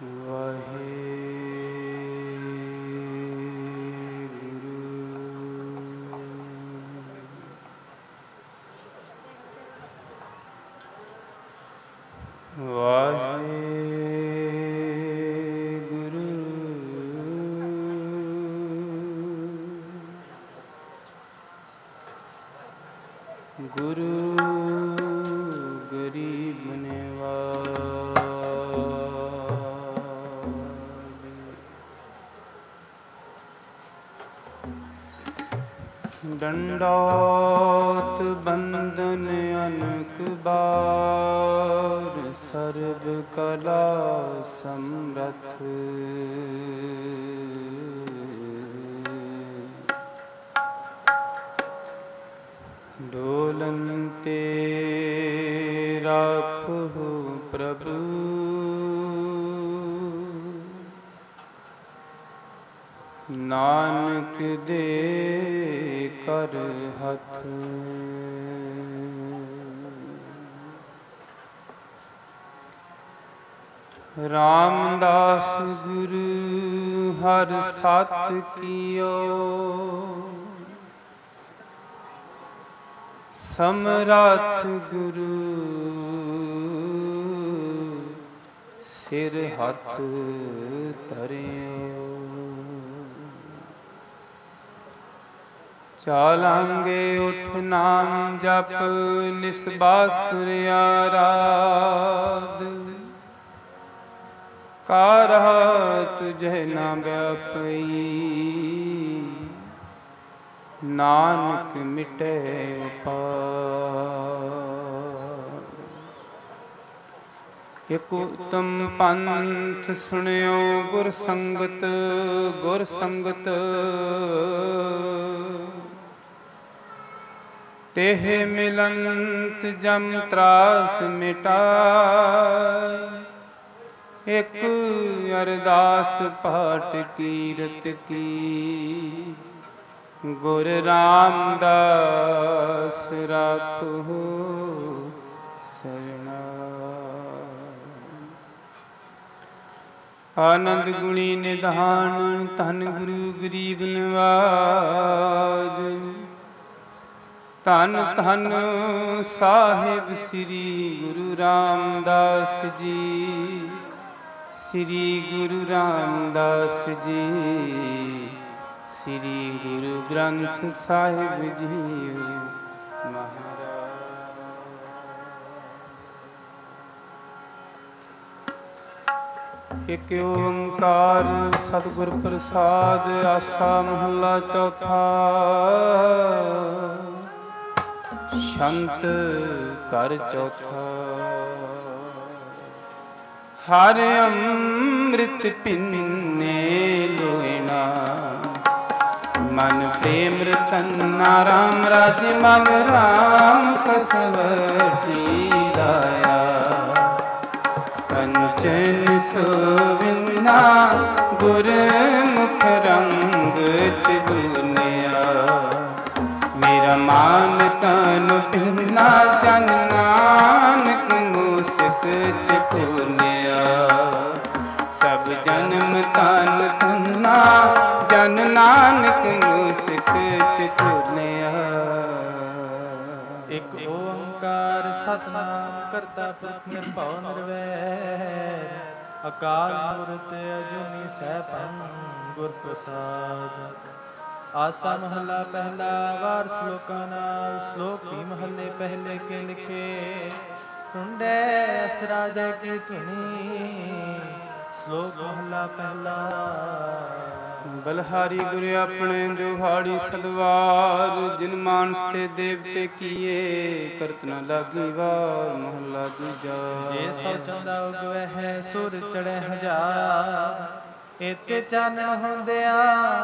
ਡੰਡੋਤ ਬੰਦਨ ਅਨਕ ਬਾਰ, ਸਰਬ ਕਲਾ ਸਮਰਥ। ਡੋਲਨ ਤੇ ਰਾਖਹੁ ਪ੍ਰਭੂ, ਨਾਨਕ ਦੇ ਕਰ ਹੱਥ। ਰਾਮਦਾਸ ਗੁਰੂ ਹਰਿ ਸਤਿ ਕੀਓ, ਸਮਰੱਥ ਗੁਰੂ ਸਿਰ ਹੱਥ ਧਰਿਓ। ਚਾਲਾਂਗੇ ਉਠ ਨਾਮ ਜਪ, ਨਿਸਬਾਸੁਰ ਆਰਾਧ। ਕਾਰਹਾ ਤੁਝੇ ਨਾ ਵਿਆਪਈ, ਨਾਨਕ ਮਿਟੇ ਉਪਾਰ। ਇਕ ਉਤਮ ਪੰਥ ਸੁਣਿਓ ਗੁਰ ਸੰਗਤ, ਗੁਰ ਸੰਗਤ ਤੇਹ ਮਿਲੰਤ ਜਮ ਤਰਾਸ ਮਿਟਾਇ। ਇਕ ਅਰਦਾਸ ਪਾਠ ਕੀਰਤ ਕੀ, ਗੁਰ ਰਾਮਦਾਸ ਰਾਖਹੁ ਸਰਨਾਇ। ਆਨੰਦ ਗੁਣੀ ਨਿਧਾਨ, ਧੰਨ ਗੁਰੂ ਗਰੀਬ ਨਿਵਾਜ। ਧੰਨ ਧੰਨ ਸਾਹਿਬ ਸ੍ਰੀ ਗੁਰੂ ਰਾਮਦਾਸ ਜੀ, ਸ੍ਰੀ ਗੁਰੂ ਰਾਮਦਾਸ ਜੀ, ਸ੍ਰੀ ਗੁਰੂ ਗ੍ਰੰਥ ਸਾਹਿਬ ਜੀ ਮਹਾਰਾਜ। ਇਕ ਓੰਕਾਰ ਸਤਿਗੁਰ ਪ੍ਰਸਾਦ, ਆਸਾ ਮਹੱਲਾ ਚੌਥਾ। ਛੰਤ ਘਰ ਚੌਥਾ। ਹਰ ਅੰਮ੍ਰਿਤ ਪੀਨੇ ਲੋਇਣਾ, ਮਨ ਪ੍ਰੇਮ ਰਤਨਾ। ਰਾਮ ਰਾਜ ਮਗ ਰਾਮ ਕਸਵਟੀ ਲਾਇਆ, ਕੰਚਨ ਸੋਵਿਨਾ ਗੁਰ ਮੁਖ ਰੰਗ ਚਲੂਨਿਆ। ਮੇਰਾ ਮਾਨ ਤਨ ਪਿਨਾ, ਜਨ ਨਾਨਕ ਮੂਸਕ ਚਪੂਨਿਆ। ਸਭ ਜਨਮ ਤਨ ਤਨਾ, ਜਨ ਨਾਨਕ ਮੂਸਕ ਚਪੂਨਿਆ। ਇਕ ਓੰਕਾਰ ਸਤਿਨਾਮ ਕਰਤਾ ਪੁਰਖ ਨਿਰਭਉ ਨਿਰਵੈਰ, ਅਕਾਲ ਮੂਰਤਿ ਅਜੂਨੀ ਸੈਭੰ ਗੁਰ ਪ੍ਰਸਾਦ। ਆਸਾ ਮਹੱਲਾ ਪਹਿਲਾ। ਵਾਰ ਸ਼ਲੋਕਾਂ ਨਾਲ। ਸ਼ਲੋਕ ਵੀ ਮਹੱਲੇ ਪਹਿਲੇ ਕੇ ਲਿਖੇ। ਟੁੰਡੇ ਅਸਰਾ ਜੈ ਕੀ ਧੁਨੀ। ਸ਼ਲੋਕ ਮਹੱਲਾ ਪਹਿਲਾ। ਬਲਹਾਰੀ ਗੁਰ ਆਪਣੇ ਦੁਹਾੜੀ ਸਲਵਾਰ, ਜਿਨ ਮਾਨਸ ਤੇ ਦੇਵਤੇ ਕੀਏ, ਕਰਤ ਨ ਲਾਗੀ ਵਾਰ। ਮਹੱਲਾ ਦੂਜਾ। ਜੇ ਸੋ ਚੰਦਾ ਉਗਵੈ ਹੈ, ਸੁਰ ਚੜ੍ਹੇ ਹਜ਼ਾਰ। ਏਤੇ ਚਾਨਣ ਹੁੰਦਿਆ,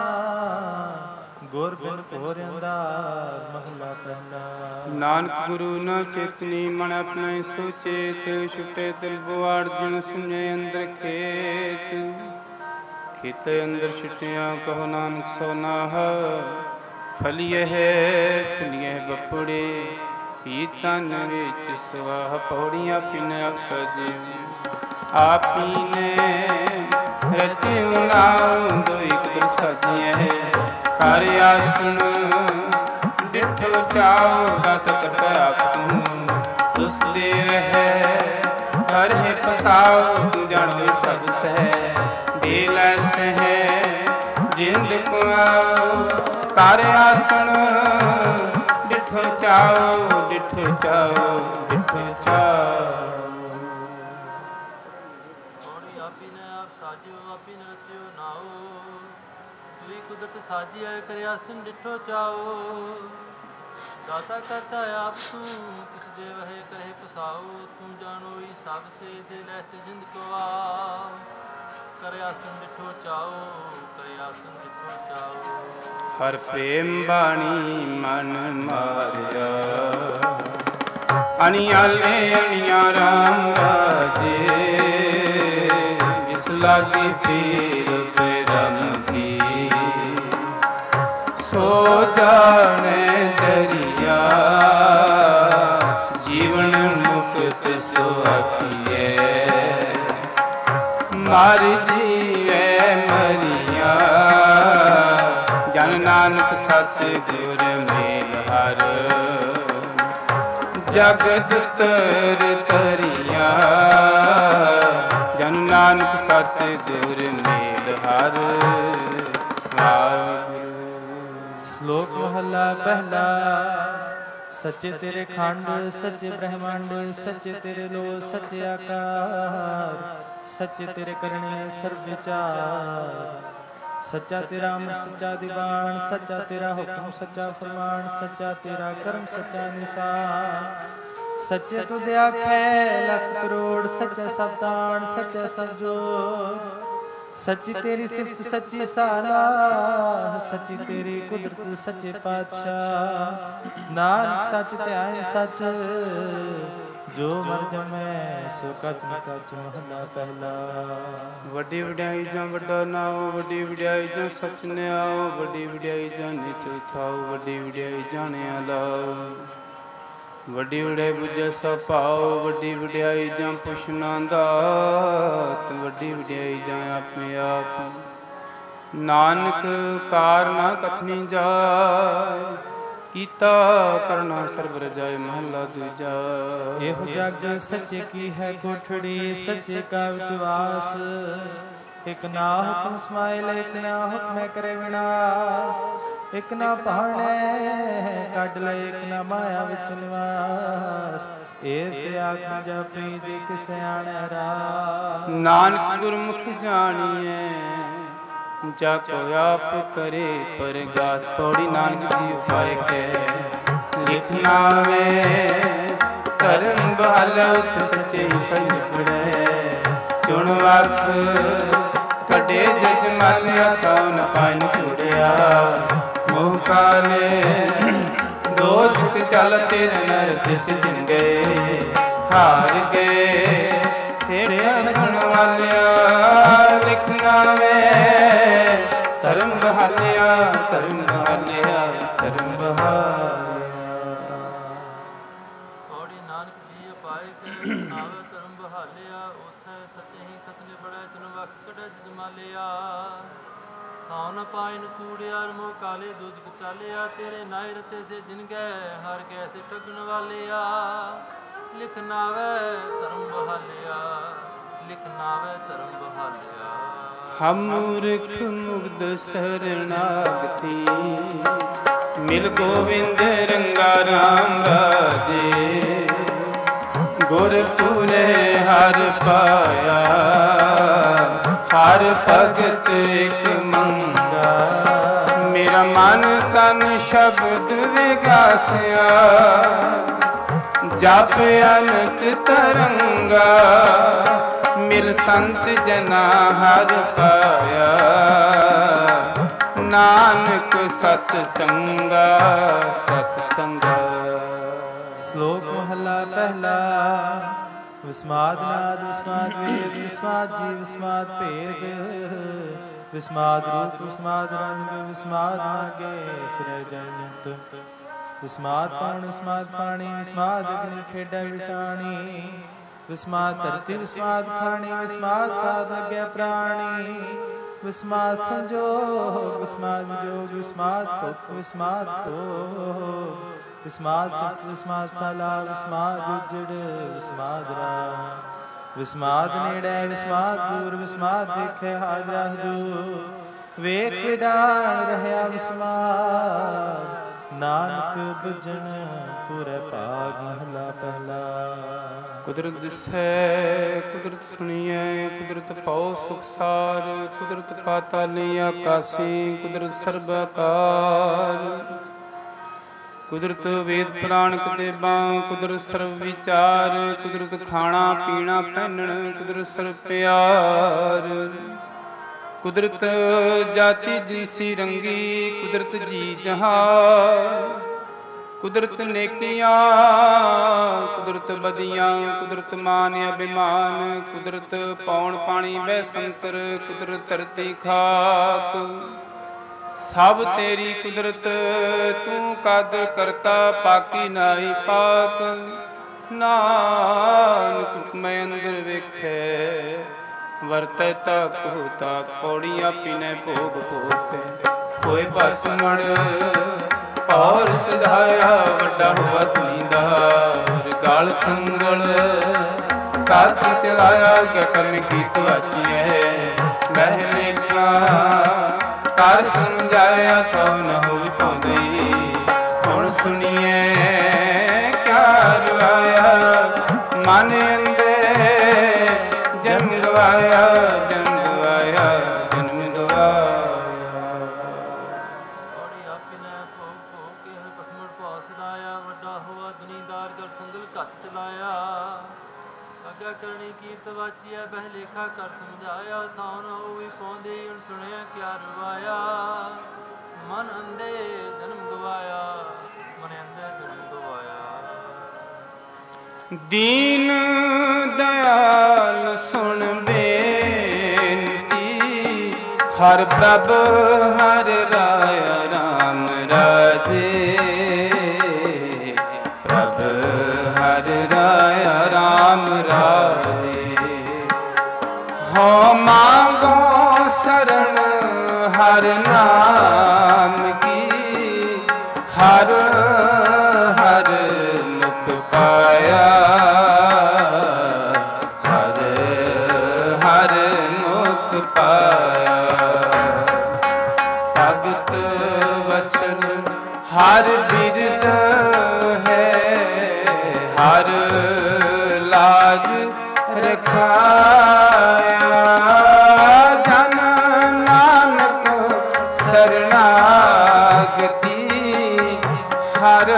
ਗੁਰ ਬਿਨ ਘੋਰ ਅੰਧਾਰ। ਮਹੱਲਾ ਪਹਿਲਾ। ਨਾਨਕ ਗੁਰੂ ਨ ਚੇਤਨੀ, ਮਨ ਆਪਣਾ ਸੋ ਚੇਤ। ਛੁਟੇ ਦਿਲ ਬੁਆੜ, ਜਿਨ ਸੁਣੇ ਅੰਦਰ ਖੇਤ। ਖੇਤੇ ਅੰਦਰ ਛੁਟਿਆ, ਕਹੋ ਨਾਨਕ ਸੋ ਨਾਹ। ਫਲੀਏ ਫੁਲੀਏ ਬਪੜੇ, ਪੀ ਤਨ ਵਿੱਚ ਸਵਾਹ। ਪੌੜੀਆਂ ਪਿਨ ਅਕਸਰ ਜਿਉ, ਆਪੀ ਨੇ ਰਚਿਉ ਨਾਉ ਦੁਇ ਕੁਦਰਤ ਸਾਜੀਐ। ਹਰ ਆਸਣ ਡਿਠੋ ਚਾਉ ਗਤ ਕਰਤ ਆਪ ਤੂੰ। ਉਸ ਦੇ ਰਹਿ ਹਰ ਹੈ ਪਸਾਉ ਤੂੰ ਜਾਣੋ ਸਭ ਸਹਿ। ਦੇ ਲੈ ਸਹਿ ਜਿੰਦ ਕੋ ਆਉ ਕਰ ਆਸਣ ਡਿਠੋ ਚਾਉ ਡਿਠੋ ਚਾਉ ਡਿਠੋ ਚਾਉ। ਕੁਦਰਤ ਸਾਜਿਆ ਕਰਿਆਸਨ ਡਿਠੋ ਚਾਓ। ਦਾਤਾ ਕਰਤਾ ਆਪ ਤੂੰ ਕਿਸ ਦੇ ਵਹਿ ਕਰੇ ਪਸਾਓ। ਤੂੰ ਜਾਣੋ ਹੀ ਸਭ ਸੇ ਦੇ ਲੈ ਸੇ ਜਿੰਦ ਕੋ ਆ। ਕਰਿਆਸਨ ਡਿਠੋ ਚਾਓ ਕਰਿਆਸਨ ਡਿਠੋ ਚਾਓ। ਹਰ ਪ੍ਰੇਮ ਬਾਣੀ ਮਨ ਮਾਰਿਆ ਅਣਿਆਲੇ ਅਣਿਆ ਰਾਮ ਰਾਜੇ। ਜਿਸ ਲਾਗੀ ਪੀਰ ਬ੍ਰਹਮ ਕੀ ਸੋ ਜਾਣੇ ਦਰਿਆ। ਜੀਵਨ ਮੁਕਤ ਸੋ ਆਖੀਐ ਮਰ ਜੀਵੈ ਮਰੀਆ। ਜਨ ਨਾਨਕ ਸਤਿ ਗੁਰ ਮੇਲ ਹਰ ਜਗਤ ਤਰ ਤਰੀਆ। ਜਨ ਨਾਨਕ ਸਤਿ ਗੁਰ ਮੇਲ ਹਰ। ਸ਼ਲੋਕ ਮਹਲਾ ਪਹਿਲਾ। ਸੱਚੇ ਤੇਰੇ ਖੰਡ ਸੱਚੇ ਬ੍ਰਹਮੰਡ ਸੱਚੇ ਤੇਰੇ ਲੋ ਸੱਚੇ ਆਕਾਰ। ਸੱਚੇ ਤੇਰੇ ਕਰਨੇ ਸਰਬ ਵਿਚਾਰ। ਸੱਚਾ ਤੇਰਾ ਅੰਮ੍ਰਿਤ ਸੱਚਾ ਦੀਵਾਨ ਸੱਚਾ ਤੇਰਾ ਹੁਕਮ ਸੱਚਾ ਫਰਮਾਨ। ਸੱਚਾ ਤੇਰਾ ਕਰਮ ਸੱਚਾ ਨਿਸ਼ਾਨ। ਸੱਚੇ ਤੁਧ ਆਖੈ ਲੱਖ ਕਰੋੜ ਸੱਚਾ ਸਬਦਾਨ ਸੱਚਾ ਸਭ ਜੋੜ। ਸੱਚੀ ਤੇਰੀ ਸਿਫਤ ਸੱਚੀ ਸਾਲਾਹ ਸੱਚੀ ਤੇਰੀ ਕੁਦਰਤ ਸੱਚੇ ਪਾਤਸ਼ਾਹ। ਨਾਨਕ ਸੱਚ ਧਿਆਇ ਸੱਚ ਜੋ ਮਰ ਜਮੈ ਸੋ ਕਚ ਨ ਕਚ। ਮਹਲਾ ਪਹਿਲਾ। ਵੱਡੀ ਵਡਿਆਈ ਜਾਂ ਵੱਡਾ ਨਾਉ ਵੱਡੀ ਵਡਿਆਈ ਜਾਂ ਸਚ ਨਿਆਉ। ਵੱਡੀ ਵਡਿਆਈ ਜਾਂ ਨੀਚੋ ਥਾਉ ਵੱਡੀ ਵਡਿਆਈ ਜਾਣਿਆ ਲਾਉ। ਵੱਡੀ ਵਡਿਆਈ ਬੁਝੈ ਸਭ ਭਾਉ ਵੱਡੀ ਵਡਿਆਈ ਜਾਂ ਪੁੱਛਣਾ ਦਾਤ। ਵੱਡੀ ਵਡਿਆਈ ਜਾਂ ਆਪੇ ਆਪ ਨਾਨਕ ਕਾਰ ਨਾ ਕਥਨੀ ਜਾਇ। ਕੀਤਾ ਕਰਨਾ ਸਰਬ ਰਜਾਇ। ਮਹਲਾ ਦੂਜਾ। ਇਹੋ ਜਗ ਸੱਚੇ ਕੀ ਹੈ ਕੋਠੜੀ ਸੱਚੇ ਕਾ ਵਿਚਵਾਸ। ਇਕ ਨਾ ਹੁਕਮ ਸਮਾਇਲ ਇਕ ਨਾ ਹੁਕਮੈ ਕਰੇ ਵਿਨਾਸ਼। ਇਕ ਨਾ ਭਾਣੈ ਕੱਢ ਲੈ ਇਕ ਨਾ ਮਾਇਆ ਵਿੱਚ ਨਿਵਾਸ। ਏਕ ਤੇ ਆਖ ਜਪੀ ਜੇ ਕਿਸ ਸਿਆਣੈ ਰਾਸ। ਨਾਨਕ ਗੁਰਮੁਖ ਜਾਣੀਐ ਜਾ ਕੋ ਆਪ ਕਰੇ ਪਰਗਾਸ। ਪੌੜੀ ਨਾਨਕ ਜੀ ਉਪਾਇ ਕੈ ਲਿਖਨਾ ਵੇ ਧਰਮ ਬਹਾਲਤ ਸੱਚੇ ਸੰਗ ਪੜੈ। ਚੁਣ ਵਖ ਕੱਢੇ ਜਜ ਮਾਲਿਆ ਤਾਉ ਨ ਪਾਇਨ ਛੁੜਿਆ। ਮੋਹ ਕਾਲੇ ਦੋਸਤ ਚਲ ਤੇਰੇ ਨਰ ਤਿਸ ਜਿੰਗੇ। ਹਾਰ ਗਏ ਸੇਵਨ ਵਾਲਿਆ ਲਿਖਣਾ ਵੇ ਧਰਮ ਬਹਾਲਿਆ ਧਰਮ ਬਹਾਲਿਆ ਧਰਮ ਬਹਾਲਿਆ। ਪੌੜੀ ਨਾਨਕ ਜੀ ਉਪਾਇ ਕੈ ਨਾਵੇ ਧਰਮ ਬਹਾਲਿਆ। ਉਥੈ ਸੱਚੇ ਹੀ ਸਤਿ ਬੜੈ ਚੁਨ ਵਖ ਕਢੈ ਜਜ ਮਾਲਿਆ। ਥਾਉ ਨ ਪਾਇਨ ਕੂੜਿਆ ਮੋਹ ਕਾਲੇ ਦੁਜਕ ਚਾਲਿਆ। ਤੇਰੇ ਨਾਇ ਰਤੇ ਸੇ ਜਿਨ ਗੈ ਹਰ ਗੈ ਸੇ ਠਗਣ ਵਾਲਿਆ। ਲਿਖ ਨਾਵੇ ਧਰਮ ਬਹਾਲਿਆ ਲਿਖ ਨਾਵੇ ਧਰਮ ਬਹਾਲਿਆ। ਹਮ ਮੂਰਖ ਮੁਗਧ ਸਰਨਾਗਤੀ ਮਿਲ ਗੋਵਿੰਦ ਰੰਗਾ ਰਾਮ ਰਾਜੇ। ਗੁਰਪੁਰੇ ਹਰ ਪਾਇਆ ਹਰ ਭਗਤ ਇਕ ਮੰਗਾ। ਮੇਰਾ ਮਨ ਤਨ ਸ਼ਬਦ ਵਿਗਾਸਿਆ ਜਪ ਅਨੰਤ ਤਰੰਗਾ। ਮਿਲ ਸੰਤ ਜਨਾ ਹਰ ਪਾਇਆ ਨਾਨਕ ਸਤ ਸੰਗਾ ਸਤ ਸੰਗਾ। ਸ਼ਲੋਕ ਮਹਲਾ ਪਹਿਲਾ। ਵਿਸਮਾਦ ਨਾਦ ਵਿਸਮਾਦ ਵੇਦ ਵਿਸਮਾਦ ਜੀ ਵਿਸਮਾਦ ਭੇਦ। ਵਿਸਮਾਦ ਰੂਪ ਵਿਸਮਾਦ ਰੰਗ ਵਿਸਮਾਦ ਨਾਗੇ ਫਿਰੈ ਜਨਤ। ਵਿਸਮਾਦ ਪਾਣ ਵਿਸਮਾਦ ਪਾਣੀ ਵਿਸਮਾਦ ਅਗਨੀ ਖੇਡੈ ਵਿਸਾਣੀ। ਵਿਸਮਾਦ ਧਰਤੀ ਵਿਸਮਾਦ ਖਾਣੀ, ਵਿਸਮਾਦ ਸਾਧ ਲੱਗਿਆ ਪ੍ਰਾਣੀ, ਵਿਸਮਾਦ ਸੰਜੋਗ, ਵਿਸਮਾਦ ਵਿਜੋਗ, ਵਿਸਮਾਦ ਭੁੱਖ, ਵਿਸਮਾਦ ਭੋਗ, ਵਿਸਮਾਦ ਸਤ, ਵਿਸਮਾਦ ਸਾਲਾ, ਵਿਸਮਾਦ ਉਜੜ, ਵਿਸਮਾਦ ਰਾਹ, ਵਿਸਮਾਦ ਨੇੜੇ, ਵਿਸਮਾਦ ਦੂਰ, ਵਿਸਮਾਦ ਦੇਖੇ ਹਾਜ਼ਰਾ ਹਜ਼ੂਰ, ਵੇਖ ਵਿਡਾਣ ਰਹਿਆ ਵਿਸਮਾਦ, ਨਾਨਕ ਬੁਝਣ ਪੂਰੇ ਭਾਗ ਮਹਲਾ ਪਹਿਲਾ। ਕੁਦਰਤ ਦਿਸੈ ਕੁਦਰਤ ਸੁਣੀਐ, ਕੁਦਰਤ ਭਉ ਸੁਖਸਾਰ, ਕੁਦਰਤ ਪਾਤਾਲੀ ਆਕਾਸੀ, ਕੁਦਰਤ ਸਰਬ ਆਕਾਰ, ਕੁਦਰਤ ਵੇਦ ਪੁਰਾਣ ਕਿਤਾਬਾਂ, ਕੁਦਰਤ ਸਰਬ ਵਿਚਾਰ, ਕੁਦਰਤ ਖਾਣਾ ਪੀਣਾ ਪਹਿਨਣ, ਕੁਦਰਤ ਸਰਬ ਪਿਆਰ, ਕੁਦਰਤ ਜਾਤੀ ਜਿਨਸੀ ਰੰਗੀ, ਕੁਦਰਤ ਜੀ ਜਹਾਨ, ਕੁਦਰਤ ਨੇਕੀਆਂ ਕੁਦਰਤ ਬਦੀਆਂ, ਕੁਦਰਤ ਮਾਨ ਅਭਿਮਾਨ, ਕੁਦਰਤ ਪੌਣ ਪਾਣੀ ਵਹਿ ਸੰਤਰ, ਕੁਦਰਤ ਧਰਤੀ ਖਾਕ, ਸਭ ਤੇਰੀ ਕੁਦਰਤ, ਤੂੰ ਕਾਦਰ ਕਰਤਾ ਪਾਕੀ ਨਾਹੀ ਪਾਕ, ਨਾਨਕ ਹੁਕਮੈ ਅੰਦਰ ਵੇਖੈ, ਵਰਤੈ ਤਕ ਹੋ ਤਕ, ਪੌੜੀਆਂ ਪੀਨੈ ਭੋਗ ਭੋਗ ਤੇ, ਹੋਏ ਭਸਮਣ ਔਰ ਸਿਧਾਇਆ, ਵੱਡਾ ਹੋਆ ਤੁਨੀਦਾਰ, ਗਾਲ ਸੰਗਲ ਕਾਤ ਚਲਾਇਆ, ਕਿਆ ਕਰਮ ਕੀਤ ਵਾਚੀਐ, ਮਹਿ ਕਰ ਸਮਝਾਇਆ, ਤਉ ਨ ਹੋਈ ਪਾਉਂਦੀ, ਹੁਣ ਸੁਣੀਏ ਕਿਆ ਰਵਾਇਆ, ਮਨ ਅੰਦੇ ਜਨਮ ਗਵਾਇਆ, ਜਨਮ ਗਵਾਇਆ, ਜਨਮ ਗਵਾਇਆ। ਆਗਿਆ ਕਰਨੀ ਕੀਰਤ ਵਾਚੀਐ, ਬਹਿ ਲੇਖਾ ਕਰ ਸਮਝਾਇਆ, ਥਾਉ ਨ ਹੋਈ ਪਾਉਂਦੀ, ਹੁਣ ਸੁਣਿਆ ਕਿਆ ਰਵਾਇਆ, ਮਨ ਅੰਧੇ ਜਨਮ ਗਵਾਇਆ, ਮਨ ਅੰਧੇ ਜਨਮ ਗਵਾਇਆ। ਦੀਨ ਦਇਆਲ ਸੁਣ ਬੇਨਤੀ, ਹਰ ਪ੍ਰਭ ਹਰ ਰਾਇਆ ਰਾਮ ਰਾਜੇ, ਪ੍ਰਭ ਹਰ ਰਾਇਆ ਰਾਮ ਰਾਜੇ, ਹੋ ਮਾਂਗੋ ਸਰਣ ਹਰ ਨਾਮ ਕੀ, ਹਰ ਹਰ ਮੁਖ ਪਾਇਆ, ਹਰ ਹਰ ਮੁਖ ਪਾਇਆ, ਭਗਤ ਵਚਨ ਹਰ ਬਿਰਦ ਹੈ, ਹਰ ਲਾਜ ਰਖਾਇਆ, ਜਨ ਨਾਨਕ ਸਰਨਾਗਤੀ, ਹਰ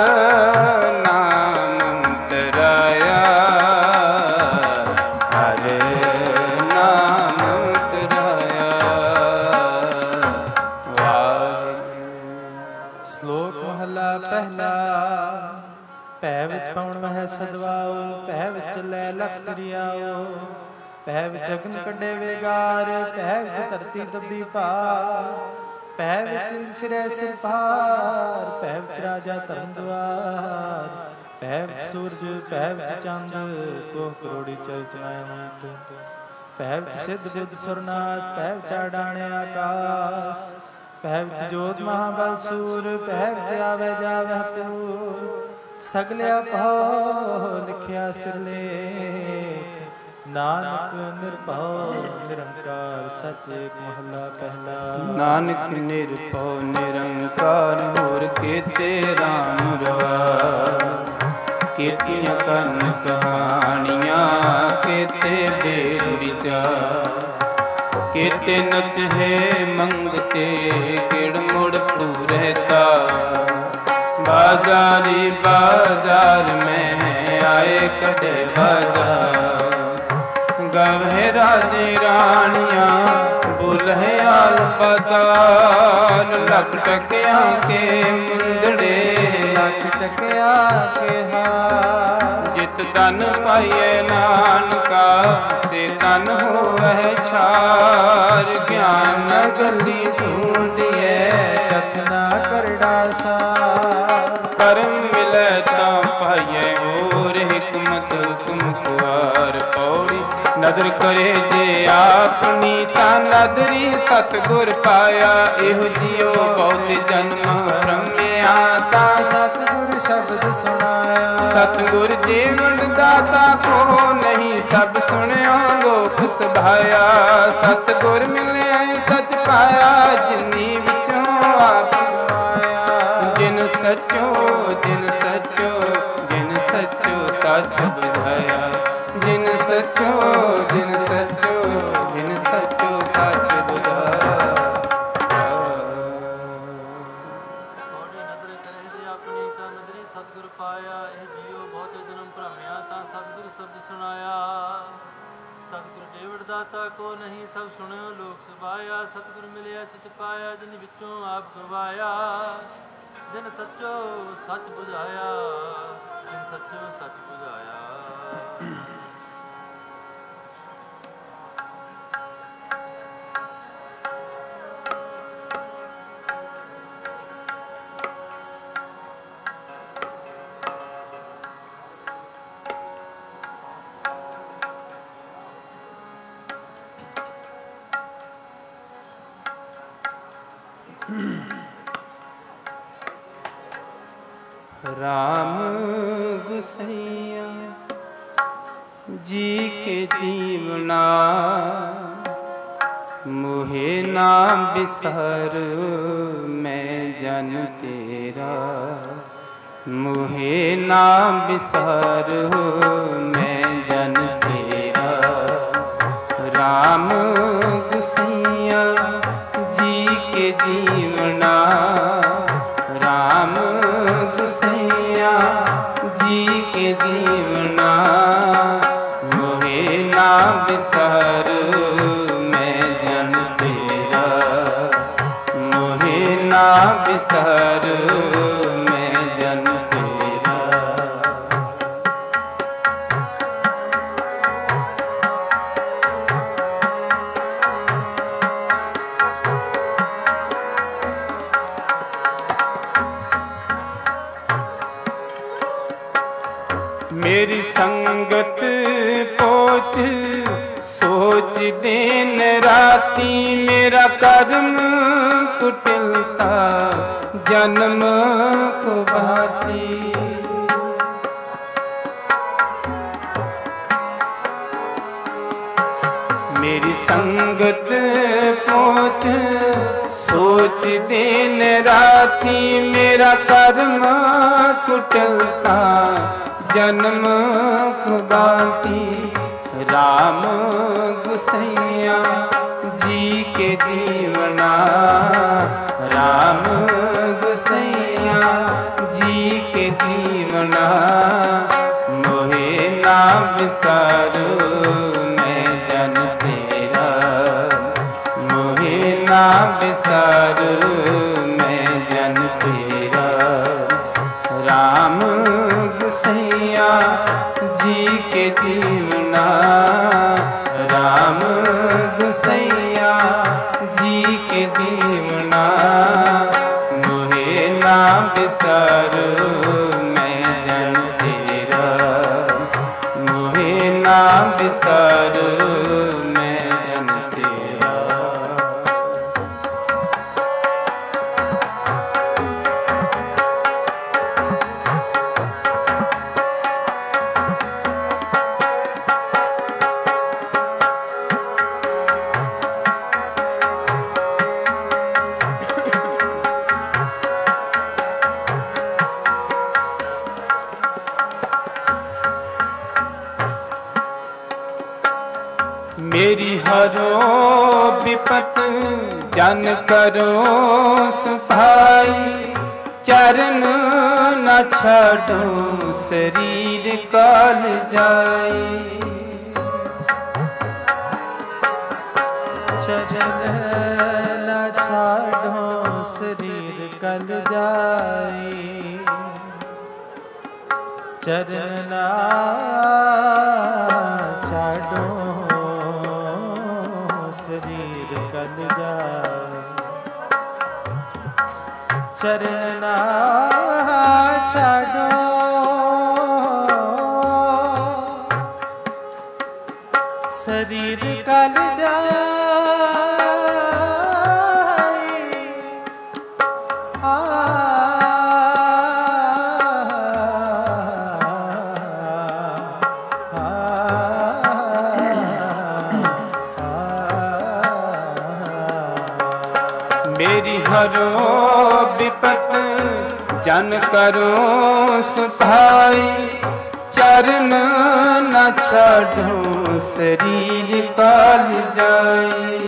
ਨਾਮ ਤਰਾਇਆ, ਹਰ ਨਾਮ ਤਰਾਇਆ। ਵਾਹਿਗੁਰੂ। ਸ਼ਲੋਕ ਮਹਲਾ ਪਹਿਲਾ। ਭੈ ਵਿੱਚ ਪਉਣ ਵਹਿ ਸਦਵਾਓ, ਭੈ ਵਿੱਚ ਲੈ ਲਖ ਦਰਿਆਓ, ਭੈ ਵਿੱਚ ਅਗਨ ਕੱਢੇ ਵੇਗਾਰ, ਭੈ ਵਿੱਚ ਧਰਤੀ ਦੱਬੀ ਭਾਰ, ਭੈ ਵਿੱਚ ਇੰਦ ਫਿਰੈ ਸਿਰ ਭਾਰ, ਭੈ ਵਿੱਚ ਰਾਜਾ ਧਰਮ ਦੁਆਰ, ਭੈ ਵਿੱਚ ਸੂਰਜ, ਭੈ ਵਿੱਚ ਚੰਦ, ਕੋਹ ਕਰੋੜੀ ਚਲਚਨਾਇ ਅੰਤ, ਭੈ ਵਿੱਚ ਸਿੱਧ ਬੁੱਧ ਸੁਰਨਾਥ, ਭੈ ਵਿੱਚ ਆਡਾਣੇ ਆਕਾਸ, ਭੈ ਵਿੱਚ ਜੋਤ ਮਹਾਬਲ ਸੂਰ, ਭੈ ਵਿੱਚ ਆਵੇ ਜਾਵੇ ਪੂਰ, ਸਗਲਿਆ ਭਉ ਲਿਖਿਆ ਸਿਰਲੇਖ, ਨਾਨਕ ਨਿਰਭਉ ਨਿਰੰਕਾਰ ਸਚ ਏਕ ਮਹਲਾ ਪਹਿਲਾ। ਨਾਨਕ ਨਿਰਭਉ ਨਿਰੰਕਾਰ, ਹੋਰ ਕੇਤੇ ਰਾਮ ਰਵਾ, ਕੇਤੀਆਂ ਕਨ ਕਹਾਣੀਆਂ, ਕੇਤੇ ਬੇਦ ਵਿਚਾਰ, ਕੇਤੇ ਨਤ ਹੈ ਮੰਗਤੇ, ਕਿੜ ਮੁੜ ਪੂਰਹਿਤਾ, बाजारी बाजार में आए कदे बाजार, गवे राजे रानियां बुलहे आल पताल, लख टकिया के मुंदड़े, लख टकिया के हार, जित तन पाइए नानका, से तन होवै छार, ज्ञान गली ढूंढिए, कथना करड़ा सार, करम मिले ता पाइए और हिकमत तुम कुआर, मरे जे आपनी तां नदरी सतगुर पाया। एहो जियो बहुत जन्म भ्रमिया तां सतगुर शब्द सुनाया। सतगुर जीवन दाता को नहीं सब सुनियो लोक सभाया। सतगुर मिले सच पाया जिनी विचों आप जिन सचो जिन सचो जिन सचो सच बुझाया। जिन सचो जिन सचो जिन सचो सच बुझाया। सतगुर पाया ਇਹ ਜੀਓ ਬਹੁਤ ਜਨਮ ਭ੍ਰਮਿਆ ਤਾਂ ਸਤਗੁਰ ਸ਼ਬਦ ਸੁਣਾਇਆ। ਸਤਗੁਰ ਦੇਵੜ ਦਾਤਾ ਕੋ ਨਹੀਂ ਸਭ ਸੁਣਿਓ ਲੋਕ ਸੁਭਾਇਆ। ਸਤਗੁਰ ਮਿਲਿਆ ਸਚ ਪਾਇਆ ਜਿਨ ਵਿੱਚੋਂ ਆਪ ਗਵਾਇਆ। ਜਿਨ ਸੱਚੋ ਸੱਚ ਬੁਝਾਇਆ ਜਿਨ ਸੱਚੋ ਸੱਚ ਬੁਝਾਇਆ। राम गुसैया जी के जीवना मोहे ना बिसर मैं जन तेरा। मोहे ना बिसर मैं जन तेरा। राम गुसैया जी के जीवना राम गुसैया जी के जीवना मोहे ना बिसर मैं जन तेरा। मोहे ना बिसर मैं जन तेरा। मेरी संगत पोच सोच दिन राती। मेरा कर्म कुटिलता जन्म को भाती। मेरी संगत पोच सोच दिन राती। मेरा कर्म कुटिलता जन्म खुदाती। राम गुसैया जी के जीवना राम गुसैया जी के जीवना मोहे ना बिसर मैं जन तेरा। मोहे ना बिसर मैं जन तेरा। राम गुसैया जी के जीवना राम गुसैया जी के जीवना मोहे ना बिसर मैं जन तेरा। मोहे ना बिसर मैं जन तेरा। मेरी हरो विपत जन करो सफाई। चरण न छाड़ो शरीर काल जाए। चरण न छाड़ो शरीर कल जाए। चरण न छाड़ो शरीर कल जाए। चरण ना छाड़ो शरीर ਮੇਰੀ ਹਰੋ ਵਿਪਤ ਜਨ ਕਰੋ ਸੁਭਾਈ, ਚਰਨ ਨਾ ਛਾਡੋ ਸਰੀਰ ਕਾਲ ਜਾਈ।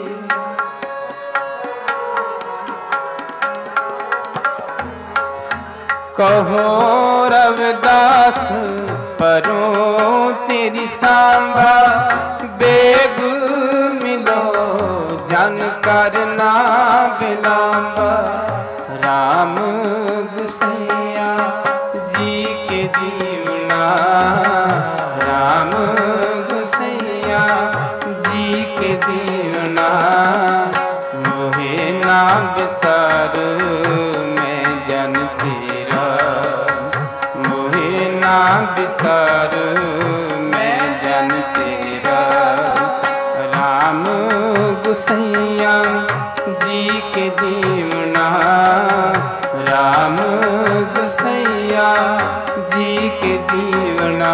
ਕਹੋ ਰਵਿਦਾਸ ਪਰੋ ਤੇਰੀ ਸਾਂਭਾ, ਬੇਗ ਮਿਲੋ ਜਨ ਕਰਨਾ ਬਿਲਾਂਬਾ। ਰਾਮ ਗੁਸਈਆ ਜੀ ਕੇ ਦੀਵਨਾ, ਰਾਮ ਗੁਸਈਆ ਜੀ ਕੇ ਦੀਵਨਾ। ਮੋਹਿ ਨਾ ਵਿਸਾਰ ਮੈਂ ਜਨ ਤੇਰਾ, ਮੋਹਿ ਨਾ ਵਿਸਾਰ ਮੈਂ ਜਨ ਤੇਰਾ। ਰਾਮ ਗੁਸਈਆ ਜੀ ਕੇ ਦੀਵਨਾ, ਰਾਮ ਗੁਸਈਆ ਜੀ ਕੇ ਦੀਵਨਾ।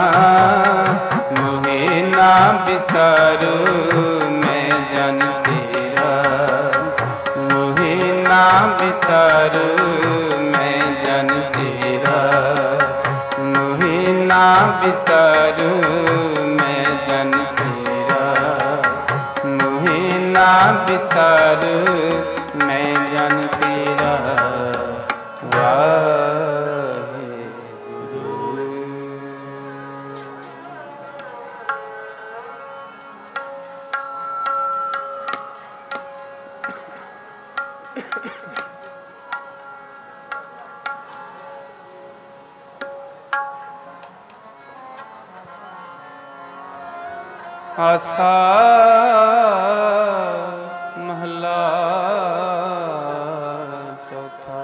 ਮੋਹਿ ਨਾ ਵਿਸਾਰ ਮੈਂ ਜਨ ਤੇਰਾ, ਮੋਹਿ ਨਾ ਵਿਸਾਰ ਮੈਂ ਜਨ ਤੇਰਾ। ਮੋਹਿ ਨਾ ਵਿਸਾਰ ਮੈਂ ਜਨ ਤੇਰਾ, ਮੋਹਿ ਨਾ ਵਿਸਾਰ ਮੈਂ ਜਨ ਤੇਰਾ। ਵਾਹਿਗੁਰੂ। ਆਸਾ ਮਹਲਾ ਚੌਥਾ।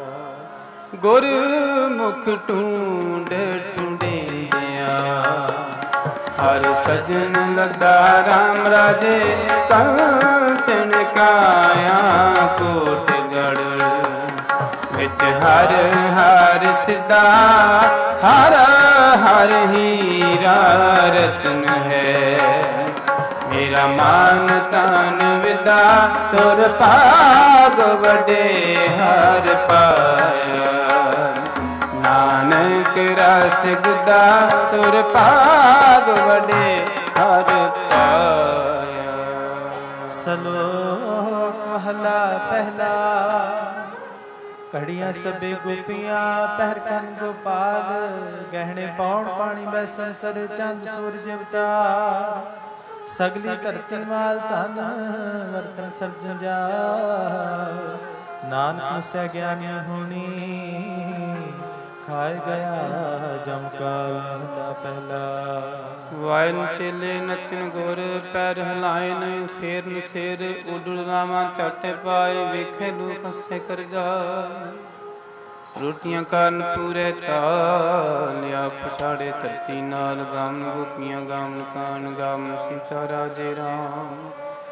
ਗੁਰਮੁਖ ਢੂੰਡ ਢੂੰਡਿਆ, ਹਰ ਸਜਨ ਲੱਦਾ ਰਾਮ ਰਾਜੇ। ਕਾਂਚਨ ਕਾਇਆ ਕੋਟਗੜ ਵਿੱਚ ਹਰ ਹਰ ਸਿਧਾ, ਹਰ ਹਰ ਹੀਰਾ ਰਤਨ ਹੈ। ਮੇਰਾ ਮਾਨ ਤਨ ਵਿਦਾ ਤੁਰ ਭਾਗ ਵਡੇ ਹਰ ਪਾਇਆ। ਨਾਨਕ ਰਸ ਗੁਦਾ ਤੁਰ ਭਾਗ ਵਡੇ ਹਰ ਪਾਇਆ। ਸਲੋਕ ਮਹਲਾ ਪਹਿਲਾ। ਘੜੀਆਂ ਸਭੇ ਗੋਪੀਆਂ ਪਹਿਰ ਕੰਨ ਗੋਪਾਲ। ਗਹਿਣੇ ਪਾਉਣ ਪਾਣੀ ਬੈਸਣ ਸਰ ਚੰਦ ਸੂਰਜ ਅਵਤਾਰ। ਸਗਲੀ ਧਰਤੀ ਮਾਲ ਧਨ ਵਰਤਨ ਸਭ ਜੰਜਾਲ। ਨਾਨਕ ਮੁਸਿਆ ਗਿਆਨੀ ਹੋਣੀ, ਖਾਏ ਗਿਆ ਜਮ ਕਾਲ ਮਹਲਾ ਪਹਿਲਾ। ਵਾਇਨ ਚੇਲੇ ਨਚਨ ਗੁਰ ਪੈਰ ਹਿਲਾਇਨ। ਫੇਰਨ ਸਿਰ ਉਡਣ ਰਾਵਾਂ ਝਾਟੇ ਪਾਏ। ਵੇਖੇ ਲੋਕ ਹੱਸੇ ਕਰ ਜਾਏ। ਰੋਟੀਆਂ ਕਾਰਨ ਪੂਰੇ ਤਾਲਿਆ। ਪਛਾੜੇ ਧਰਤੀ ਨਾਲ ਗਾਵਨ ਗੋਪੀਆਂ ਗਾਵਨ ਕਾਨ। ਗਾਵਨ ਸੀਤਾ ਰਾਜੇ ਰਾਮ।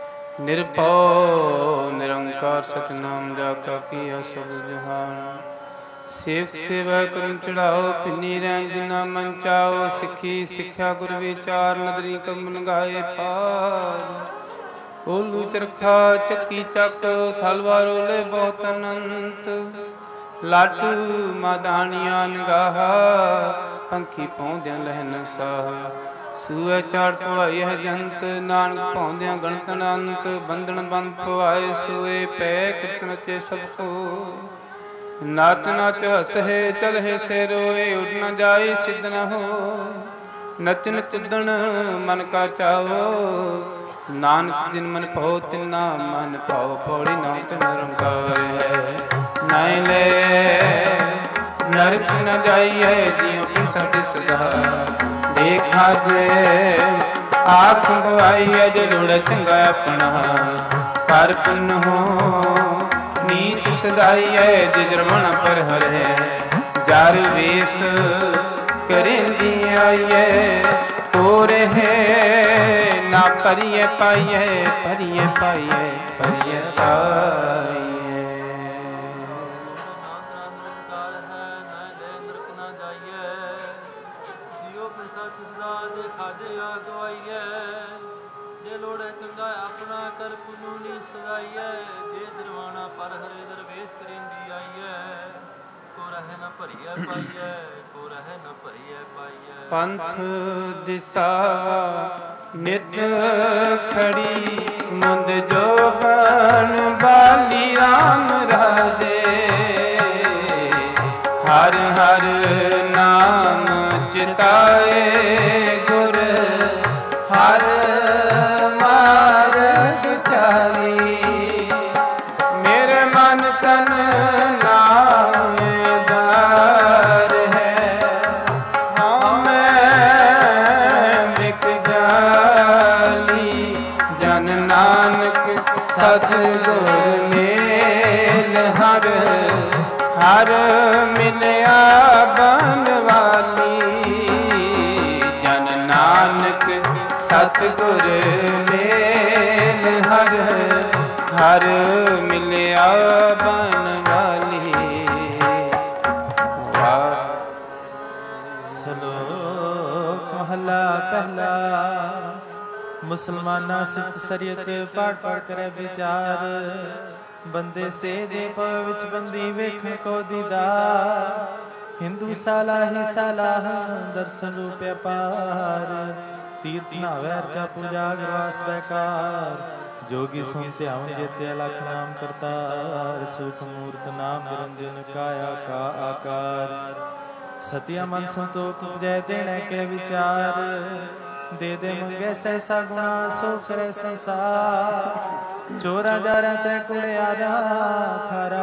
ਨਿਰਭਉ ਨਿਰੰਕਾਰ ਸਤਿਨਾਮ ਜਾ ਕਾ ਕੀਆ ਸਭ ਜਹਾਨ। ਸੇਵਕ ਸੇਵਾ ਕਰਮ ਚੜਾਓ। ਪਿੰਨੀ ਰਹਿਣ ਜਿਨਾ ਮਨ ਚਾਓ। ਸਿੱਖੀ ਸਿੱਖਿਆ ਗੁਰ ਵਿਚਾਰ। ਨਦਰੀ ਕੰਬਨ ਗਾਏ ਪਾਰ। ਓਲੂ ਚਰਖਾ ਚੱਕੀ ਚੱਕ। ਥਲਵਾਰ ਓਲੇ ਬਹੁਤ ਅਨੰਤ। ਲਾਟੂ ਮਾਦਾਨੀਆਂ ਨਗਾਹਾ। ਪੰਖੀ ਪਾਉਂਦਿਆਂ ਲਹਿਨ ਸਾਹ। ਸੂਏ ਚਾੜ ਪਵਾਈ ਹੈ ਜੰਤ। ਨਾਨਕ ਪਾਉਂਦਿਆਂ ਗਣਤ ਅਨੰਤ। ਬੰਧਨ ਬੰਦ ਪਵਾਏ ਸੋਏ। ਪੈ ਕਿਤ ਨਚੇ ਸਭ ਸੋ। ਨਾਚ ਨਾਚ ਹਸਹਿ ਚਲਹਿ ਸੇ ਰੋਏ। ਉੱਡ ਨ ਜਾਏ ਸਿੱਧ ਨ ਹੋ। ਨਚਨ ਚਿੱਦਣ ਮਨ ਕਾ ਚਾਓ। ਨਾਨਕ ਜਿਨ ਮਨ ਭਉ ਤਿਨਾ ਮਨ ਭਾਉ। ਪੌੜੀ ਨਾਮ ਤੇ ਨਿਰੰਕਾਰ ਹੈ। ਨਾਇ ਲੈ ਨਰਕ ਨ ਜਾਈਐ। ਜਿਉ ਕੀ ਸਤਿ ਸਦਾ ਦੇਖਾ ਦੇ। ਆਖ ਗਵਾਈਐ ਜੇ ਜੁੜ ਚੰਗਾ ਆਪਣਾ। ਕਰ ਪੁੰਨ ਹੋ ਨੀਤ ਸਦਾਈਐ। ਜਿ ਜਰਮਣ ਪਰ ਹਰੇ ਜਰ ਵੇਸ ਕਰੇਂਦੀ ਆਈਐ। ਹੋ ਰਹੇ ਨਾ ਪਰੀਐ ਪਾਈਐ। ਪਰੀਐ ਪਾਈਐ ਪਰੀਐ ਪਾਈਐ। ਜੇ ਲੋੜੇ ਚੰਗਾ ਆਪਣਾ ਕਰ ਪੁਨੂਨੀ ਸਦਾਈਐ। ਜੇ ਦਰਵਾਣਾ ਕਿਸ ਕਰੀਂਦੀ ਆਈਐ। ਕੋ ਰਹਿ ਨ ਭਰੀਐ ਪਾਈਐ, ਕੋ ਰਹਿ ਨ ਭਰੀਐ ਪਾਈਐ। ਪੰਥ ਦਿਸਾ ਨਿਤ ਖੜੀ ਮੁੰਦ ਜੋਬਨ ਬਾਲੀ ਰਾਮ ਰਾਜੇ। ਹਰ ਹਰ ਨਾਮ ਚਿਤਾਏ ਗੁਰ ਹਰ ਮਾਰਗ ਚਾਲੀ। ਮੇਰੇ ਮਨ ਤਨ ਨਾਮਦਾਰ ਹੈ, ਹਉ ਮੈਂ ਵਿਕ ਜਾਲੀ। ਜਨ ਨਾਨਕ ਸਤਿਗੁਰ ਮੇਲ ਹਰ ਹਰ ਮਿਲਿਆ ਬੰਦਵਾਲੀ। ਜਨ ਨਾਨਕ ਸਤਿਗੁਰ ਮੇਲ ਹਰ ਹਰ ਮਿਲਿਆ ਬੰਦਵਾਲੀ। ਸ਼ਲੋਕ ਮਹਲਾ ਪਹਿਲਾ। ਮੁਸਲਮਾਨਾ ਸਿੱਧ ਸਰੀਅਤ ਪਾਠ ਪਾਠ ਕਰੇ ਵਿਚਾਰ। ਬੰਦੇ ਸੇ ਜੇ ਪਵ ਵਿੱਚ ਬੰਦੀ ਵੇਖਣ ਕੋ ਦੀਦਾਰ। ਹਿੰਦੂ ਸਾਲਾਹੀ ਸਾਲਾਹ ਦਰਸ਼ਨ ਰੂਪਿਆ ਪਾਰ। ਤੀਰਥ ਨਾਵੈ ਅਰਚਾ ਪੂਜਾ ਗਵਾਸ ਬੈਕਾਰ। ਜੋਗੀ ਸੁਨ ਧਿਆਵਨ ਜੇਤੇ ਅਲਖ ਨਾਮ ਕਰਤਾਰ। ਸੂਖ ਮੂਰਤ ਨਾਮ ਨਿਰੰਜਨ ਕਾਇਆ ਕਾ ਆਕਾਰ। ਸਤਿਆ ਮਨ ਸੰਤੋਖ ਜੈ ਦੇਣੇ ਕੇ ਵਿਚਾਰ। ਦੇ ਦੇ ਮੰਗੇ ਸੈਸਾ ਗੁਣਾ ਸੋ ਕਰੇ ਸੰਸਾਰ। ਚੋਰਾ ਜਾਰਾ ਤੈ ਕੁੜਿਆਰਾ ਖਾਰਾ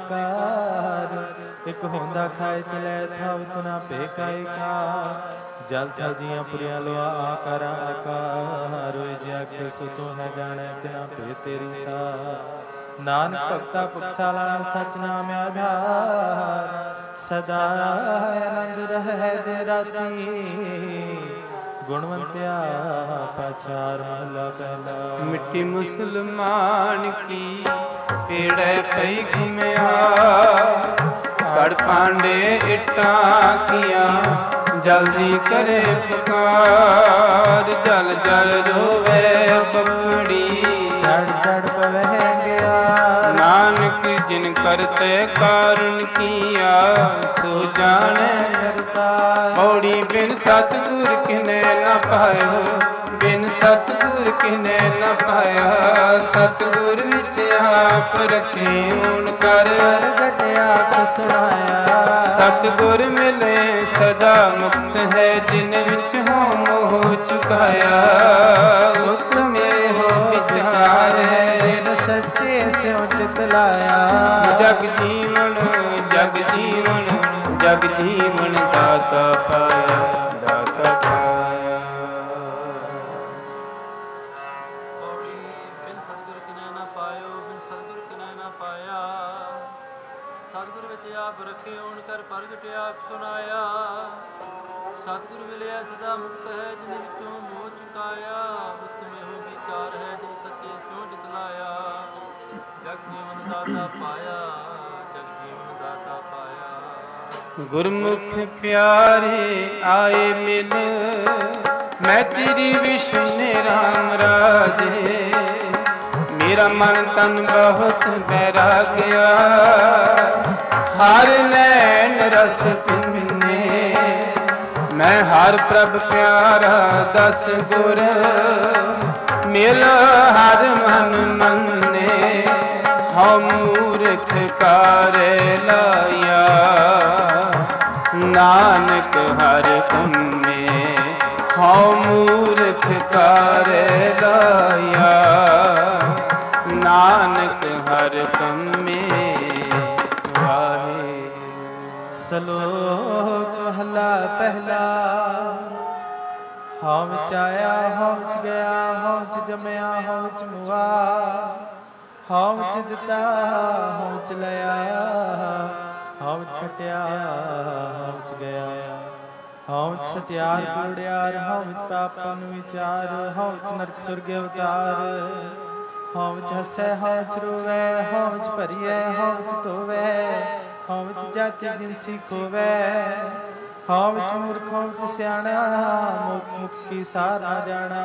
ਬਾਵੇਕਾਰ। ਇੱਕ ਹੁੰਦਾ ਖਾਏ ਚਲੇ ਥਾਵਤ ਨਾ ਭੇਕਾਈ ਕਾ। ਜਲ ਥਲ ਜੀਆਂ ਪੁਰੀਆਂ ਲੋਆ ਆਕਾਰਾ ਆਕਾਰ। ਹੋਏ ਜੇ ਆਖੇ ਸੋ ਤੂੰ ਹੈ ਜਾਣੈ ਤਿਨਾ ਭੇ ਤੇਰੀ ਸਾ। ਨਾਨਕ ਭਗਤਾ ਪੁਖਸਾਲਾ ਸਚ ਨਾਮ ਆਧਾਰ। ਸਦਾ ਆਨੰਦ ਰਹਿ ਦੇ ਰਾਤੀ। ਗੁਣਵੰਤਿਆ ਪਾਛਾਰ ਮਹਲਾ ਪਹਿਲਾ। ਮਿੱਟੀ ਮੁਸਲਮਾਨ ਕੀ ਪੇੜੈ ਪਈ ਘੁਮਿਆ। ਕੜ ਪਾਂਡੇ ਇੱਟਾਂ ਕੀਆਂ ਜਲਦੀ ਕਰੇ ਪੁਕਾਰ। ਜਲ ਜਲ ਰੋਵੇ ਬੱਕੜੀ ਚੜ ਚੜ ਪਵਹਿ ਗਿਆ। ਨਾਨਕ ਜਿਨ ਕਰਤੇ ਕਾਰਨ ਕੀਆ ਸੋ ਜਾਣੈ ਕਰਤਾਰ। ਪੌੜੀ ਬਿਨ ਸਤਿਗੁਰ ਕਿਨੇ ਨ ਪਾਇਓ, ਬਿਨ ਸਤਿਗੁਰ ਕਿਨੇ ਨ ਪਾਇਆ। ਸਤਿਗੁਰ ਵਿੱਚ ਆਪ ਰਖੇ ਹੁਣ ਕਰ ਘਟਿਆ ਖਸੜਾਇਆ। ਸਤਿਗੁਰ ਮਿਲੇ ਸਦਾ ਮੁਕਤ ਹੈ ਜਿਨ ਵਿੱਚ ਹੋ ਮੋਹ ਚੁਕਾਇਆ। ਹੁਕਮੇ ਹੋ ਵਿਚਾਰ ਹੈ ਜਿਨ ਸੱਚੇ ਸਿਉ ਚਿਤ ਲਾਇਆ। ਜਗ ਜੀਵਨ ਜਗ ਜੀਵਨ ਜਗ ਜੀਵਨ ਦਾਤਾ ਪਾਇਆ, ਦਾਤਾ ਪਾਇਆ। ਪੌੜੀ ਬਿਨ ਸਤਿਗੁਰ ਕਿਨੈ ਨਾ ਪਾਇਓ, ਬਿਨ ਸਤਿਗੁਰ ਕਿਨੈ ਨਾ ਪਾਇਆ। ਸਤਿਗੁਰ ਵਿੱਚ ਆਪ ਰੱਖੇ ਓਣ ਕਰ ਪ੍ਰਗਟ ਆਪ ਸੁਨਾਇਆ। ਸਤਿਗੁਰ ਮਿਲਿਆ ਸਦਾ ਮੁਕਤ ਹੈ ਜਿਨ ਵਿੱਚੋਂ ਮੋਹ ਚੁਕਾਇਆ। ਉਤਮੇ ਹੋ ਵਿਚਾਰ ਹੈ ਜਿਨ ਸੱਚੇ ਸਿਉ ਚਿਤ ਲਾਇਆ। ਜਗ ਜੀਵਨ ਦਾਤਾ ਪਾਇਆ, ਜਗ ਜੀਵਨ ਦਾਤਾ ਪਾਇਆ। ਗੁਰਮੁਖ ਪਿਆਰੇ ਆਏ ਮਿਲ ਮੈਂ ਚਿਰੀ ਵਿਸ਼ਨੇ ਰਾਮ ਰਾਜੇ। ਮੇਰਾ ਮਨ ਤਨ ਬਹੁਤ ਬੈਰਾਗਿਆ। ਹਰ ਨੈਣ ਰਸ ਪਿੰਨੇ ਮੈਂ ਹਰ ਪ੍ਰਭ ਪਿਆਰਾ ਦਸ ਗੁਰ। ਮਿਲ ਹਰ ਮਨ ਮੰਨੇ ਹਉ ਮੂਰਖ ਕਾਰੇ ਲਾਇਆ। ਨਾਨਕ ਹਰ ਕੰਮੇ ਹਉ ਮੂਰਖ ਕਾਰੇ ਲਾਇਆ। ਨਾਨਕ ਹਰ ਕੰਮੇ ਵਾਹੇ। ਸ਼ਲੋਕ ਮਹਲਾ ਪਹਿਲਾ। ਹਉ ਵਿੱਚ ਆਇਆ ਹਉ ਵਿੱਚ ਗਿਆ, ਹਉ ਵਿੱਚ ਜੰਮਿਆ ਹਉ ਵਿੱਚ ਮੁਆ। ਹਉ ਵਿੱਚ ਦਿੱਤਾ ਹਉ ਵਿੱਚ ਲਿਆ, ਹਉ ਵਿੱਚ ਖਟਿਆ ਹਉ ਵਿੱਚ ਗਿਆ। ਹਉ ਵਿੱਚ ਸਚਿਆਰ ਕੁੜਿਆਰ, ਹਉ ਵਿੱਚ ਪਾਪਨ ਵਿਚਾਰ। ਹਉ ਵਿੱਚ ਨਰਕ ਸੁਰਗ ਅਵਤਾਰ। ਹਉ ਵਿੱਚ ਹੱਸੈ ਹਉ ਵਿੱਚ ਰੋਵੈ, ਹਉ ਵਿੱਚ ਭਰੀਐ ਹਉ ਵਿੱਚ ਧੋਵੈ। ਹਉ ਵਿੱਚ ਜਾਤੀ ਜਿਨਸੀ ਖੋਵੈ, ਹਉ ਵਿੱਚ ਮੂਰਖ ਹਉ ਵਿੱਚ ਸਿਆਣਾ। ਮੁਖ ਕੀ ਸਾਰ ਨਾ ਜਾਣਾ।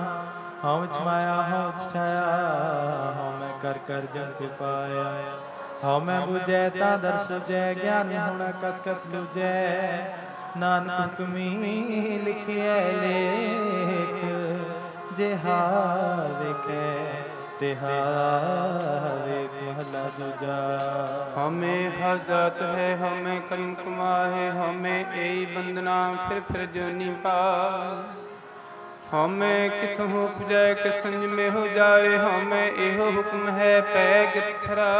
ਹਉ ਵਿੱਚ ਮਾਇਆ ਹਉ ਵਿੱਚ ਛਾਇਆ, ਹਉ ਮੈਂ ਕਰ ਕਰ ਜਨ ਤੇ ਪਾਇਆ। ਹਉ ਮੈਂ ਬੁਝੈ ਤਾਂ ਦਰ ਸੁਝੈ, ਗਿਆਨ ਹੁਣ ਕਤ ਕਤ ਲੁਝੈ। ਨਾਨਕ ਹੁਕਮੀ ਲਿਖਿਐ ਲੇਖ, ਜਿਹਾ ਵੇਖੈ ਤਿਹਾ ਵੇਖ। ਮਹਲਾ ਦੂਜਾ। ਹਮੇ ਹਰ ਜਾਤ ਹੈ, ਹਮੇ ਕਰਮ ਕਮਾਏ, ਹਮੇ ਏਈ ਬੰਦਨਾ ਫਿਰ ਫਿਰ ਜੋਨੀ ਪਾਏ। ਹਉਮੈ ਕਿਥੋਂ ਉਪਜੈ ਕਿ ਸੰਜਮੇ ਹੋ ਜਾਏ, ਹਉਮੈ ਇਹੋ ਹੁਕਮ ਹੈ ਪੈ ਗਿਰਥਰਾ।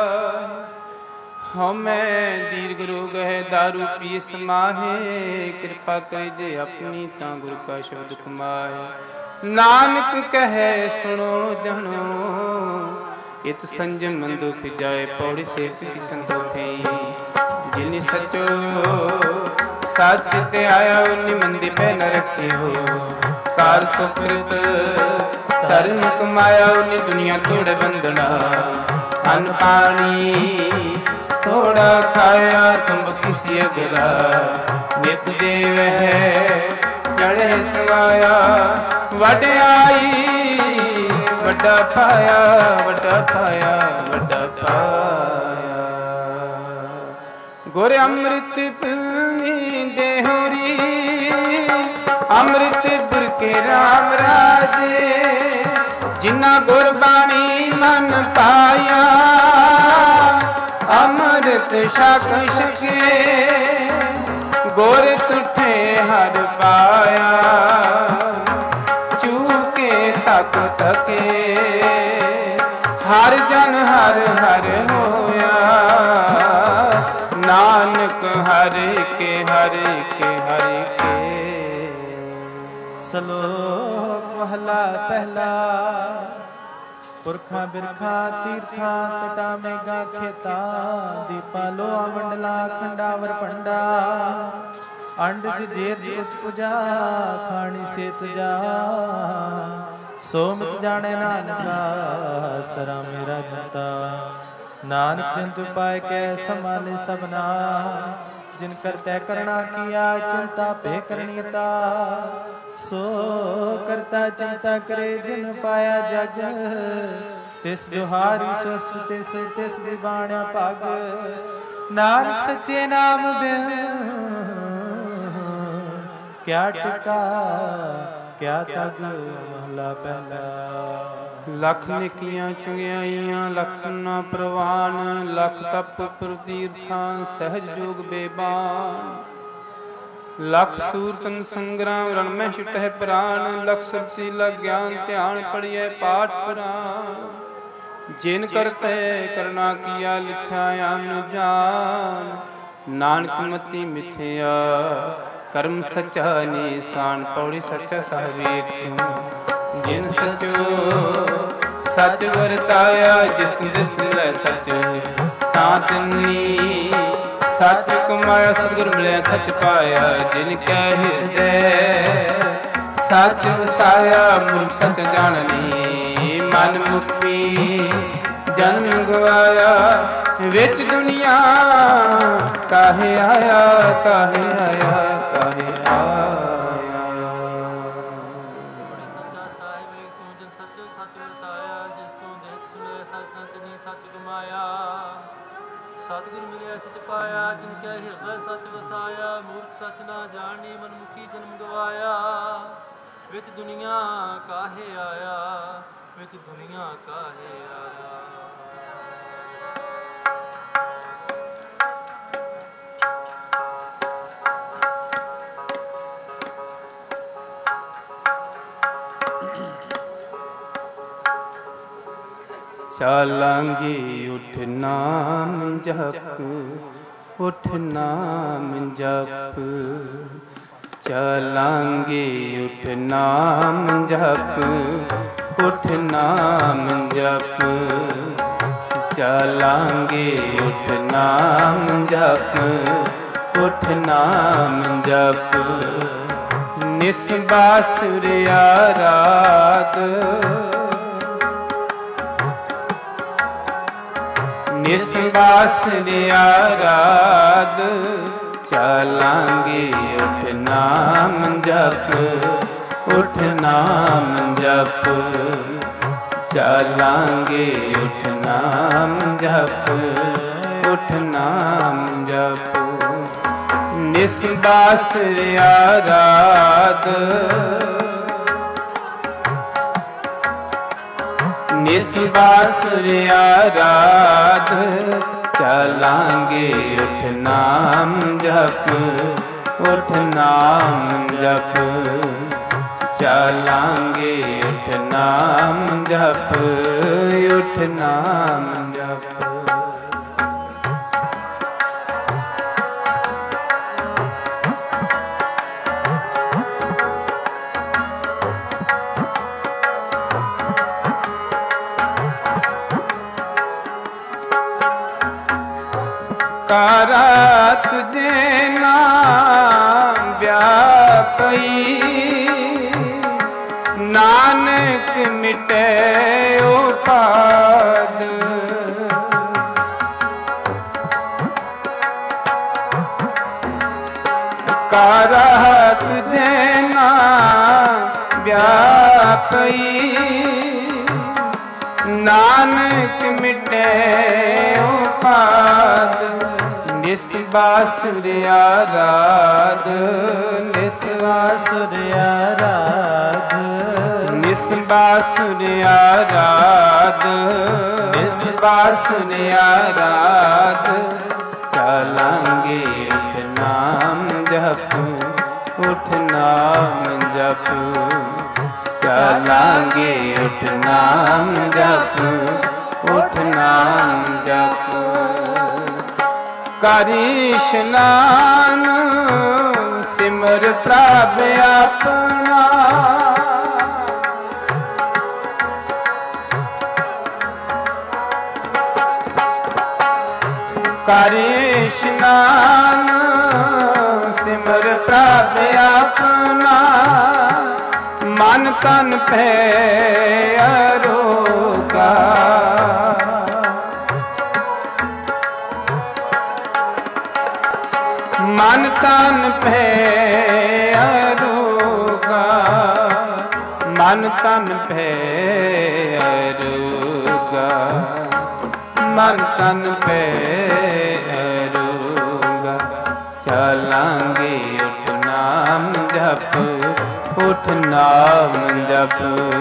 ਹਉਮੈ ਦੀਰਘ ਰੋਗ ਹੈ ਦਾਰੂ ਪੀ ਸਮਾਹੇ, ਕਿਰਪਾ ਕਰੇ ਜੇ ਆਪਣੀ ਤਾਂ ਗੁਰ ਕਾ ਸ਼ਬਦ ਕਮਾਏ। ਨਾਨਕ ਕਹੈ ਸੁਣੋ ਜਣੋ, ਇਤ ਸੰਜਮ ਦੁਖ ਜਾਏ, ਪੌੜੀ ਸੇਵ ਕੀ ਸੰਤੋਖੀ। ਜਿਨੀ ਸਚੋ ਸੱਚ ਤੇ ਆਇਆ, ਉਨੀ ਮੰਦੀ ਪੈ ਨ ਰੱਖਿਓ। ਕਾਰ ਸੁਕ੍ਰਿਤ ਧਰਮ ਕਮਾਇਆ, ਉਨੀ ਦੁਨੀਆ ਥੋੜੇ ਬੰਦਨਾ। ਅੰਨ ਪਾਣੀ ਥੋੜਾ ਖਾਇਆ, ਤੁਮ ਬਖਸ਼ਿਸ਼ ਅਗਲਾ। ਨਿਤ ਦੇਵ ਹੈ ਚੜ੍ਹੇ ਸਵਾਇਆ, ਵਡਿਆਈ ਵੱਡਾ ਪਾਇਆ, ਵੱਡਾ ਪਾਇਆ, ਵੱਡਾ ਪਾਇਆ। ਗੁਰ ਅੰਮ੍ਰਿਤ ਪੀਂਦੇ ਹੋਰੀ, ਅੰਮ੍ਰਿਤ ਗੁਰ ਕੇ ਰਾਮ ਰਾਜੇ। ਜਿਨ੍ਹਾਂ ਗੁਰਬਾਣੀ ਮਨ ਪਾਇਆ, ਅੰਮ੍ਰਿਤ ਛਕ ਛਕੇ। ਗੁਰ ਤੁਠੇ ਹਰ ਪਾਇਆ, ਚੂਕੇ ਤਕ ਤਕੇ। ਹਰ ਜਨ ਹਰ ਹਰ ਹੋਇਆ, ਨਾਨਕ ਹਰਿ ਕੇ ਹਰਿ ਕੇ ਹਰਿ ਕੇ। ਸ਼ਲੋਕ ਮਹਲਾ ਪਹਿਲਾ। ਪੁਰਖਾਂ ਬਿਰਖਾਂ ਤੀਰਥਾਂ ਤਟਾ ਮੇਗਾ ਖੇਤਾ, ਦੀਪਾ ਲੋਆ ਮੰਡਲਾ ਖੰਡਾਵਰ ਭੰਡਾ। ਅੰਡ ਜੇਰ ਉਚ ਪੁਜਾ, ਖਾਣੀ ਸੇ ਤਜਾ। ਸੋ ਮਿਤ ਜਾਣੇ ਨਾਨਕਾ, ਸਰਾ ਮੇਰਾ ਦਿੱਤਾ। ਨਾਨਕ ਜੰਤੁ ਪਾਇ ਕੈ ਸੰਭਾਲੇ ਸਭਨਾ, ਜਿਨ ਕਰਤੈ ਕਰਣਾ ਕੀਆ ਚਿੰਤਾ ਭੇ ਕਰਣੀਤਾ। ਸੋ ਕਰਤਾ ਚਿੰਤਾ ਕਰੇ, ਜਿਨ ਪਾਇਆ ਜਗ। ਤਿਸ ਜੁਹਾਰੀ ਸੋ ਸੁਚੇ ਸੋ ਤਿਸ ਦੀ ਬਾਣਿਆ ਭਾਗ। ਨਾਨਕ ਸੱਚੇ ਨਾਮ ਬਿਨ ਕਿਆ ਟਿਕਾ ਕਿਆ ਤਗ। ਮਹਲਾ ਪਹਿਲਾ। ਲੱਖ ਨੇਕੀਆਂ ਚੰਗਿਆਈਆਂ ਲੱਖ ਨਾ ਪ੍ਰਵਾਨ, ਲੱਖ ਤਪ ਪ੍ਰਤੀਰਥਾਂ ਸਹਿਜ ਜੋਗ ਬੇਬਾਨ। ਲੱਖ ਸੂਰਤਨ ਸੰਗਰਾਮ ਰਣ ਮੈਂ ਛੁਟਹਿ ਪ੍ਰਾਨ, ਲਖ ਸੁਰਤੀ ਲਗ ਗਿਆਨ ਧਿਆਨ ਪੜੀਐ ਪਾਠ ਪੁਰਾਨ। ਜਿਨ ਕਰਤੇ ਕਰਨਾ ਕੀਆ ਲਿਖਿਆ ਅਨ ਜਾਨ, ਨਾਨਕ ਮਤੀ ਮਿਥਿਆ ਕਰਮ ਸੱਚਾ ਨੀਸਾਨ। ਪੌੜੀ ਸੱਚਾ ਸਾਹਿਬ ਜਿਨ ਸਚੋ ਸੱਚ ਵਰਤਾਇਆ, ਜਿਸ ਦਿਸ ਲੈ ਸੱਚ ਤਾਂ ਤਿਨੀ। ਸੱਚ ਕਮਾਇਆ ਸਤਿਗੁਰ ਮਿਲਿਆ ਸੱਚ ਪਾਇਆ, ਜਿਨ ਕੈ ਹਿਰਦੈ ਸੱਚ ਵਸਾਇਆ। ਮੂਰਖ ਸੱਚ ਜਾਣਨੀ ਮਨ ਮੁਖੀ, ਜਨਮ ਗਵਾਇਆ ਵਿੱਚ ਦੁਨੀਆ। ਕਾਹੇ ਆਇਆ ਕਾਹੇ ਆਇਆ ਕਾਹੇ ਆਇਆ। ਸਤਿਗੁਰ ਮਿਲਿਆ ਸਚ ਪਾਇਆ, ਜਿਨ ਕੈ ਹਿਰਦੈ ਸੱਚ ਵਸਾਇਆ। ਮੂਰਖ ਸੱਚ ਨਾ ਜਾਣੀ, ਮਨਮੁਖੀ ਜਨਮ ਗਵਾਇਆ। ਵਿੱਚ ਦੁਨੀਆ ਕਾਹੇ ਆਇਆ, ਵਿੱਚ ਦੁਨੀਆ ਕਾਹੇ ਆਇਆ। ਚਾਲਾਂਗੇ ਉਠ ਨਾਮ ਜਪ, ਉਠ ਨਾਮ ਜਪ। ਚਾਲਾਂਗੇ ਉਠ ਨਾਮ ਜਪ, ਉਠ ਨਾਮ ਜਪ। ਚਾਲਾਂਗੇ ਉਠ ਨਾਮ ਜਪ, ਉਠ ਨਾਮ ਜਪ। ਨਿਸ ਬਾਸੁਰਿਆ ਰਾਤ, ਨਿਸ ਬਾਸੁਰਿਆ ਰਾਤ। ਚਾਲਾਂਗੇ ਉਠ ਨਾਮ ਜਪ, ਉਠ ਨਾਮ ਜਪ। ਚਾਲਾਂਗੇ ਉਠ ਨਾਮ ਜਪ, उठ नाम जप। निस बास आराध निस बास आराध चलांगे उठ नाम जप। उठ नाम जप चलांगे उठ नाम जप। उठ नाम जप। कारा तुझे नाम व्यापी नानक मिटे उपाद। कारा तुझे नाम व्यापी नानक मिटे उपाद। निस्बासुर आराध निस्बासुर आराध निस्बासुर आराध निस्बासुर आराध चलांगे उठ नाम जप। उठ नाम जप चलांगे उठ नाम जप। उठ नाम जप। करी स्नान सिमर प्रभ अपना। करी स्नान सिमर प्रभ अपना। मन तन पे अरोगा मन तन पे अरोगा। मन तन पे अरोगा। मन तन पे अरोगा। चलांगे उठ नाम जप। उठ नाम जप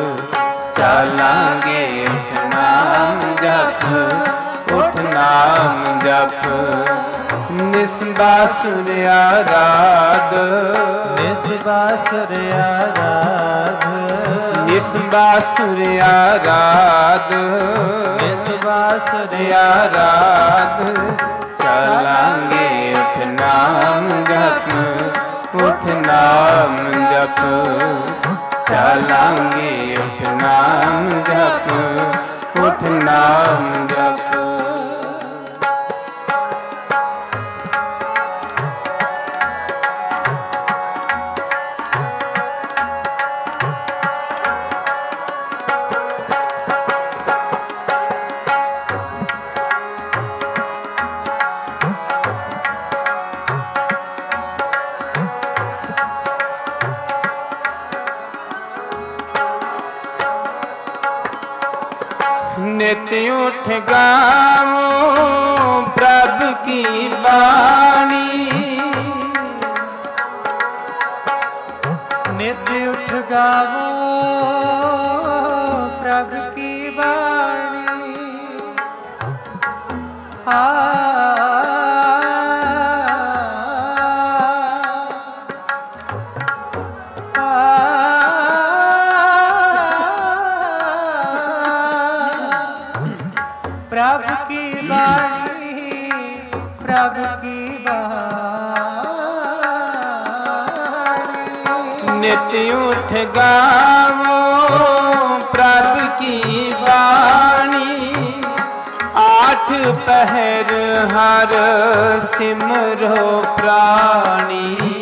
चलांगे उठ नाम जप। उठ नाम जप। निस्बासुर आराध निस्बासुर आराध निस्बासुर आराध निस्बासुर आराध चलांगे उठ नाम जप। उठ नाम जप चलांगे उठ नाम जप। उठ नाम जप। नित उठ गावो प्रभु की वाणी। नित उठ गावो प्रभु की वाणी। प्रभु की वाणी प्रभु की वाणी। नित उठ गावो प्रभु की वाणी। आठ पहर हर सिमरो प्राणी।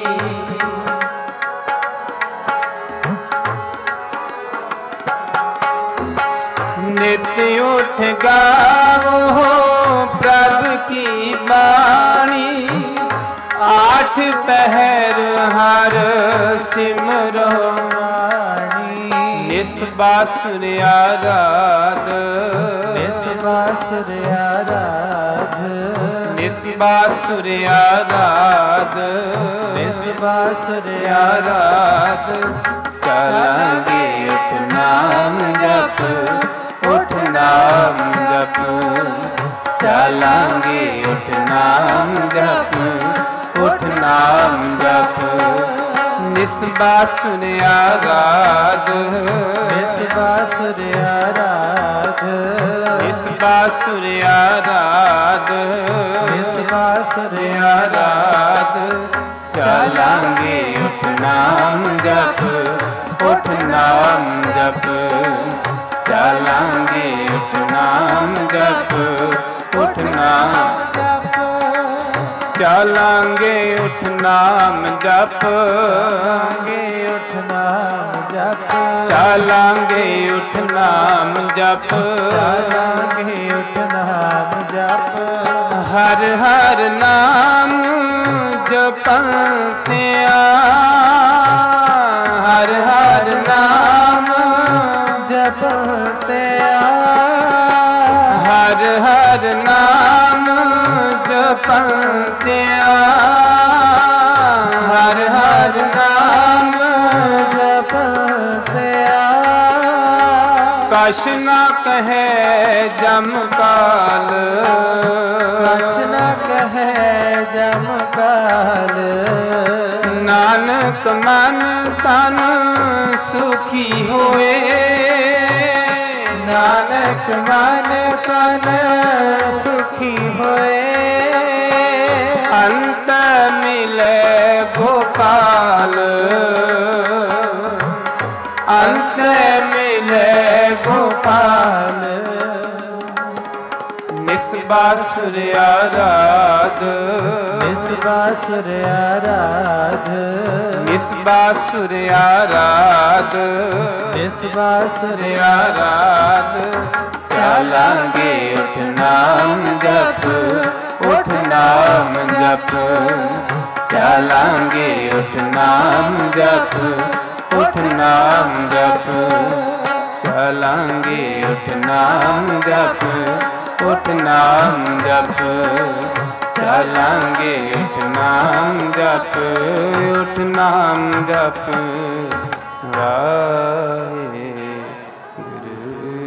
नित उठ गावो प्रभु की वाणी। आठ पहर हर सिमरो रानी। निस्बासुर आराध ਨਿਸਬਾਸੁਰ ਆਰਾਧ ਨਿਸਬਾਸੁਰ ਆਰਾਧ ਨਿਸਬਾਸੁਰ ਆਰਾਧ ਚਲਾਂਗੇ ਉਠ ਨਾਮ ਜਪ ਉਠ ਨਾਮ ਜਪ ਚਲਾਂਗੇ ਉਠ ਨਾਮ ਜਪ ਉਠ ਨਾਮ ਜਪ ਨਿਸਬਾਸੁਰ ਆਰਾਧ ਨਿਸਬਾਸੁਰ ਆਰਾਧ ਨਿਸਬਾਸੁਰ ਆਰਾਧ ਨਿਸਬਾਸੁਰ ਆਰਾਧ ਚਲਾਂਗੇ ਉਠ ਨਾਮ ਜਪ ਉਠ ਨਾਮ ਜਪ ਚਲਾਂਗੇ ਉਠ ਨਾਮ ਜਪ ਉਠ ਨਾਮ ਚਲਾਂਗੇ ਉਠ ਨਾਮ ਜਪ ਚਲਾਂਗੇ ਉਠ ਨਾਮ ਜਪ ਚਲਾਂਗੇ ਉਠ ਨਾਮ ਜਪ ਚਲਾਂਗੇ ਉਠ ਨਾਮ ਜਪ ਹਰ ਹਰ ਨਾਮ ਜਪੰਤਿਆ ਹਰ ਹਰ ਨਾਮ ਜਪੰਤਿਆ ਹਰ ਹਰ ਨਾਮ ਜਪੰਤਿਆ ਹਰ ਹਰ ਨਾਮ ਜਪੰਤਿਆ ਕਛ ਨਾ ਕਹੈ ਜਮ ਕਾਲ ਕਛ ਨ ਕਹੈ ਜਮ ਕਾਲ ਨਾਨਕ ਮਨ ਤਨ ਸੁਖੀ ਹੋਏ ਨਾਨਕ ਮਨ ਤਨ ਸੁਖੀ ਹੋਏ ਅੰਤ ਮਿਲੇ ਗੋਪਾਲ ਅੰਤ ਮਿਲੇ ਗੋਪਾਲ ਨਿਸਬਾਸੁਰ ਆਰਾਧ ਨਿਸਬਾਸੁਰ ਆਰਾਧ ਨਿਸਬਾਸੁਰ ਆਰਾਧ ਨਿਸਬਾਸੁਰ ਆਰਾਧ ਚਲਾਂਗੇ ਉਠ ਨਾਮ ਜਪ ਉਠ ਨਾਮ ਜਪ ਚਲਾਂਗੇ ਉਠ ਨਾਮ ਜਪ ਉਠ ਨਾਮ ਜਪ ਚਲਾਂਗੇ ਉਠ ਨਾਮ ਜਪ ਉਠ ਨਾਮ ਜਪ ਚਲਾਂਗੇ ਉਠ ਨਾਮ ਜਪ ਉਠ ਨਾਮ ਜਪ ਵਾਹਿਗੁਰੂ।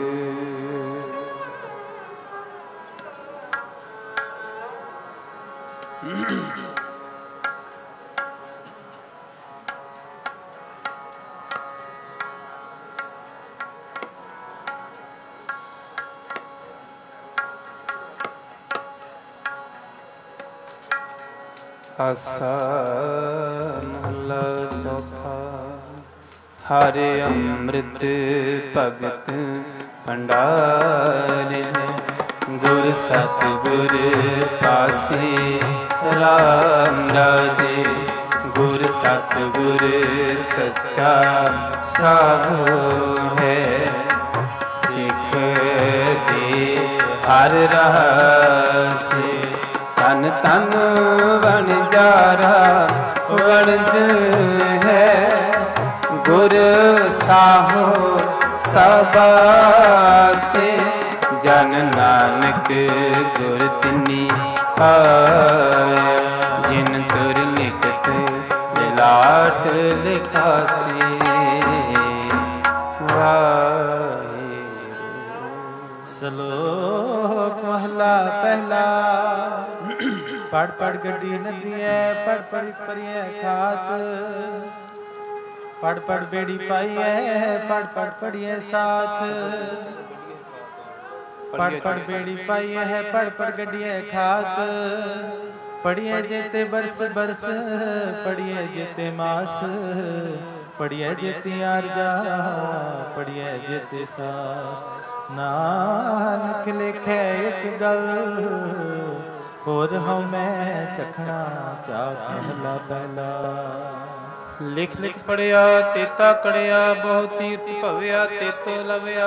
ਆਸਾ ਮਹਲਾ ਚੌਥਾ। ਹਰਿ ਅੰਮ੍ਰਿਤ ਭਗਤ ਭੰਡਾਰੇ ਗੁਰ ਸਤਿਗੁਰ ਪਾਸੇ ਰਾਮ ਰਾਜੇ ਗੁਰ ਸਤਿਗੁਰ ਸੱਚਾ ਸਾਧੂ ਹੈ ਸਿੱਖ ਦੇ ਹਰ ਰਾਸੇ ਤਨ ਤਨ ਵਣਜਾਰਾ ਵਣਜ ਹੈ ਗੁਰ ਸਾਹੋ ਸਬਾਸੇ ਜਨ ਨਾਨਕ ਗੁਰ ਤਿਨੀ ਆਇਆ ਜਿਨ ਤੁਰ ਲਿਖਤ ਮਿਲਾਟ ਲਿਖਾਸੀ। ਸ਼ਲੋਕ ਮਹਲਾ ਪਹਿਲਾ। ਪੜ ਪੜ ਗੱਡੀ ਨਦੀਐ ਪੜ ਪੜ ਪਰਿਐ ਖਾਤ ਪੜ ਪੜ ਬੇੜੀ ਪਾਈਐ ਪੜ ਪੜ ਪੜੀਐ ਸਾਥ ਪੜ ਪੜ ਬੇੜੀ ਪਾਈਐ ਹੈ ਪੜ ਪੜ ਗੱਡੀਐ ਖਾਤ ਪੜੀਐ ਜੇਤੇ ਬਰਸ ਬਰਸ ਪੜੀਐ ਜੇਤੇ ਮਾਸ ਪੜੀਐ ਜੇਤੀ ਆਰਜਾ ਪੜੀਐ ਜੇਤੇ ਸਾਸ ਨਾਨਕ ਲਿਖੈ ਇੱਕ ਗੱਲ ਹੋਰ ਹਉ ਮੈਂ ਚਖਣਾ ਚਾਖ ਮਹਲਾ ਪਹਿਲਾ। ਲਿਖ ਲਿਖ ਪੜਿਆ ਤੇਤਾ ਕੜਿਆ ਬਹੁ ਤੀਰਥ ਭਵਿਆ ਤੇਤੋ ਲਵਿਆ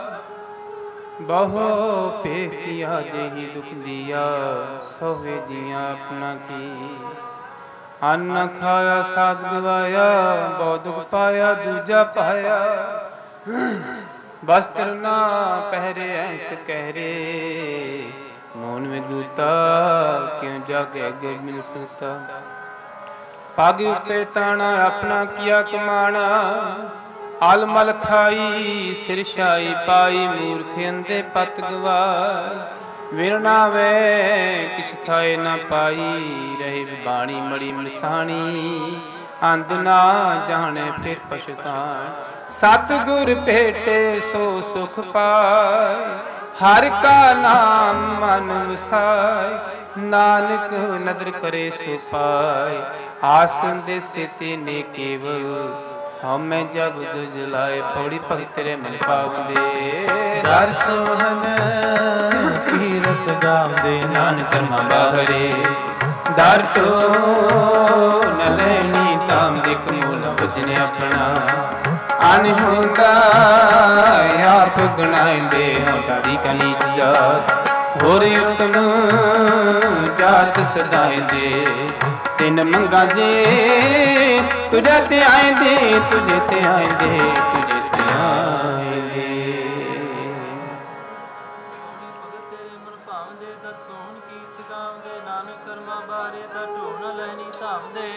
ਬਹੁ ਪੇ ਕੀਆ ਜਿਹੀ ਦੁਖ ਦੀਆ ਸੋਵੇ ਜੀਆਂ ਆਪਣਾ ਕੀ ਅੰਨ ਖਾਇਆ ਸਾਧ ਗਵਾਇਆ ਬਹੁ ਦੁਖ ਪਾਇਆ ਦੂਜਾ ਪਾਇਆ ਵਸਤਰ ਨਾ ਪਹਿਰਿਆ ਹੰਸ ਕਹਿ ਰੇ, ਮੋਨ में दूता क्यों जागे गुरबिन सूता। पग उत्ते ताना अपना किया कमाना, अलमल खाई सिर शाई पाई, मूर्ख अंधे पत गवाई। विरना वे किछ थाए न पाई, रहे बाणी मड़ी मसाणी, अंध ना जाने फिर पछतान। सतगुर भेटे सो सुख पाए, हर का नाम मन वसाय। नानक नदर करे सो पाए, आसन दे से ने केवल। हमें जब जलाए पौड़ी भगत तेरे मन पावंदे। दर सोहन कीरत गावंदे, नानक कर्मा बाहरे। दर तो न लेनी ताम दिक मूल भजन अपना। अनहोंदा आप गणाइंदे, हमारी का नीच जात। होर उत्तम जात सदाइंदे, तिन मंगा जे तुझे ते आएंदे, तुझे ते आएंदे, तुझे ते आएंदे। भगत तेरे मन भावंदे, दर सोहन कीर्त गावंदे। नानक कर्मा बारे दर ਢੋਲ ਨ ਲੈਣੀ ਧਾਵਦੇ।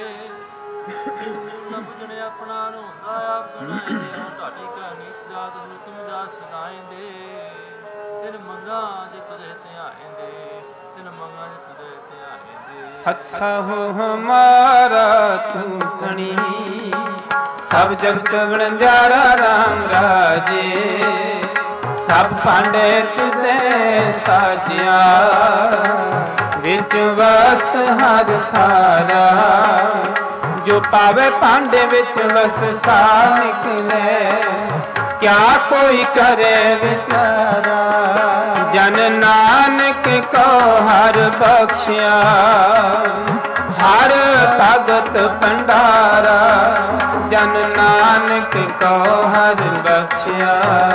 न बुझने अपना रोंदा आप गणाएंदे, हो ढाडी का नीच जात हुਕਮ ਦਾ ਸਦਾਏਂਦੇ। ਤਿਨ ਮੰਗਾ ਜੇ ਤੁਝੇ ਧਿਆਏਂਦੇ, ਤਿਨ ਮੰਗਾ ਜੇ ਤੁਝੇ ਧਿਆਏਂਦੇ। सत्सा हो हमारा तू धनी, सब जगत बणजारा राम राजे। सब पांडे तुझे साजिया, विच वस्त हर थारा। जो पावे पांडे विच वस्त सा निकले, क्या कोई करे विचारा। जन नानक को हर बख्शिया, हर भगत भंडारा। जन नानक को हर बख्शिया,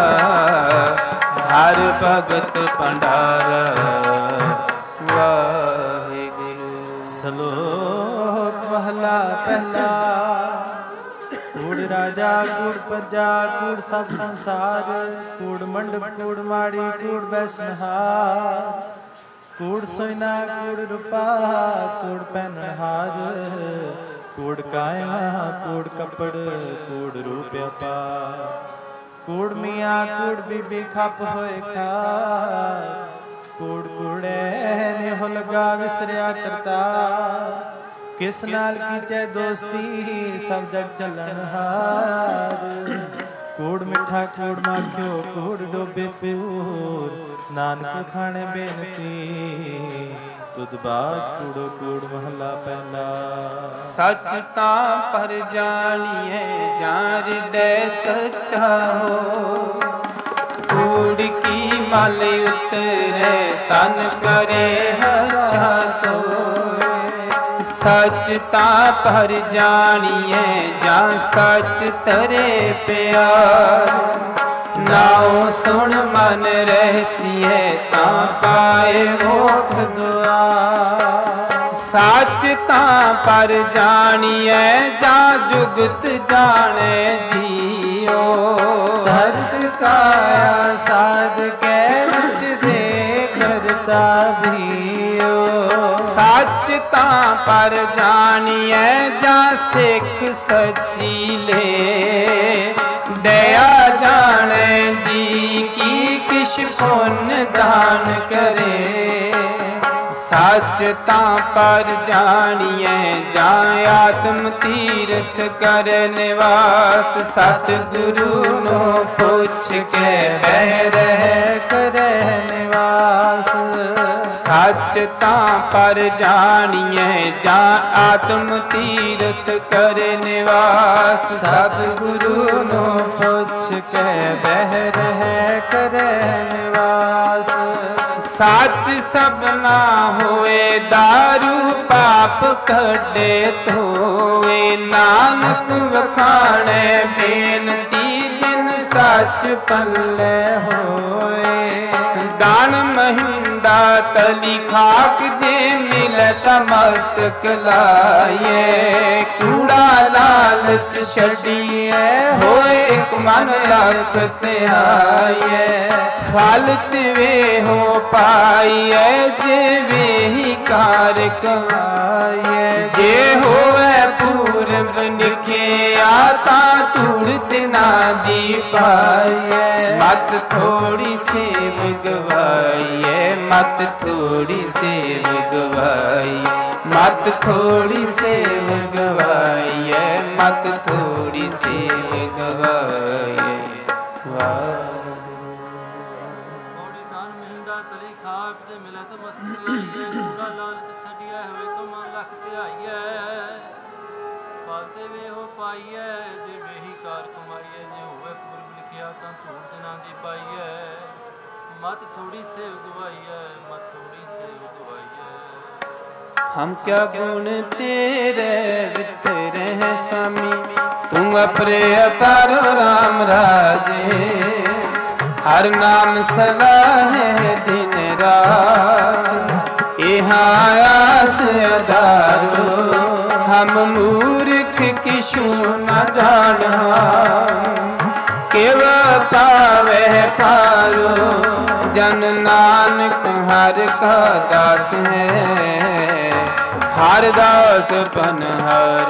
हर भगत भंडारा। वाहिगुरु। श्लोक महला पहला। कूड़ राजा कूड़ प्रजा कूड़ सब संसार, कूड़ मंडप कूड़ माड़ी कूड़ बैसनहार। कूड़ सोना कूड़ रूपा कूड़ पहनहार, कूड़ काया कूड़ कपड़ कूड़ रूप अपार। कूड़ मियाँ कूड़ बीबी खप होए खा, कूड़ कूड़े ने हो लगा विसरिया करता। किस नाल कीचे दोस्ती सब जग चलन हार। कूड़ मिठा कूड़ माखियो कूड़ डोबे प्यूर, नानक खाने बेनती तुद बात कूड़ो कूड़ महला पहला। सच तां पर जानिए जान हृदय सच्चा हो। कूड़ की मल उतरे तन करे हच्छा तो। सच तां पर जानिए जां सच तरे प्यार। नाओ सुन मन रहसिए तां पाए मोख दुआर। सच तां पर जानिए जां जुगत जाने जियो। दर्द काया साध के विच दे करता भीओ। सच तां पर जानिए जां सिख सच्ची ले। दया जाने जी की किश पुण्य दान करे। सच तां पर जानिए जां आत्म तीर्थ कर निवास। सतगुरु नो पुछ के बह रह करे निवास। सच तां पर जानिए जां आत्म तीर्थ कर निवास। सतगुरु नो पुछ के बह रह करे निवास। सच सबना होए दारू पाप कटे धोए। नानक वखाणे बेनती जिन सच पल्ले होए। दान महिंदा तली खाक जे मिले ता मस्तक लाइए, कूड़ा लालच छड़िए, होए एक मन लख त्याइए। फल तिवे हो पाइए, जे वे ही कार कमाइए। जे होवे पूरब निखिया, ता धूड़ तिना दी पाइए। मत थोड़ी सेव गवाइए, मत थोड़ी सेव गवाइए, मत थोड़ी सेव गवाइए, मत थोड़ी सेव गवाइए। थोड़ी दान मिलदा चली खाक, जे मिले तो मस्त लाइए। कूड़ा लालच छड़िए, होए कमा लख त्याइए। पालते वे हो पाइए, जे वे ही कार कमाइए। जे होवे पूरब लिखिया, तां धूड़ तिना दी पाइए। मत थोड़ी सेव गवाइए, मत थोड़ी सेव गवाइए। हम क्या गुण तेरे वितरे हैं स्वामी, तुम अपरे अपारो राम राजे। हर नाम सदा है दिन रात, यहाँ आस अधारो। हम मूर्ख किशु न जाना, केव पावे पारो। जन नानक हर का दास है, हर दास पन हर।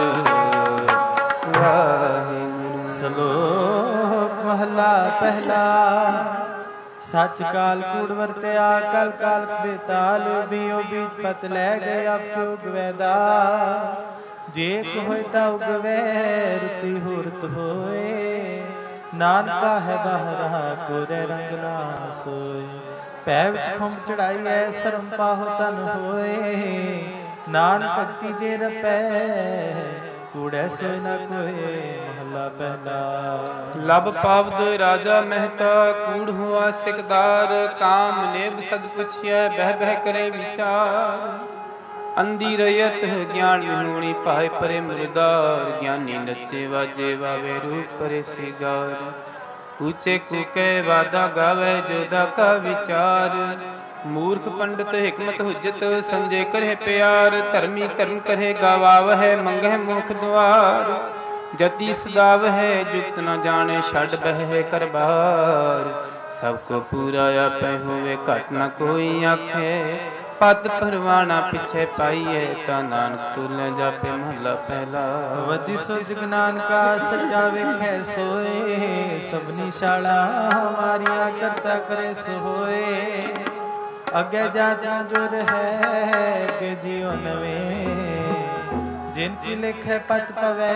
श्लोक महला पहला। सच काल कूड़ वरत्या, कल काल बेताल। बियो बीज पत लै गए, आप क्यों गवैदा। जे होए ता उगवै, रुति हुरत होए। नानका है बाहरा, कोरे रंग ना सोए। पै विच खुंब चढ़ाइए, सरम पाहो तन होए। नान भगति जे रपै, कूड़ै सोए न कोए। महला पहला। लब पावद राजा मेहता, कूड़ हुआ सिकदार। काम नेब सद पुछिया, बह बह करे विचार। अंधी रयत ज्ञान विहूणी, पाए परे मुरदार। ज्ञानी नचे वाजे वावे, रूप परे सिगार। ऊंचे कूके वादा गावे, जोदा का विचार। मूर्ख पंडित हिकमत हुज्जत, संजय करे प्यार। धर्मी धर्म करे गवावह, मंगह मुख द्वार। जति सदावह, जुगत न जाने, छड़ बह कर बार। सबको पूरा आपै होवे, घट न कोई आखे। पद परवाना पिछे पाइए, ता नानक तुल्य जापे। महला पहला। वधि सुध नानका, सच्चा वेखै सोए। सबनी शाला हमारिया, करता करे सो होए। अगे जाता जुर है, के जियो नवे। जिनकी लिखे पत पवै,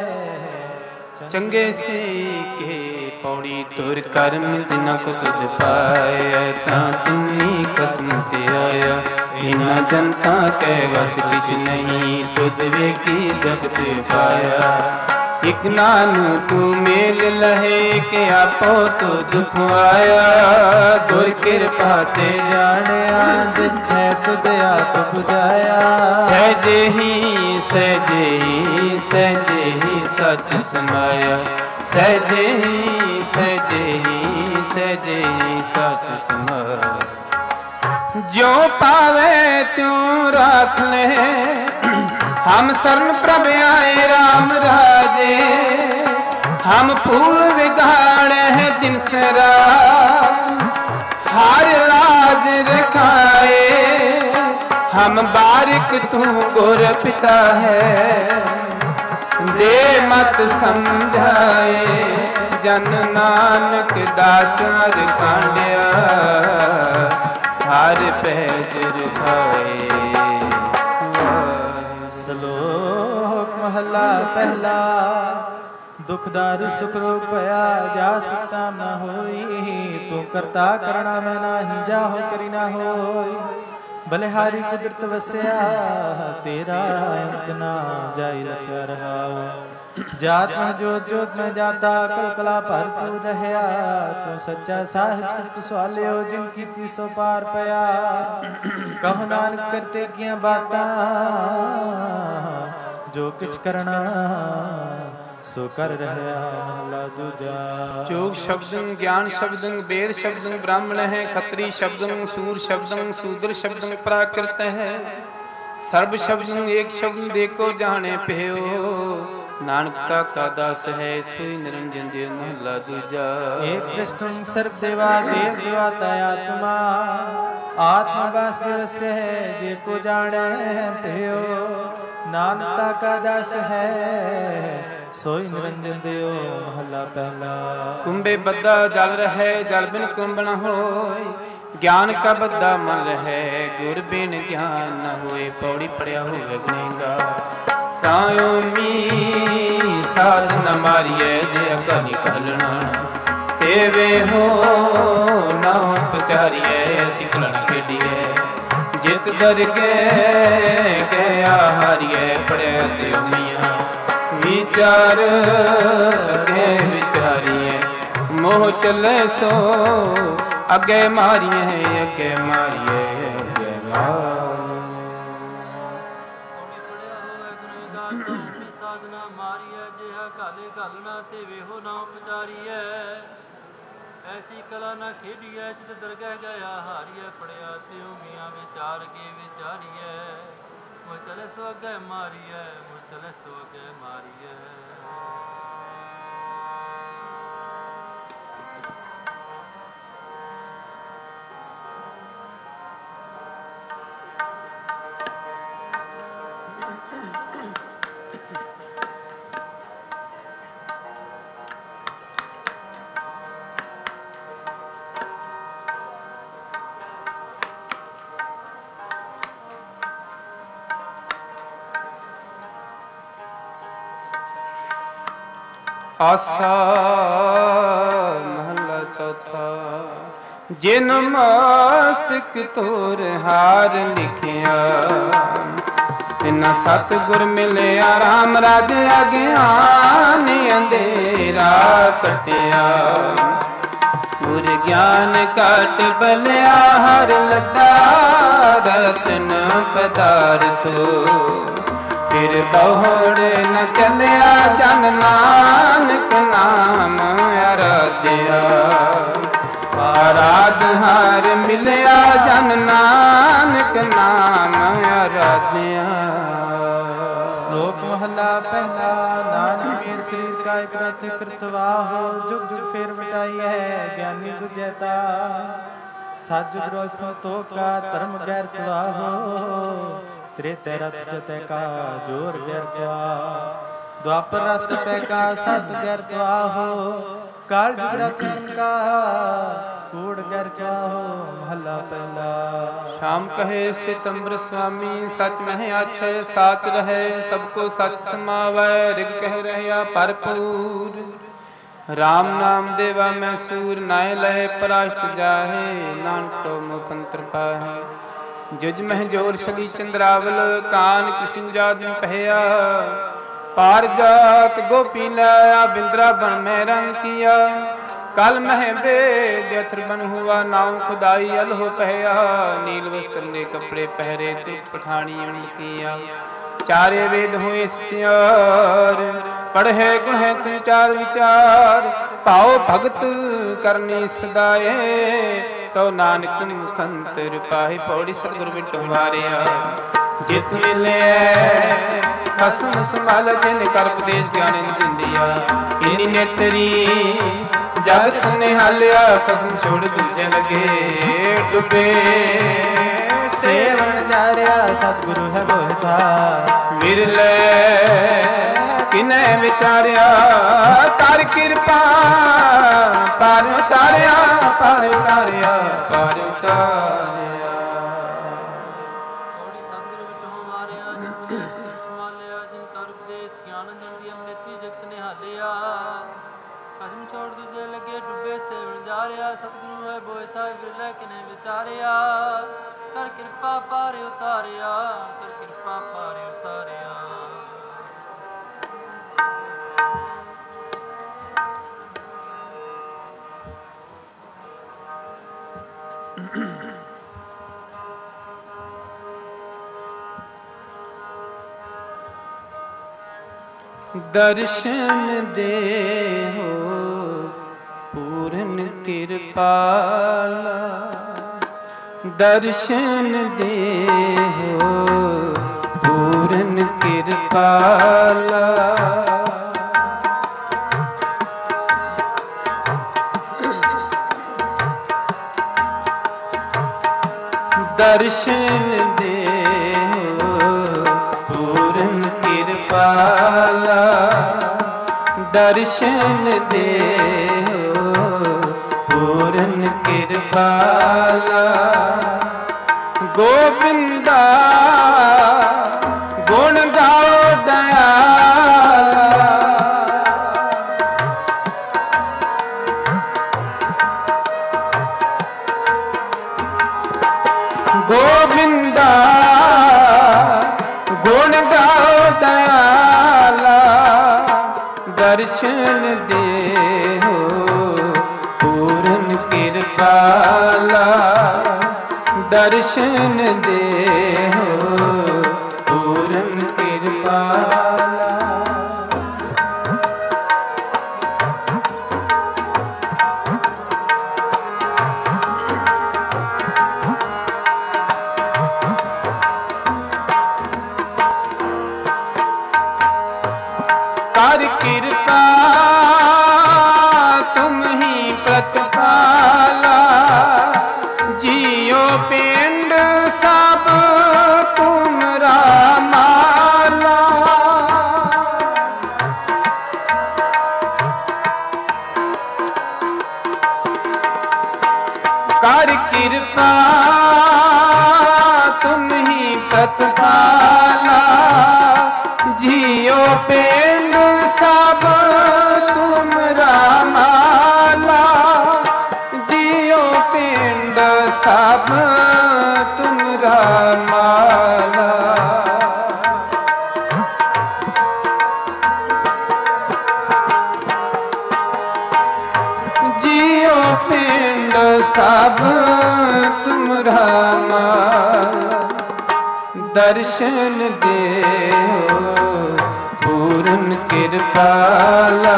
चंगे से के पौड़ी तुर कर्म। जिना को तुझ पाया, ता तिन्नी कसम ते आया। इना जनता के वस किछ नहीं, तुझ वेखी जगत पाया। इक नानू तू मेल लहे, के आपो तो दुख आया। गुर कृपा ते जानिया, जिथे तुझ आप बुझाया। सहजे ही सहजे ही सहजे ही सच समाया। सहजे ही सहजे ही सहजे ही सच समाया। जो पावे त्यों राख ले, हम शरण प्रभ आए राम राजे। हम फूल बिगाड़े हैं दिन से रात, हार लाज रखाए। हम बारिक तू गुर पिता है, दे मत समझाए। जन नानक दास हर कांडिया, हर पैज रखाए। श्लोक महला पहला। दुखदार सुख रोग भया, जा सुखता न होई। तू करता करना मैं नाही, जाहो करी ना होई। बलिहारी कुदरत वसया, तेरा अंत ना जाई रखा रहाओ। जात में जोत जोत में जाता, कल कला भरपूर रहया। तू सच्चा साहिब सत सवालियो, जिनकी ती सो पार पया। कहो नानक करते किया बातां, जो किछ करना ਸੋ ਕਰ ਰਹਿਆ ਮਹਲਾ ਦੂਜਾ। ਜੋਗ ਸ਼ਬਦੰ ਗਿਆਨ ਸ਼ਬਦੰ ਵੇਦ ਸ਼ਬਦੰ ਬ੍ਰਾਹਮਣ ਹੈ ਖੱਤਰੀ ਸ਼ਬਦੰ ਸੂਰ ਸ਼ਬਦੰ ਸੂਦਰ ਸ਼ਬਦੰ ਪ੍ਰਾਕ੍ਰਿਤ ਹੈ ਸਰਬ ਸ਼ਬਦੰ ਏਕ ਸ਼ਬਦੰ ਦੇਖੋ ਜਾਣੇ ਪਿਓ ਨਾਨਕ ਤਾ ਕਾ ਦਾਸ ਹੈ ਸੋਈ ਨਿਰੰਜਨ ਜੀ ਮਹਲਾ ਦੂਜਾ। ਏਕ ਕ੍ਰਿਸ਼ਟੰ ਸਰਬ ਦੇਵਾ ਦੇਵ ਦੇਵਾਤਾ ਆਤਮਾ ਆਤਮਾ ਵਾਸ ਦਿਵਸਯ ਹੈ ਜੇ ਕੋ ਜਾਣੈ ਤਿਓ ਨਾਨਕ ਤਾ ਕਾ ਦਾਸ ਹੈ ਸੋਈ ਨਿਰੰਜਨ ਦਿਓ ਮਹਲਾ ਪਹਿਲਾ। ਕੁੰਭੇ ਬੱਧਾ ਜਲ ਰਹਿ ਜਲ ਬਿਨ ਕੁੰਭ ਨ ਹੋਇ ਗਿਆਨ ਕਾ ਬੱਧਾ ਮਨ ਰਹਿ ਗੁਰ ਬਿਨ ਗਿਆਨ ਨ ਹੋਏ ਪੌੜੀ ਪੜਿਆ ਹੋਵੇ ਗੁਨੇਗਾ ਤਾਉਮੀ ਸਾਧ ਨ ਮਾਰੀਐ ਜੇ ਅਗਨੀ ਕਲਣਾ ਤੇਵੇ ਹੋ ਨਾ ਪਚਾਰੀਐ ਅਸੀਂ ਕਲਣ ਖੇਡੀਐ ਜਿਤ ਦਰਗੇ ਗਿਆ ਹਾਰੀਐ ਪੜਿਆ ਤੇ ਮੀਆਂ ਵਿਚਾਰ ਕੇ ਵਿਚਾਰੀਐ ਮੋਹ ਚੱਲੇ ਸੋ ਅੱਗੇ ਮਾਰੀਏ ਅੱਗੇ ਮਾਰੀਏ ਅੱਗੇ ਸਾਧਨਾ ਮਾਰੀਐ ਜਿਹਾ ਕਾਲੇ ਘਾਲਣਾ ਤੇ ਵੇਹੋ ਨਾ ਉਪਚਾਰੀਐ ਐਸੀ ਕਲਾ ਨਾ ਖੇਡੀਐ ਜਿਤ ਦਰਗਹਿ ਗਿਆ ਹਾਰੀਐ ਪੜਿਆ ਤੇ ਮੀਆਂ ਵਿਚਾਰ ਕੇ ਵਿਚਾਰੀਐ ਮੋਹ ਚਲੇ ਸੋ ਅੱਗੇ ਮਾਰੀਐ ਮੋਹ ਚਲੇ ਸੋ ਅੱਗੇ ਮਾਰੀਐ। ਆਸਾ ਮਹਲਾ ਚੌਥਾ। ਜਿਨ ਮਸਤਕ ਤੋਰ ਹਾਰ ਲਿਖਿਆ ਤਿਨਾ ਸਤਿਗੁਰ ਮਿਲਿਆ ਰਾਮ ਰਾਜ ਅਗਿਆਨ ਅੰਧੇਰਾ ਕਟਿਆ ਗੁਰ ਗਿਆਨ ਕਾਟ ਬਲਿਆ ਹਰ ਲੱਡਾ ਰਤਨ ਪਦਾਰਥੋ ਫਿਰ ਬਹੁੜ ਨ ਚੱਲਿਆ ਜਨ ਨਾਨਕ ਨਾਮ ਅਰਾਧਿਆ ਆਰਾਧ ਹਰ ਮਿਲਿਆ ਜਨ ਨਾਨਕ ਨਾਮ ਅਰਾਧਿਆ। ਸ਼ਲੋਕ ਮਹਲਾ ਪਹਿਲਾ। ਨਾਨਕ ਮੇਰ ਸਰੀਰ ਕਾ ਇਕ ਰਥ ਕਰਤਵਾਹੋ ਜੁਗ ਜੁਗ ਫੇਰ ਵਟਾਈ ਹੈ ਗਿਆਨੀ ਗੁਜੈਤਾ ਸੱਚ ਵਿਰੋਧ ਸੰਤੋਖਾ ਧਰਮ ਗੈਰ ਤਵਾਹੋ ਤ੍ਰੇਤੈ ਰਥ ਜਤੈ ਕਾ ਜੋਰ ਵਿਅਰਥਾ ਦੁਆਪਰ ਰਥ ਪੈ ਕਾ ਸਸ ਗੈਰ ਤਵਾਹੋ ਕਾਲਜ ਰਥ ਕਾ ਕੂੜ ਗੈਰ ਤਵਾਹੋ ਮਹਲਾ ਪਹਿਲਾ। ਸ਼ਾਮ ਕਹੇ ਸਿਤੰਬਰ ਸੁਆਮੀ ਸਚ ਮਹਿ ਆਛੈ ਸਾਚ ਰਹੇ ਸਭ ਕੋ ਸਚ ਸਮਾਵੈ ਰਿਗ ਕਹਿ ਰਹਿਆ ਭਰਪੂਰ ਰਾਮ ਨਾਮ ਦੇਵਾ ਮੈਂ ਸੂਰ ਨਾਇ ਲਏ ਪਰਾਸ਼ਟ ਜਾਹੇ ਨਾਨਕ ਤੋ ਮੁਖ ਅੰਤਰ ਪਾਹੇ ਜੁਜ ਮਹਿ ਜੋਰ ਸਗੀ ਚੰਦਰਾਵਲ ਕਾਨ ਕ੍ਰਿਸ਼ਨ ਜਾਦਿ ਪਹਿਆ ਪਾਰ ਜਾਤ ਗੋਪੀ ਲਾਇਆ ਬਿੰਦਰਾ ਬਨ ਮੈਂ ਰੰਗ ਕੀਆ ਕਲ ਮਹਿ ਬੇਦ ਅਥਰ ਬਨ ਹੁਆ ਨਾਉ ਖੁਦਾਈ ਅਲਹੁ ਪਹਿਆ ਨੀਲ ਵਸਤਰ ਨੇ ਕਪੜੇ ਪਹਿਰੇ ਤੇ ਪਠਾਣੀ ਅਣ ਕੀਆ ਚਾਰੇ ਵੇਦ ਹੋਏ ਸਚਿਆਰ ਪੜ੍ਹੇ ਗੁਣੈ ਤਿਨ ਚਾਰ ਵਿਚਾਰ ਭਾਉ ਭਗਤ ਕਰਨੀ ਸਦਾਏ ਤੋ ਨਾਨਕ ਮੁਖ ਅੰਤਰ ਪਾਹੇ ਪੌੜੀ ਸਤਿਗੁਰ ਵਿਟੋ ਵਾਰਿਆ ਜਿਤ ਮਿਲਿਆ ਖਸਮ ਸੰਭਾਲ ਜਿਨ ਕਰ ਉਪਦੇਸ਼ ਗਿਆਨ ਦਿੰਦਿਆ ਇਨੀ ਨੇਤਰੀ ਜਗਤ ਨਿਹਾਲਿਆ ਖਸਮ ਛੋੜ ਦੂਜੇ ਲਗੇ ਡੁੱਬੇ ਸੇਵਨ ਜਾਰਿਆ ਸਤਿਗੁਰੂ ਹੈ ਬੋਹਿਤਾ ਵਿਰਲੇ ਕਿਨੈ ਵਿਚਾਰਿਆ ਕਰ ਕਿਰਪਾ ਪਰ ਉਤਾਰਿਆ ਪਰ ਉਤਾਰਿਆ ਪਰ ਉਤਾਰਿਆ। ਥੋੜੀ ਸਤਿਗੁਰ ਵਿੱਚੋਂ ਮਾਰਿਆ ਜਿਨ ਸੰਭਾਲਿਆ ਜਿਨ ਕਰ ਉਪਦੇਸ਼ ਗਿਆਨ ਦਿੰਦੀ ਅੰਮ੍ਰਿਤੀ ਜਗਤ ਨਿਹਾਲਿਆ ਕਸਮ ਛੋੜ ਦੂਜੇ ਲੱਗੇ ਡੁੱਬੇ ਸੇਵਨ ਜਾਰਿਆ ਸਤਿਗੁਰੂ ਹੈ ਬੋਇਤਾ ਵਿਰਲੇ ਕਿਨੇ ਵਿਚਾਰਿਆ ਕਰ ਕਿਰਪਾ ਪਾਰ ਉਤਾਰਿਆ ਕਰ ਕਿਰਪਾ ਪਾਰ ਉਤਾਰਿਆ। ਦਰਸ਼ਨ ਦੇਹੋ ਪੂਰਨ ਕਿਰਪਾਲਾ, ਦਰਸ਼ਨ ਦੇਹੋ ਪੂਰਨ ਕਿਰਪਾਲਾ। ਦਰਸ਼ਨ ਦੇਹੋ ਪੂਰਨ ਕਿਰਪਾਲਾ, ਦਰਸ਼ਨ ਦੇਹੋ ਪੂਰਨ ਕਿਰਪਾਲਾ। ਗੋਬਿੰਦਾ ਗੁਣ ਗਾਓ ਦਇਆਲਾ, ਗੋਬਿੰਦਾ ਗੁਣ ਗਾਓ ਦਇਆਲਾ। ਦਰਸ਼ਨ ਦੇਹੋ ਪੂਰਨ ਕਿਰਪਾਲਾ, ਦਰਸ਼ਨ ਦੇਹੋ ਪੂਰਨ ਕਿਰਪਾਲਾ। ਕਰ ਕਿਰਪਾ ਤੁਮ ਹੀ ਪ੍ਰਤਪਾਲਾ, ਜੀਓ ਪਿੰਡ ਸਭ ਤੁਮਰਾ ਮਾਲਾ। ਕਰ ਕਿਰਪਾ ਤੁਮ ਹੀ ਪ੍ਰਤਪਾਲਾ, ਜੀਓ ਪਿੰਡ ਸਭ ਤੁਮਰਾ ਮਾਲਾ। ਜੀਓ ਪਿੰਡ ਸਭ ਤੁਮਰਾ ਮਾਲਾ। ਜੀਓ ਪਿੰਡ ਸਭ ਤੁਮਰਾ ਮਾਲਾ। ਦਰਸ਼ਨ ਦੇਹੋ ਪੂਰਨ ਕਿਰਪਾਲਾ,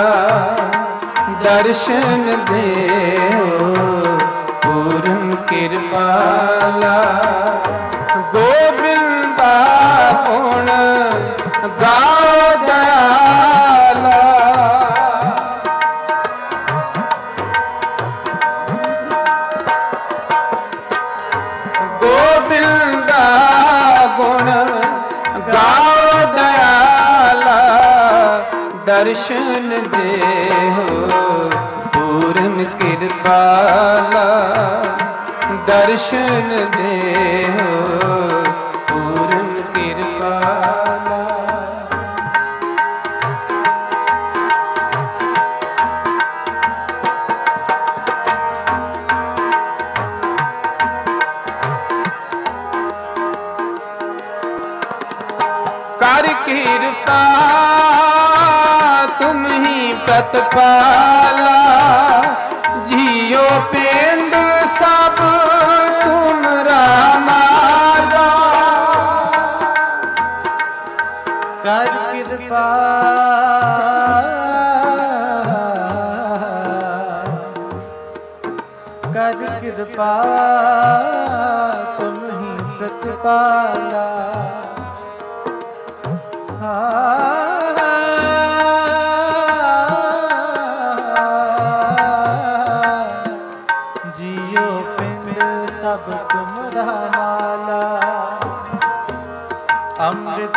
ਦਰਸ਼ਨ ਦੇਹੋ ਪੂਰਨ ਕਿਰਪਾਲਾ। ਗੋਬਿੰਦਾ ਗੁਣ ਗਾਓ ਦਇਆਲਾ, ਗੋਬਿੰਦਾ ਗੁਣ ਗਾਓ ਦਇਆਲਾ। ਦਰਸ਼ਨ ਦੇਹੋ ਪੂਰਨ ਕਿਰਪਾਲਾ, ਦਰਸ਼ਨ ਦੇਹੋ ਪੂਰਨ ਕਿਰਪਾਲਾ। ਕਰ ਕਿਰਪਾ ਤੁਮ ਹੀ ਪ੍ਰਤਪਾਲਾ, ਜੀਓ ਪਿੰਡ ਸਭ ਤੁਮਰਾ ਮਾਲਾ। ਕਰ ਕਿਰਪਾ ਕਰ ਕਿਰਪਾ ਤੁਮ ਹੀ ਪ੍ਰਤਪਾਲਾ। ਜੀਓ ਪਿੰਡ ਸਭ ਤੁਮਰਾ ਮਾਲਾ। ਅੰਮ੍ਰਿਤ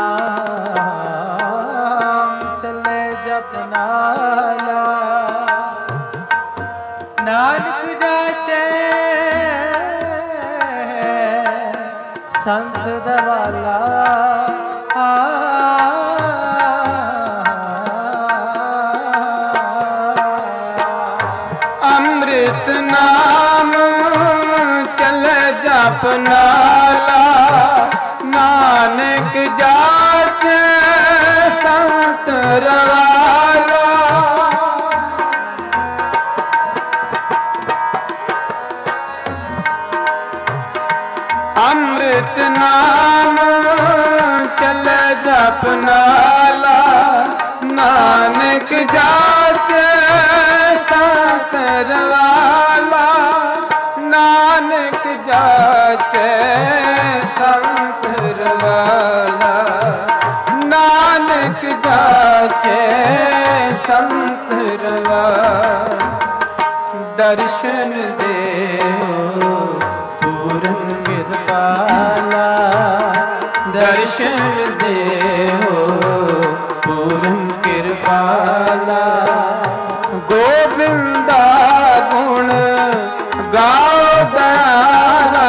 ਨਾਮ ਚਲੇ ਜਪਨਾਲਾ, ਨਾਨਕ ਜਾਚੇ ਸੰਤ ਰਵਾਲਾ। ਅੰਮ੍ਰਿਤ ਨਾਮ ਚਲੇ ਜਪਨਾਲਾ, ਨਾਨਕ ਜਾਚੇ ਸੰਤ ਰਵਾਲਾ। ਅੰਮ੍ਰਿਤ ਨਾਮ ਚਲੇ ਜਪਨਾਲਾ, ਨਾਨਕ ਜਾਚੈ ਸੰਤਰ ਵਾਲਾ, ਨਾਨਕ ਜਾਚੈ ਸੰਤਰ ਵਾਲਾ, ਨਾਨਕ ਜਾਚੈ ਸੰਤਰ ਵਾਲਾ। ਦਰਸ਼ਨ ਦੇਓ ਪੂਰਨ ਕਿਰਪਾਲਾ, ਦਰਸ਼ਨ ਦੇਓ ਪੂਰਨ ਕਿਰਪਾਲਾ। ਗੋਬਿੰਦਾ ਗੁਣ ਗਾਓ ਦਇਆਲਾ,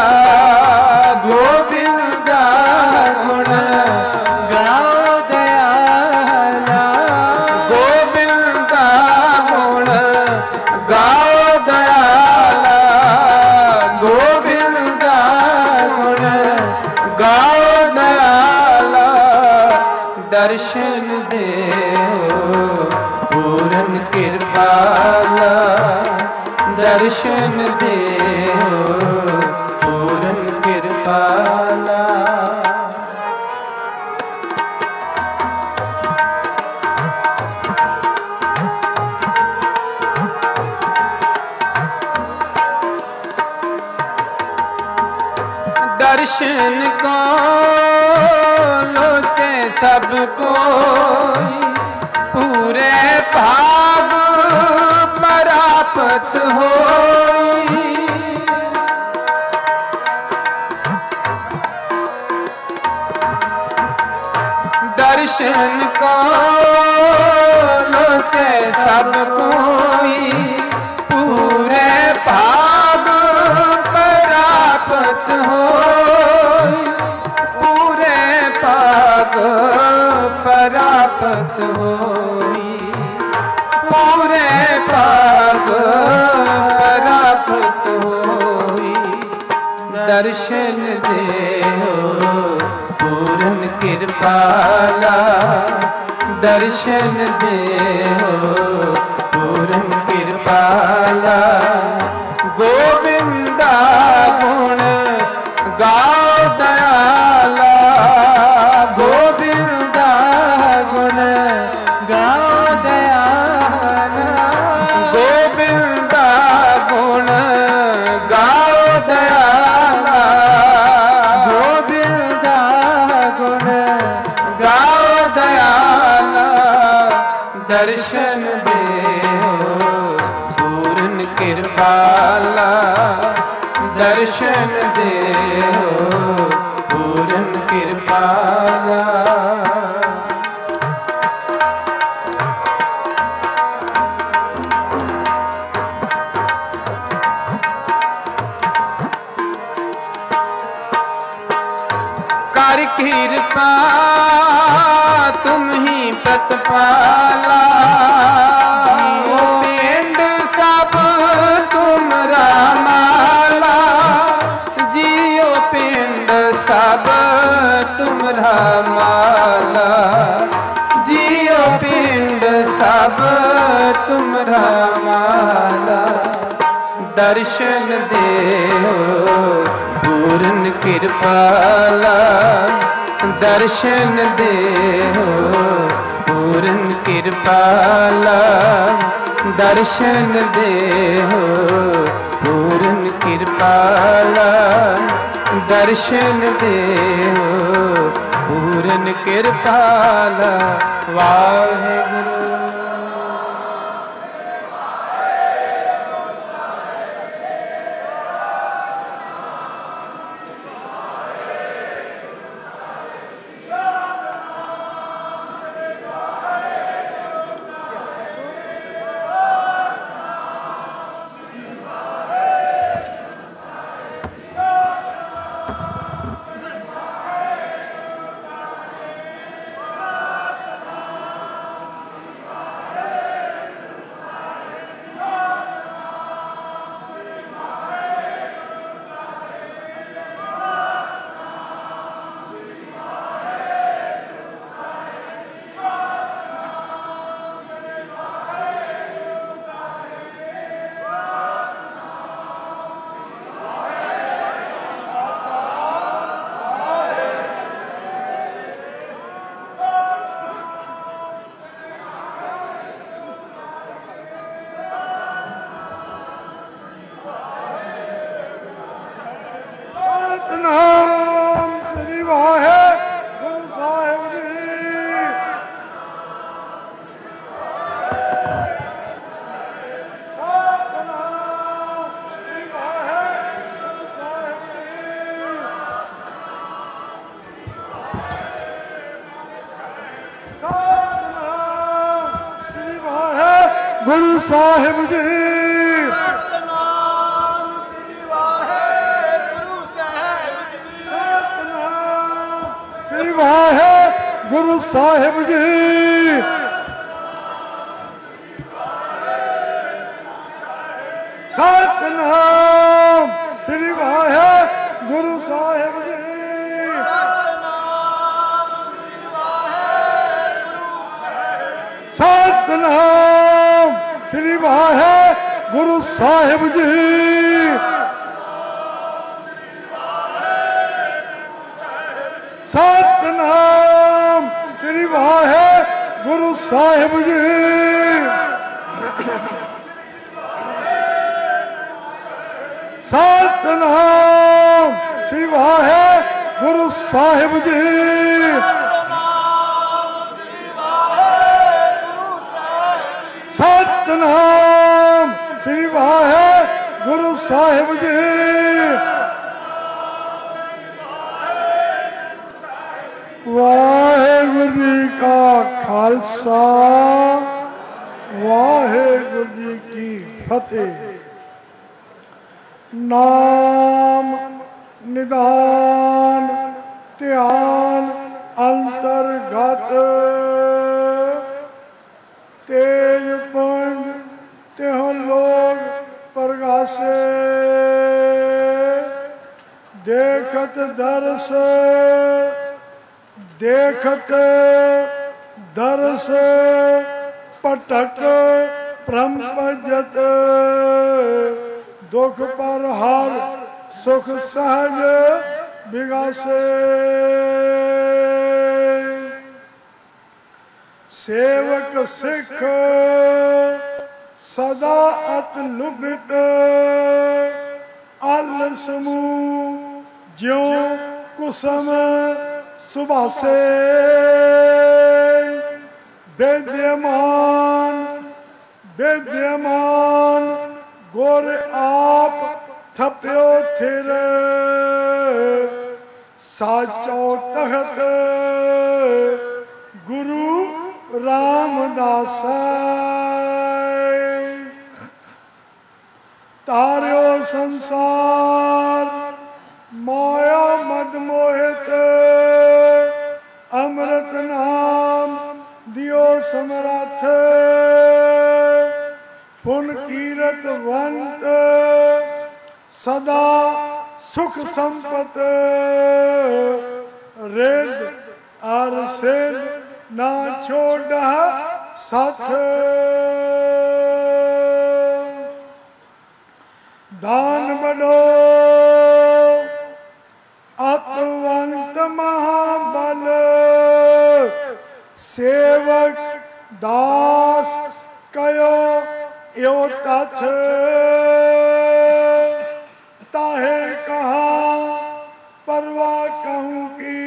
ਗੋਬਿੰਦਾ ਗੁਣ ਗਾਓ ਦਇਆਲਾ, ਗੋਬਿੰਦਾ ਗੁਣ ਗਾਓ ਦਇਆਲਾ, ਗੋਬਿੰਦਾ ਗੁਣ ਗਾਓ ਦਇਆਲਾ। ਦਰਸ਼ਨ ਦੇਓ ਪੂਰਨ ਕਿਰਪਾਲਾ, ਦਰਸ਼ਨ ਦੇਓ ਪੂਰਨ ਕਿਰਪਾਲਾ। दर्शन को लोचे सब कोई, पूरे भाग परापत होई। दर्शन को लोचे सब कोई, पूरे भाग परापत होई, पूरे भाग परापत होई, पूरे भाग परापत होई। दर्शन देओ पूरन किरपाला, दर्शन देओ पूरन किरपाला। गोविंदा गुण गाओ दयाला, गोविंदा गुण गाओ दयाला, गोविंदा गुण गाओ दयाला, गोविंदा गुण गाओ दयाला। दर्शन देओ पूरन किरपाला, दर्शन देओ पूरन किरपाला। कर किरपा तुम ही प्रतिपाला, पिंड सब तुमरा माला, जियो पिंड सब तुमरा माला, जियो पिंड सब तुमरा माला। दर्शन देओ पूरन किरपाला, दर्शन देओ पूरन किरपाला, दर्शन देओ पूरन किरपाला, दर्शन देओ पूरन किरपाला। वाहेगुरु। ਸਤਿਨਾਮ ਸ੍ਰੀ ਵਾਹਿਗੁਰੂ ਸਾਹਿਬ ਜੀ। ਸਤਿਨਾਮ ਸ੍ਰੀ ਵਾਹਿਗੁਰੂ ਸਾਹਿਬ ਜੀ। ਸਤਿਨਾਮ ਸ੍ਰੀ ਵਾਹਿਗੁਰੂ ਸਾਹਿਬ ਜੀ। ਵਾਹਿਗੁਰੂ ਸਾਹਿਬ ਜੀ। ਸਤਿਨਾਮ ਸ੍ਰੀ ਵਾਹਿਗੁਰੂ ਸਾਹਿਬ ਜੀ। ਸਤਿਨਾਮ ਸ੍ਰੀ ਵਾਹਿਗੁਰੂ ਸਾਹਿਬ ਜੀ। ਸਤਿਨਾਮ ਸ੍ਰੀ ਵਾਹਿਗੁਰੂ ਸਾਹਿਬ ਜੀ। ਸਤਿਨਾਮ ਸ੍ਰੀ ਵਾਹਿਗੁਰੂ ਸਾਹਿਬ ਜੀ। ਸਤਿਨਾਮ ਸ੍ਰੀ ਵਾਹਿਗੁਰੂ ਸਾਹਿਬ ਜੀ। ਵਾਹਿਗੁਰੂ ਜੀ ਕਾ ਖਾਲਸਾ ਵਾਹਿਗੁਰੂ ਜੀ ਕੀ ਫਤਿਹ। ਨਾਮ ਨਿਦਾਨ ਧਿਆਨ ਅੰਤਰਗਤ ਤੇਜ ਪੁੰਜ ਤਿਹੁ ਲੋਕ ਪ੍ਰਗਾਸੇ ਦੇਖਤ ਦਰਸ ਦੇਖਤ ਦਰਸ ਪਟਕ ਭ੍ਰਮ ਭਜਤ ਦੁਖ ਪਰ ਹਰ ਸੁਖ ਸਹਜ ਵਿਗਾਸੇ ਸੇਵਕ ਸਿੱਖ ਸਦਾ ਅਤ ਲੁਭਿਤ ਅਲ ਸਮੂਹ ਜਿਉ ਕੁਸਮ ਸੁਭਾਸੇ ਵਿਦਿਆਮਾਨ ਵਿਦਿਆਮਾਨ ਗੁਰ ਆਪ ਥਪਿਓ ਥਿਰ ਸਾਚੋ ਤਖਤ ਗੁਰੂ ਰਾਮਦਾਸ ਤਾਰਿਓ ਸੰਸਾਰ ਮਾਇਆ ਮਦ ਮੋਹਿਤ ਅੰਮ੍ਰਿਤ ਨਾਮ ਦਿਓ ਸਮਰੱਥ ਪੁਨ ਕੀਰਤ ਵੰਤ ਸਦਾ ਸੁਖ ਸੰਪਤ ਰਿਦ ਅਰ ਸਿਧ ਨਾ ਛੋੜਾ ਸਥ ਦਾਨ ਬੜੋ ਅਤਵੰਤ ਮਹਾਬਲ ਸੇਵਕ ਦਾਸ ਕਯੋ यो तथ ताहे कहा परवाह कहूँ की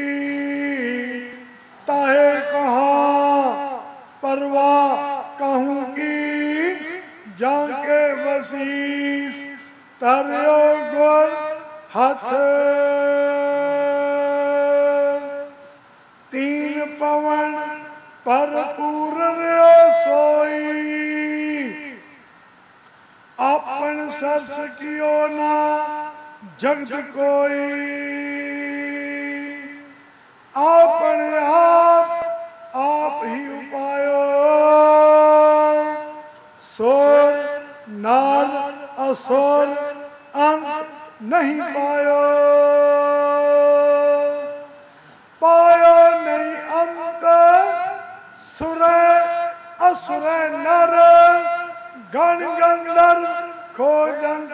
ताहे कहा परवाह कहूँ की जाके वसीस तरियो गुर हथ तीन पवन पर पूर्ण सोई आपन सरस कियो ना जगत कोई आपने आप ही उपायो सोर नाल असोर अंत नहीं पायो पायो नहीं अंत सुर असुर नर गण गंधर्व खोजंत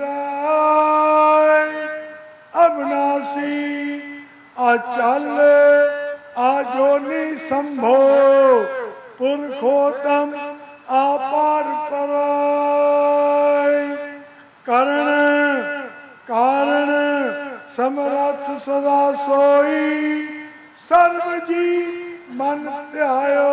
फिराय अविनाशी अचल आजोनी संभो पुरखोतम आपार पराय करण कारण ਸਮਰੱਥ ਸਦਾ ਸੋਈ ਸਰਬ ਜੀ ਮਨ ਧਿਆਇਓ।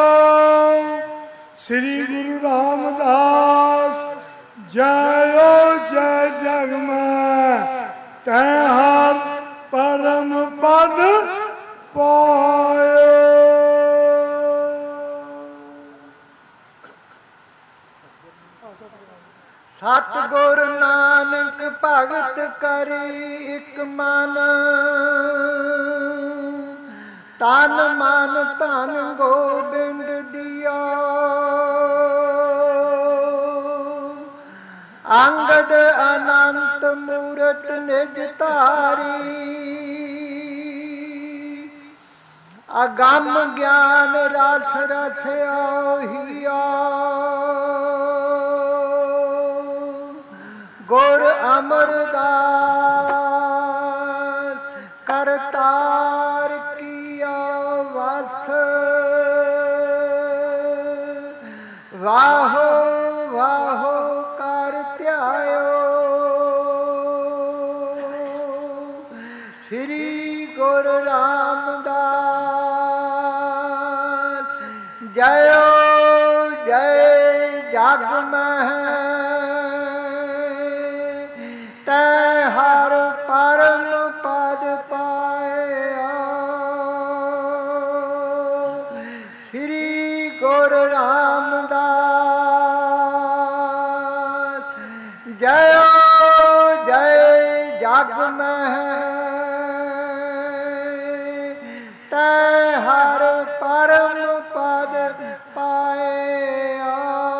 ਸ੍ਰੀ ਗੁਰੂ ਰਾਮਦਾਸ ਜਯੋ ਜੈ ਜਗ ਮੈਂ ਤੈ ਹਰ ਪਰਮ ਪਦ ਪਾਇਓ। ਸਤਿਗੁਰ ਨਾਨਕ ਭਗਤ ਕਰੀ ਇਕ ਮਨ, ਤਨ ਮਨ ਧਨ ਗੋਬਿੰਦ ਦਿਆ। ਅੰਗਦ ਅਨੰਤ ਮੂਰਤ ਨਿਜ ਧਾਰੀ, ਅਗੰਮ ਗਿਆਨ ਰਥ ਰਥ ਆਹੀਆ। ਗੁਰ ਅਮਰਦਾਸ ਕਰਤਾਰ ਕੀਆ ਵਸ, ਵਾਹੋ ਵਾਹੋ ਕਰ ਧਿਆਇਓ। ਸ੍ਰੀ ਗੁਰੂ ਰਾਮਦਾਸ ਜਯੋ ਜੈ ਜਗ ਮਹਿ ਤੈ ਹਰ ਪਰਮ ਪਦ ਪਾਇਆ। ਸ੍ਰੀ ਗੁਰੂ ਰਾਮਦਾਸ ਜਯੋ ਜੈ ਜਗ ਮਹਿ ਤੈ ਹਰ ਪਰਮ ਪਦ ਪਾਇਆ।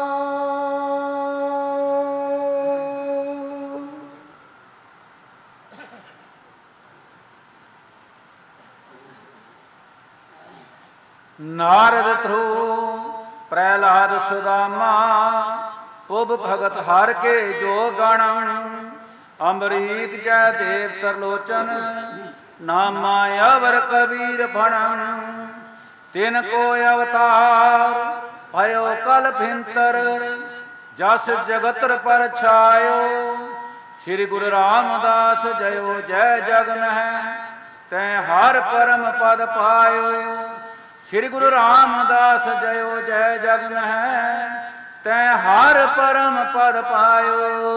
ਨਾਰਦ ਧਰੂ ਪ੍ਰਹਿਲਾਦ ਸੁਦਾਮਾ, ਪੁਬ ਭਗਤ ਹਰ ਕੇ ਜੋ ਗਣ। ਅੰਬਰੀਕ ਜੈ ਦੇਵ ਤਰਲੋਚਨ, ਨਾਮਾ ਅਵਰ ਕਬੀਰ ਭਣਨ। ਤਿਨ ਕੋ ਅਵਤਾਰ ਭਇਓ ਕਲ ਭਿੰਤਰ, ਜਸ ਜਗਤਰ ਪਰ ਛਾਇਓ। ਸ੍ਰੀ ਗੁਰੂ ਰਾਮਦਾਸ ਜਯੋ ਜੈ ਜਗ ਮਹਿ ਤੈ ਹਰ ਪਰਮ ਪਦ ਪਾਇਓ। ਸ੍ਰੀ ਗੁਰੂ ਰਾਮਦਾਸ ਜਯੋ ਜੈ ਜਗ ਮਹਿ ਤੈ ਹਰ ਪਰਮ ਪਦ ਪਾਇਓ।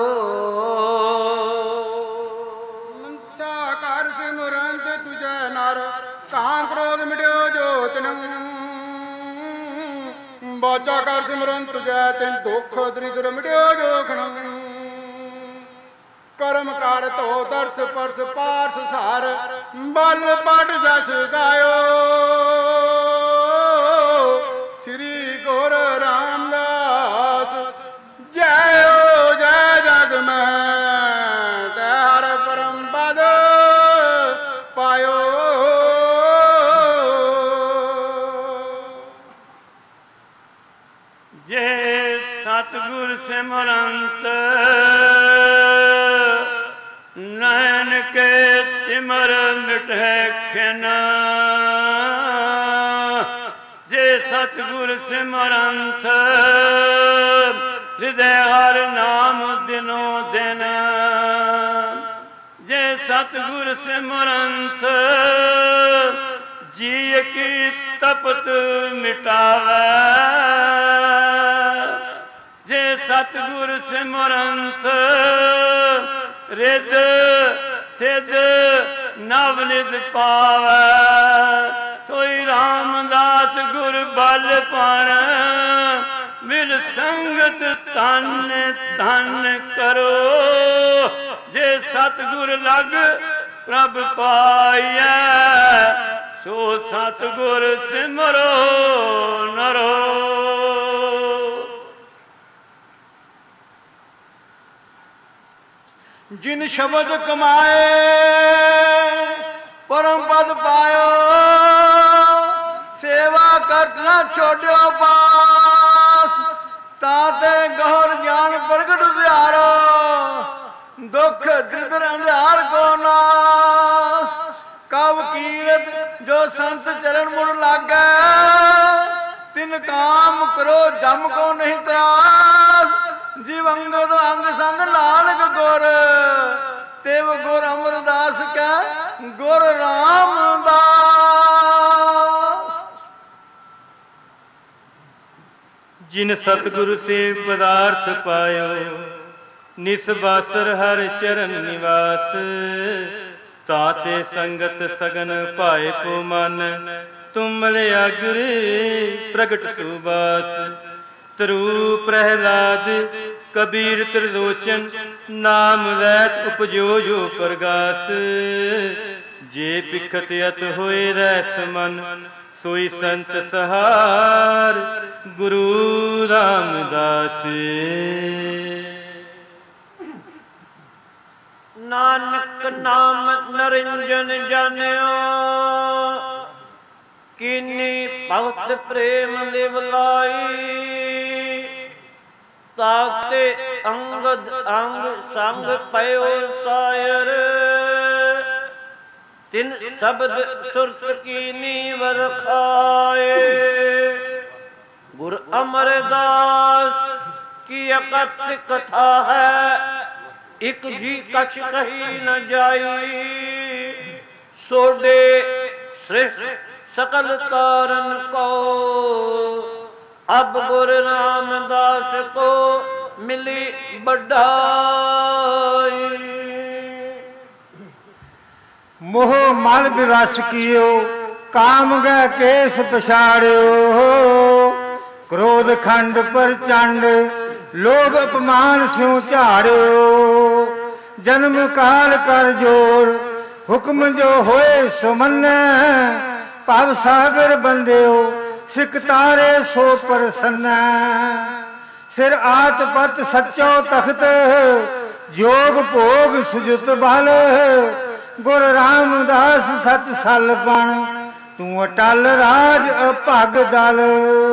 ਮਨਸਾ ਕਰ ਸਿਮਰੰਤ ਤੁਜੈ ਨਰ, ਕਾਮ ਕ੍ਰੋਧ ਮਿਟਿਓ ਜੋਤ ਨੂੰ। ਬਾਚਾ ਕਰ ਸਿਮਰੰਤ ਤੁਜੈ ਤਿਨ ਦੁਖ ਦਰਿਦ੍ਰ ਮਿਟਿਓ ਜੋਖ ਨੂੰ। ਕਰਮ ਕਰ ਧੋ ਦਰਸ ਪਰਸ ਪਾਰਸ ਸਾਰ, ਬਲ ਪਟ ਜਸ ਗਾਇਓ। ਸ੍ਰੀ ਗੁਰੂ ਰਾਮਦਾਸ ਜਯੋ ਜੈ ਜਗ ਮਹਿ ਤੈ ਹਰ ਪਰਮ ਪਦ ਪਾਇਓ। ਜੇ ਸਤਿਗੁਰ ਸਿਮਰੰਤ ਨੈਣ ਕੇ ਸਿਮਰ ਮਿਟੈ ਖਿਨ। ਜੇ ਸਤਿਗੁਰ ਸਿਮਰੰਤ ਹਿਰਦੈ ਹਰਿ ਨਾਮ ਦਿਨੋ ਦਿਨ। ਜੇ ਸਤਿਗੁਰ ਸਿਮਰੰਤ ਜੀ ਕੀ ਤਪਤ ਮਿਟਾਵੈ। ਜੇ ਸਤਿਗੁਰ ਸਿਮਰੰਤ ਰਿਦ ਸਿਧ ਨਵ ਨਿਧ ਪਾਵੈ। ਸੋਈ ਰਾਮਦਾਸ ਗੁਰ ਬਲ ਪਣ, ਮਿਲ ਸੰਗਤ ਤਨ ਤਨ ਕਰੋ। ਜੇ ਸਤਿਗੁਰ ਲਗ ਪ੍ਰਭ ਪਾਈਐ, ਸੋ ਸਤਿਗੁਰ ਸਿਮਰੋ ਨਰੋ। ਜਿਨ ਸ਼ਬਦ ਕਮਾਏ ਪਰਮ ਪਦ ਪਾਇਓ। ਸੇਵਾ ਕਰਨਾ ਛੋੜਿਓ ਪਾਸ, ਤਾਂ ਤੇ ਗਹੁਰ ਗਿਆਨ ਪ੍ਰਗਟ ਉਜਿਆਰੋ। ਦੁਖ ਦ੍ਰਿਦਰ ਅੰਧਿਆਰ ਕੋ ਨਾਸ, ਕਬ ਕੀਰਤ ਜੋ ਸੰਤ ਚਰਨ ਮੁੜ ਲਾਗੈ। ਤਿਨ ਕਾਮ ਕਰੋ ਜਮ ਕੋ ਨਹੀਂ ਤਰਾਸ, ਜੀਵ ਅੰਗਦ ਅੰਗ ਸੰਗ ਨਾਨਕ ਗੁਰ। ਤਿਵ ਗੁਰ ਅਮਰਦਾਸ ਕੈ ਗੁਰ ਰਾਮਦਾਸ। ਜਿਨ ਸਤਿਗੁਰ ਸੇ ਪਦਾਰਥ ਪਾਇਓ, ਨਿਸਬਾਸਰ ਹਰ ਚਰਨ ਨਿਵਾਸ। ਤਾਤੇ ਸੰਗਤ ਸਗਨ ਭਾਏ ਕੋ ਮਨ, ਤੁਮਲੇ ਅਗਰ ਪ੍ਰਗਟ ਸੁਬਾਸ। ਤਰੂ ਪ੍ਰਹਿਲਾਦ ਕਬੀਰ ਤ੍ਰਿਲੋਚਨ, ਨਾਮ ਲੈਤ ਉਪਜੋ ਜੋ ਪ੍ਰਗਾਸ। ਜੇ ਪਿਖਤ ਅਤ ਹੋਏ ਰਹਿ ਸਮਨ, ਸੋਈ ਸੰਤ ਸਹਾਰ ਗੁਰੂ ਰਾਮਦਾਸ। ਨਾਨਕ ਨਾਮ ਨਰਿੰਜਨ ਜਾਣਿਓ, ਕੀਨੀ ਭਗਤ ਪ੍ਰੇਮ ਲਿਵ ਲਾਈ। ਤਾਕਤੇ ਅੰਗਦ ਅੰਗ ਸੰਗ ਪਇਓ ਸਾਇਰ, ਤਿਨ ਸ਼ਬਦ ਸੁਰਤ ਕੀਨੀ ਵਰਖਾਏ। ਗੁਰ ਅਮਰਦਾਸ ਕੀ ਅਕਤ ਕਥਾ ਹੈ, ਇਕ ਜੀ ਕਛ ਕਹੀ ਨ ਜਾਈ। ਸੋਡੇ ਸ੍ਰਿਸ਼ਟ ਸਕਲ ਤਾਰਨ ਕੋ, ਅਬ ਗੁਰ ਰਾਮਦਾਸ ਕੋ ਮਿਲੀ ਬੜਾਈ। ਮੋਹ ਮਨ ਵਿਵਸ ਕੀਓ, ਕਾਮ ਗੈ ਕੇਸ ਪਛਾੜਿਓ। ਕ੍ਰੋਧ ਖੰਡ ਪ੍ਰਚੰਡ, ਲੋਭ ਅਪਮਾਨ ਸਿਉ ਝਾੜਿਓ। ਜਨਮ ਕਾਲ ਕਰ ਜੋੜ, ਹੁਕਮ ਜੋ ਹੋਏ ਸੋ ਮੰਨੈ। ਭਵ ਸਾਗਰ ਬੰਦਿਓ, ਸਿਕ ਤਾਰੇ ਸੋ ਪ੍ਰਸੰਨੈ। ਸਿਰ ਆਤ ਪਤ ਸੱਚੋ ਤਖਤ, ਜੋਗ ਭੋਗ ਸੁਜਤ ਬਲ। ਗੁਰ ਰਾਮਦਾਸ ਸਚ ਸਲ ਬਣ, ਤੂੰ ਅਟਲ ਰਾਜ ਅਭਗ ਦਲ।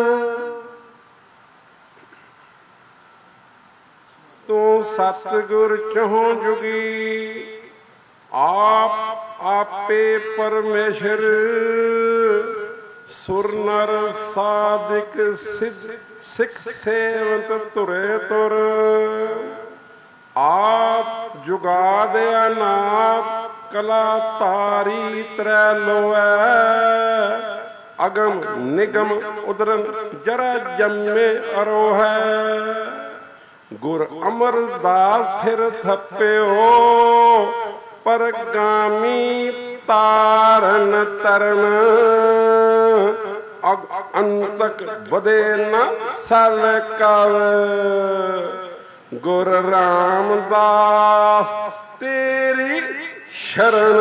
ਤੂੰ ਸਤਿਗੁਰ ਚਹੁ ਜੁਗੀ, ਆਪ ਆਪੇ ਪਰਮੇਸ਼ਰ। ਸੁਰ ਨਰ ਸਾਧਿਕ ਸਿੱਧ ਸਿੱਖ ਸੇਵਤ ਤੁਰੇ ਤੁਰ। ਆਪ ਜੁਗਾਦ ਅਨਾਦ, ਕਲਾ ਧਾਰੀ ਤ੍ਰੈ ਲੋਐ। ਅਗਮ ਨਿਗਮ ਉਦਰਨ ਜਰਾ ਜੰਮੇ ਅਰੋਹੈ। ਗੁਰ ਅਮਰਦਾਸ ਥਿਰ ਥੱਪਿਓ, ਪਰਗਾਮੀ ਤਾਰਨ ਤਰਨ। ਅੰਤਕ ਵਧੇ ਨ ਸਲ ਕਵ। ਗੁਰ ਰਾਮਦਾਸ ਤੇਰੀ ਸ਼ਰਨ।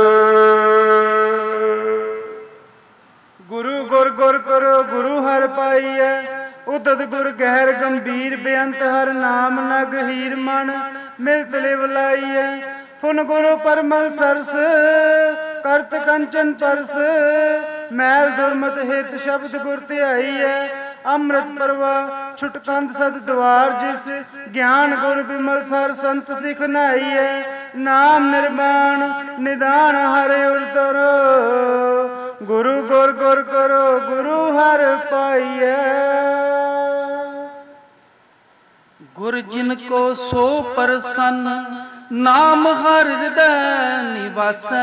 ਗੁਰੂ ਗੁਰ ਗੁਰ ਕਰੋ ਗੁਰੂ ਹਰਿ ਪਾਈਐ। ਉਦਤ ਗੁਰ ਗਹਿਰ ਗੰਭੀਰ, ਬੇਅੰਤ ਹਰ ਨਾਮ ਨਗ ਹੀਰ ਮਨ। ਮਿਲਤ ਲਿਵ ਲਾਈਐ ਫੁਨ ਗੁਰੂ ਪਰਮਲ ਸਰਸ, ਕਰਤ ਕੰਚਨ ਪਰਸ। ਮੈਲ ਦੁਰਮਤ ਹਿਰਤ ਸ਼ਬਦ ਗੁਰ ਧਿਆਈਐ। ਅੰਮ੍ਰਿਤ ਪ੍ਰਵਾਹ ਛੁਟਕੰਦ ਸਦ ਦੁਆਰ, ਜਿਸ ਗਿਆਨ ਗੁਰ ਬਿਮਲ ਸਰ ਸੰਤ ਸਿਖ ਨਾਈਐ। ਨਾਮ ਨਿਰਮਾਣ ਨਿਦਾਨ ਹਰਿ ਉਰਦਰ, ਗੁਰੂ ਗੁਰ ਗੁਰ ਕਰੋ ਗੁਰੂ ਹਰਿ ਪਾਈਐ। ਗੁਰ ਜਿਨ ਕੋ ਸੋ ਪ੍ਰਸੰਨ, ਨਾਮ ਹਰਿ ਹਿਰਦੈ ਨਿਵਾਸੈ।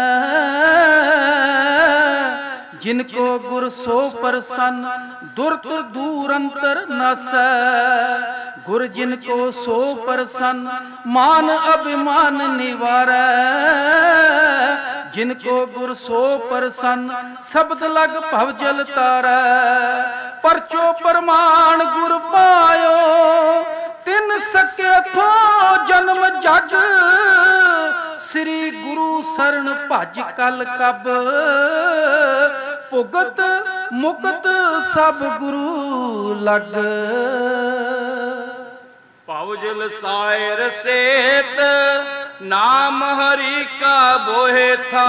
ਜਿਨ ਕੋ ਗੁਰ ਸੋ ਪ੍ਰਸੰਨ, ਦੁਰਤ ਦੂਰ ਅੰਤਰ ਨਾਸੈ। ਗੁਰ ਜਿਨ ਕੋ ਸੋ ਪ੍ਰਸੰਨ, ਮਾਨ ਅਭਿਮਾਨ ਨਿਵਾਰੈ। ਜਿਨ ਕੋ ਗੁਰ ਸੋ ਪ੍ਰਸੰਨ, ਸ਼ਬਦ ਲਗ ਭਵ ਜਲ ਤਾਰੈ। ਪਰਚੋ ਪ੍ਰਮਾਣ ਗੁਰ ਪਾਇਓ, ਤਿਨ ਸਕੇ ਥੋ ਜਨਮ ਜਗ। ਸ੍ਰੀ ਗੁਰੂ ਸਰਣ ਭਜ ਕਲ ਕਬ, ਭੁਗਤ ਮੁਕਤ ਸਭ ਗੁਰੂ ਲਗ। ਭਉ ਜਲ ਸਾਇਰ ਸੇਤ, ਨਾਮ ਹਰੀ ਕਾ ਬੋਹਿ ਥਾ।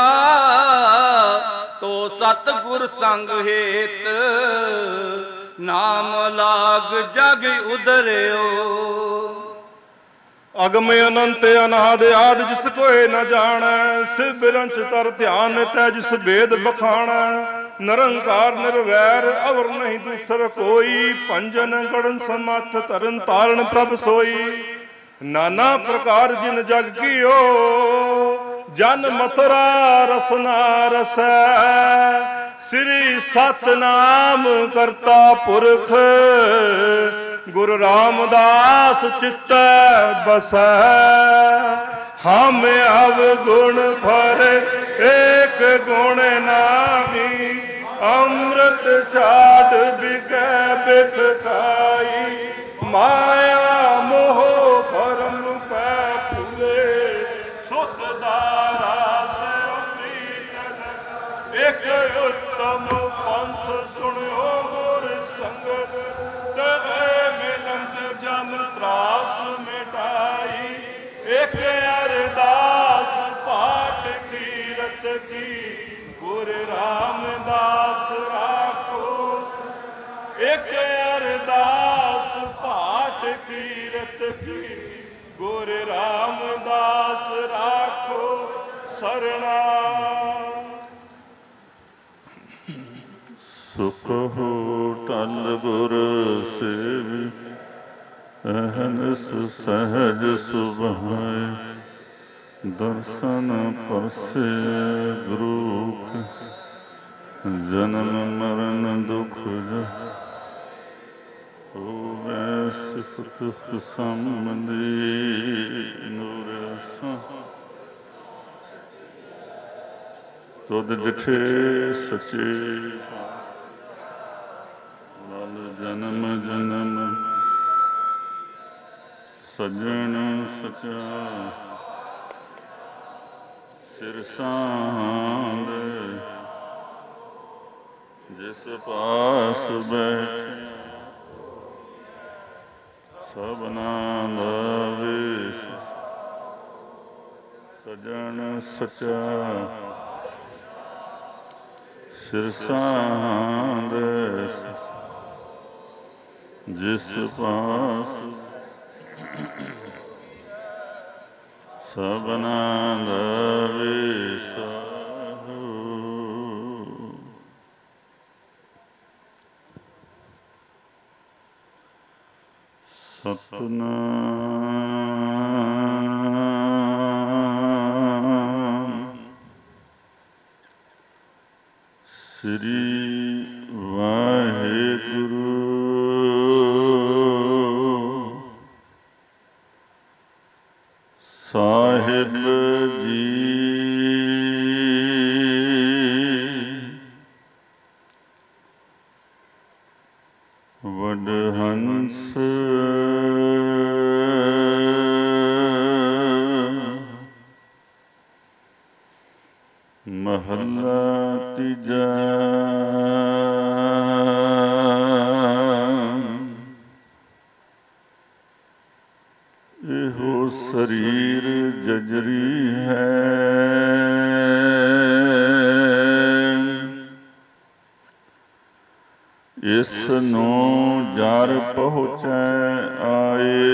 ਤੋ ਸਤ ਗੁਰ ਸੰਗ ਹੇਤ, ਨਾਮ ਲਾਗ ਜਗ ਉਦਰਿਓ। ਅਗਮ ਅਨੰਤ ਅਨਾਦ ਆਦ, ਜਿਸ ਕੋਏ ਨ ਜਾਣੈ। ਸਿਵ ਬਿਰੰਚ ਤਰ ਧਿਆਨ ਤੈ, ਜਿਸ ਵੇਦ ਬਖਾਣੈ। ਨਿਰੰਕਾਰ ਨਿਰਵੈਰ, ਅਵਰ ਨਹੀਂ ਦੂਸਰ ਕੋਈ। ਭੰਜਨ ਗੜਨ ਸਮੱਥ, ਤਰਨ ਤਾਰਨ ਪ੍ਰਭ ਸੋਈ। ਨਾਨਾ ਪ੍ਰਕਾਰ ਜਿਨ ਜਗ ਕੀਓ, ਜਨ ਮਥੁਰਾ ਰਸਨਾ ਰਸੈ। ਸ੍ਰੀ ਸਤਨਾਮ ਕਰਤਾ ਪੁਰਖ ਗੁਰੂ ਰਾਮਦਾਸ ਚਿੱਤੈ ਬਸੈ। ਹਮ ਅਵਗੁਣ ਭਰ ਏਕ ਗੁਣ ਨਾਹੀ। ਅੰਮ੍ਰਿਤ ਛਾੜ ਬਿਕੈ ਬਿਖ ਖਾਈ। ਮਾਇਆ ਮੋਹ ਭਰਮ ਪੈ ਭੁਲੇ। ਸੁਖ ਦਾਰਾ ਸਿਉ ਪ੍ਰੀਤਨ। ਇਕ ਉੱਤਮ ਪੰਥ ਸੁਣਿਓ ਗੁਰ ਸੰਗਤ। ਤਵੇ ਮਿਲੰਤ ਜਮ ਤਰਾਸ ਮਿਟਾਈ। ਇਕ ਅਰਦਾਸ ਪਾਠ ਕੀਰਤ ਕੀ। ਗੁਰ ਰਾਮਦਾਸ ਰਾਖੋ। ਇਕ ਅਰਦਾਸ ਪਾਠ ਕੀਰਤ ਕੀ। ਗੁਰ ਰਾਮਦਾਸ ਰਾਖੋ ਸਰਣਾ। ਸੁਖ ਹੋ ਟਲ ਗੁਰ ਸੇਵੀ। ਅਹਨਿਸ ਸਹਿਜ ਸੁਭਾਏ। ਦਰਸ਼ਨ ਪਰਸੇ ਗੁਰੂ। ਜਨਮ ਮਰਨ ਦੁਖ ਹੋਵੇ। ਸਿਫਤ ਸੰਬੰਧੀ ਨੂਰ ਸਾਂ। ਤੁਧ ਜਿਠੇ ਸੱਚੇ ਮਲ ਜਨਮ ਜਨਮ। ਸੱਜਣ ਸਚਾ ਸਿਰ ਸਾਂਦ। ਜਿਸ ਪਾਸ ਬੈਠੇ ਸਭਨਾਂ ਦਾ ਵੇਸ਼। ਸੱਜਣ ਸਚਾ ਸਿਰ ਸਾਂਦ। ਜਿਸ ਪਾਸ ਸਭਨਾਂ ਦਾ ਵੇਸ਼। ਸਤਨਾਮ ਸ੍ਰੀ ਵਾਹਿਗੁਰੂ ਸਾਹਿਬ ਜੀ। ਵਡਹੰਸ ਮਹੱਲਾ ਤੀਜਾ। ਇਹੋ ਸਰੀਰ ਜਜਰੀ ਹੈ। ਇਸ ਨੂੰ ਜਰ ਪਹੁੰਚੈ ਆਏ।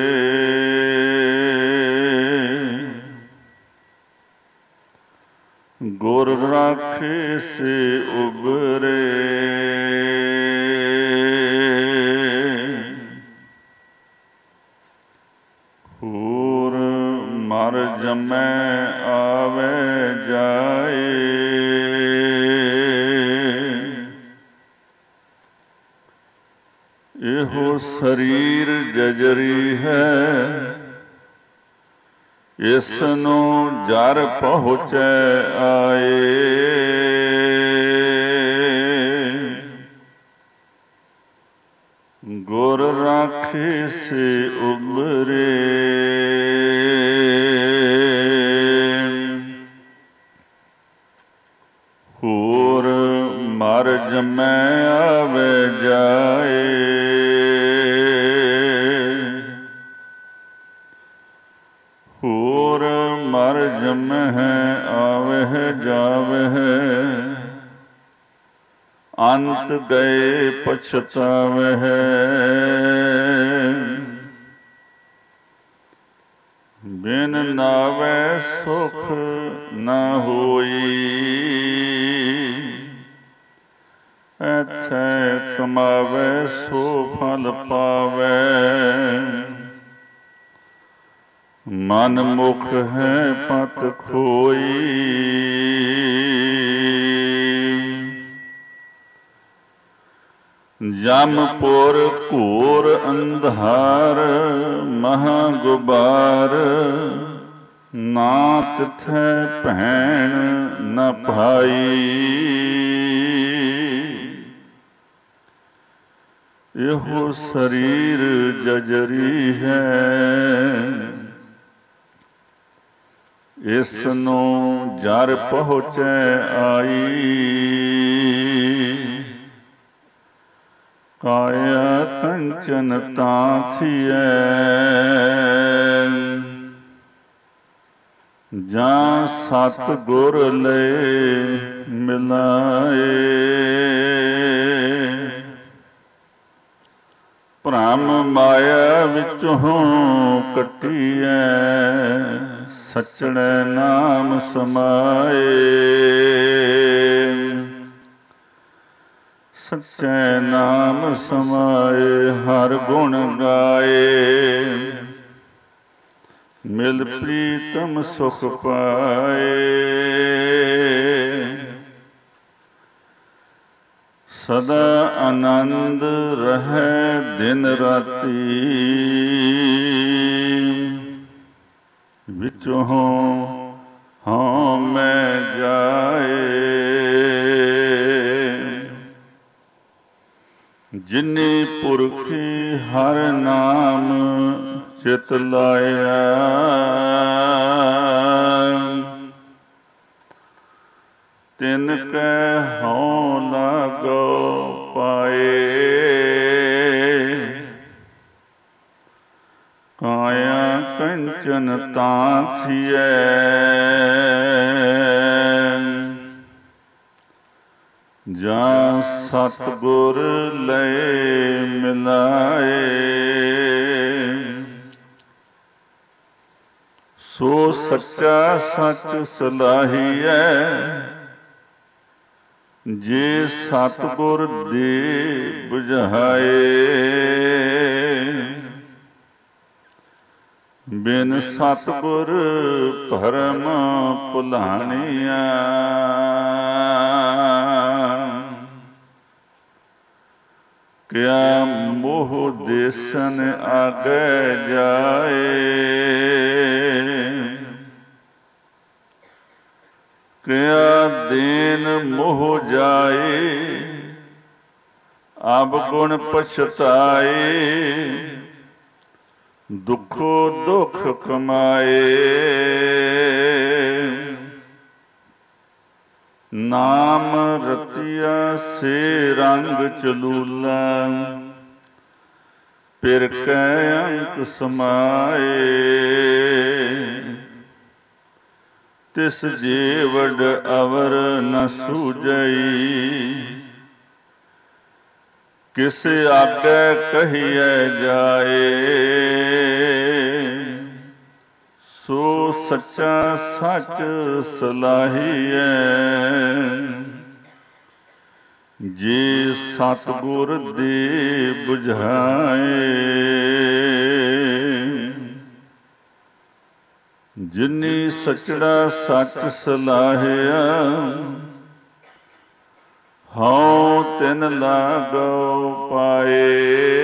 ਗੁਰ ਰਾਖੇ ਸੇ ਉਬਰੇ। ਹੋਰ ਮਰ ਜਮੈ ਆਵੇ ਜਾਏ। ਇਹੋ ਸਰੀਰ ਜਜਰੀ ਹੈ। ਇਸ ਨੂੰ ਜਰ ਪਹੁੰਚੈ ਆਏ। ਗੁਰ ਰਾਖੇ ਸੇ ਉਬਰੇ। ਹੋਰ ਮਰ ਜਮੈ ਆਵੇ ਜਾਏ। ਹੋਰ ਮਰ ਜਮਹਿ ਆਵਹਿ ਜਾਵਹਿ। ਅੰਤ ਗਏ ਪਛਤਾਵਹਿ। ਬਿਨ ਨਾਵੈ ਸੁਖ ਨ ਹੋਈ। ਐਥੈ ਕਮਾਵੈ ਸੋ ਫਲ ਪਾਵੈ। ਮਨ ਮੁਖ ਹੈ ਪਤ ਖੋਈ। ਜਮਪੁਰ ਘੋਰ ਅੰਧਾਰ ਮਹਾ ਗੁਬਾਰ, ਨਾ ਤਿਥੈ ਭੈਣ ਨ ਭਾਈ। ਇਹੋ ਸਰੀਰ ਜਜਰੀ ਹੈ, ਇਸ ਨੂੰ ਜਰ ਪਹੁੰਚੈ ਆਈ। ਕਾਇਆ ਕੰਚਨ ਤਾਂ ਥੀਐ, ਜਾਂ ਸਤ ਗੁਰ ਲਏ ਮਿਲਾਏ। ਭ੍ਰਮ ਮਾਇਆ ਵਿੱਚੋਂ ਕੱਟੀਐ, ਸਚੜੈ ਨਾਮ ਸਮਾਏ। ਸੱਚੇ ਨਾਮ ਸਮਾਏ, ਹਰ ਗੁਣ ਗਾਏ। ਮਿਲ ਪ੍ਰੀਤਮ ਸੁਖ ਪਾਏ। ਸਦਾ ਆਨੰਦ ਰਹੈ ਦਿਨ ਰਾਤੀ, ਵਿੱਚੋਂ ਹਉ ਮੈਂ ਜਾਏ। ਜਿਨੀ ਪੁਰਖੀ ਹਰ ਨਾਮ ਚਿਤ ਲਾਇਆ, ਤਿਨ ਕੈ ਹਉ ਲਾਗੋ ਪਾਏ। ਕਾਇਆ ਕੰਚਨ ਤਾਂ ਥੀਐ, ਜਾਂ ਸਤਿਗੁਰ ਲਏ ਮਿਲਾਏ। ਸੋ ਸੱਚਾ ਸੱਚ ਸਲਾਹੀਐ, ਜੇ ਸਤਿਗੁਰ ਦੇ ਬੁਝਾਏ। ਬਿਨ ਸਤਿਗੁਰ ਭਰਮ ਭੁਲਾਣੀਆਂ, ਕਿਆ ਮੋਹ ਦੇਸਨ ਆਗੇ ਜਾਏ। ਕਿਆ ਦੇਨ ਮੋਹ ਜਾਏ, ਅਬ ਗੁਣ ਪਛਤਾਏ। ਦੁਖੋ ਦੁਖ ਕਮਾਏ, ਨਾਮ ਰਤਿਆ ਸੇ ਰੰਗ ਚਲੂਲਾ। ਪਿਰ ਕੈ ਅੰਕ ਸਮਾਏ, ਤਿਸ ਜੀਵੜ ਅਵਰ ਨ ਸੂਝਈ। ਕਿਸ ਆਗੇ ਕਹੀਐ ਜਾਏ, ਸੋ ਸੱਚਾ ਸੱਚ ਸਲਾਹੀਐ। ਜੇ ਸਤਿਗੁਰ ਦੇ ਬੁਝਾਏ, ਜਿਨੀ ਸਚੜਾ ਸੱਚ ਸਲਾਹਿਆ। ਹਉ ਤਿਨ ਲਾਗੋ ਪਾਏ,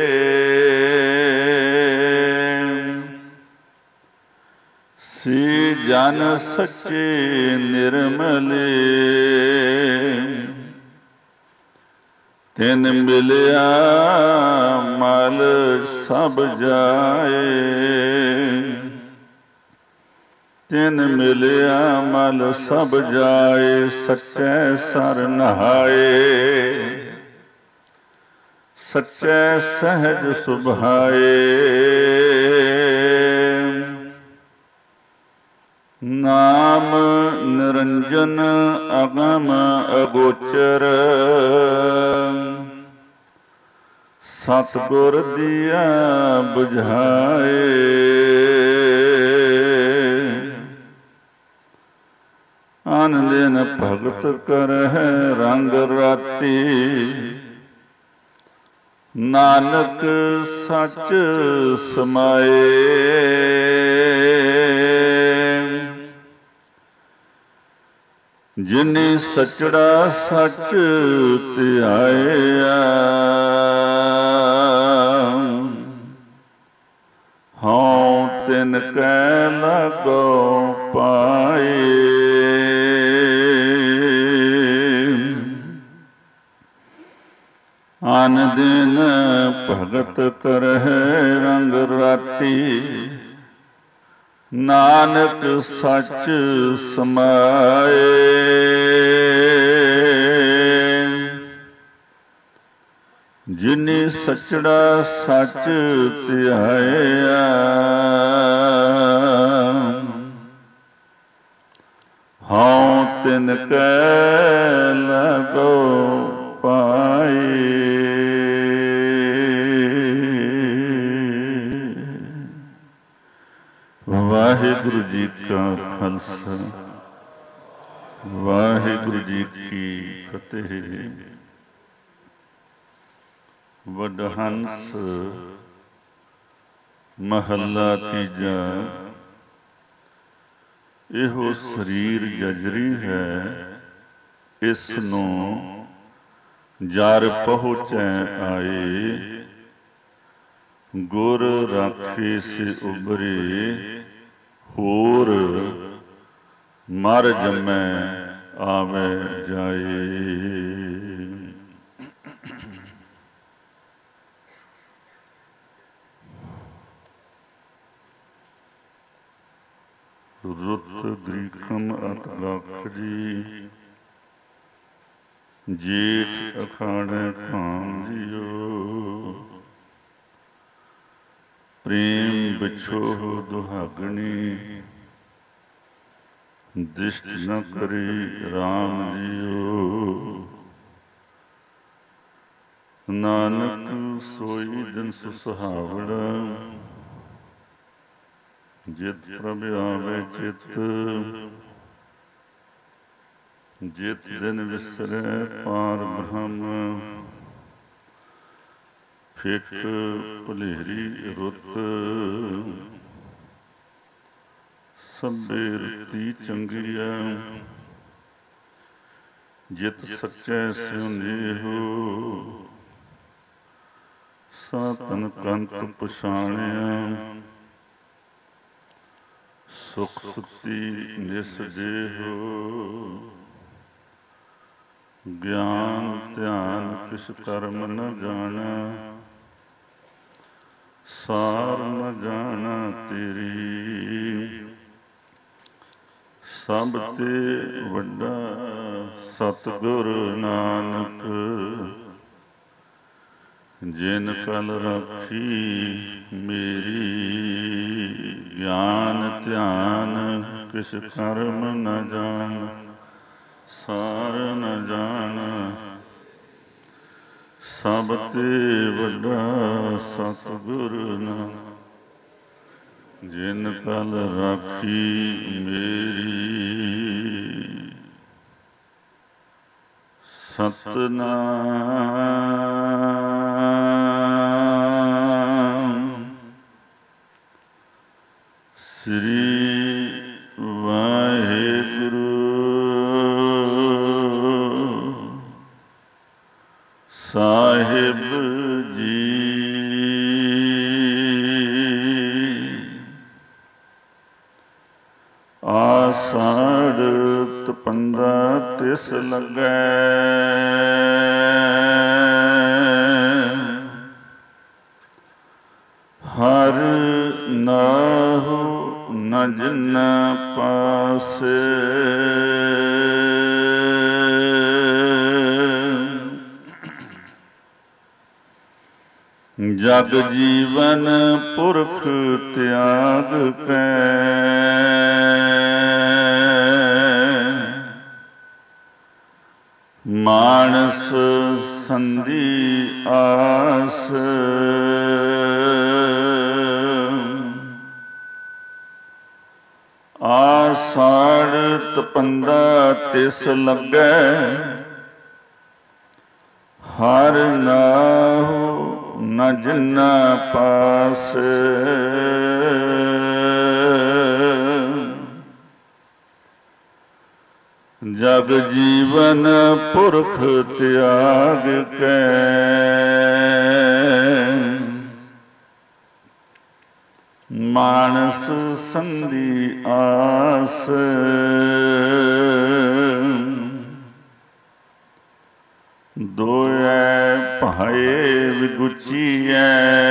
ਸੀ ਜਨ ਸੱਚੇ ਨਿਰਮਲੇ। ਤਿਨ ਮਿਲਿਆ ਮਲ ਸਭ ਜਾਏ, ਤਿਨ ਮਿਲਿਆ ਮਲ ਸਭ ਜਾਏ। ਸੱਚੇ ਸਰ ਨਹਾਏ, ਸੱਚੇ ਸਹਿਜ ਸੁਭਾਏ। ਨਾਮ ਨਿਰੰਜਨ ਅਗਮ ਅਗੋਚਰ, ਸਤਿਗੁਰ ਦੀਆ ਬੁਝਾਏ। ਅਨ ਦਿਨ ਭਗਤ ਕਰਹਿ ਰੰਗ ਰਾਤੀ, ਨਾਨਕ ਸੱਚ ਸਮਾਏ। ਜਿਨੀ ਸਚੜਾ ਸੱਚ ਧਿਆਇਆ, ਹਉ ਤਿਨ ਕੈ ਲਗੋ ਪਾਏ। ਅਨ ਦਿਨ ਭਗਤ ਕਰਹਿ ਰੰਗ ਰਾਤੀ, ਨਾਨਕ ਸੱਚ ਸਮਾਏ। ਜਿਨੀ ਸਚੜਾ ਸੱਚ ਧਿਆਇਆ, ਹਉ ਤਿਨ ਕੈ ਲਗੋ ਪਾਏ। ਵਾਹਿਗੁਰੂ ਜੀ ਕਾ ਖਾਲਸਾ, ਵਾਹਿਗੁਰੂ ਜੀ ਕੀ ਫਤਿਹ। ਵਡਹੰਸ ਮਹੱਲਾ ਤੀਜਾ। ਇਹੋ ਸਰੀਰ ਜਜਰੀ ਹੈ, ਇਸ ਨੂੰ ਜਰ ਪਹੁੰਚੈ ਆਏ। ਗੁਰ ਰਾਖੇ ਸੇ ਉਬਰੇ, ਹੋਰ ਮਰ ਜਮੈ ਆਵੈ ਜਾਏ। ਰੁੱਤ ਗ੍ਰੀਖਮ ਅਤ ਗਾਖਰੀ, ਜੇਠ ਅਖਾੜੈ ਭਾਮ ਜੀਓ। ਪ੍ਰੇਮ ਵਿਛੋਹ ਦੁਹਾਗਣੀ, ਦਿਸ਼ਟ ਨ ਕਰੀ ਰਾਮ ਜੀਓ। ਨਾਨਕ ਸੋਈ ਦਿਨ ਸੁਹਾਵੜਾ, ਜਿਤ ਪ੍ਰਭ ਆਵੇ ਚਿਤ। ਜਿਤ ਦਿਨ ਵਿਸਰੈ ਪਾਰ ਬ੍ਰਹਮ, ਫਿਟ ਭੁਲੇਰੀ ਰੁੱਤ। ਸਭੇ ਰੁੱਤੀ ਚੰਗੀ ਐ, ਜਿਤ ਸੱਚੈ ਸਿਉ ਨੇਹੋ। ਸਾਤਨ ਕੰਤ ਪਛਾਣਿਆ, ਸੁਖ ਸੁਤੀ ਨਿਸ ਦੇਹੋ। ਗਿਆਨ ਧਿਆਨ ਕਿਸ ਕਰਮ ਨ ਜਾਣੈ, ਸਾਰ ਨ ਜਾਣਾ ਤੇਰੀ। ਸਭ ਤੇ ਵੱਡਾ ਸਤਿਗੁਰ ਨਾਨਕ, ਜਿਨ ਕਲ ਰਾਖੀ ਮੇਰੀ। ਗਿਆਨ ਧਿਆਨ ਕਿਸ ਕਰਮ ਨ ਜਾਣ, ਸਾਰ ਨ ਜਾਣ। ਸਭ ਤੇ ਵੱਡਾ ਸਤਿਗੁਰ ਨਾਨਕ, ਜਿਨ ਕਲ ਰਾਖੀ ਮੇਰੀ। ਸਤਿਨਾਮ ਸ੍ਰੀ ਵਾਹਿਗੁਰੂ ਸਾਹਿਬ ਜੀ। ਆਸਾੜ ਤਪੰਦਾ ਤਿਸ ਲੱਗੈ, ਹਰ ਨਾਹੁ ਨ ਜਿਨ ਪਾਸੇ। ਜਗ ਜੀਵਨ ਪੁਰਖ ਤਿਆਗ ਕੈ, ਮਾਨਸ ਸੰਧੀ ਆਸ। ਆਸਾੜ ਤਪੰਦਾ ਤਿਸ ਲੱਗੈ, ਹਰ ਨਾਹੁ न जिन्ना पास। जग जीवन पुरख त्याग के मानस संधि आस। दोए भाए विगुचिए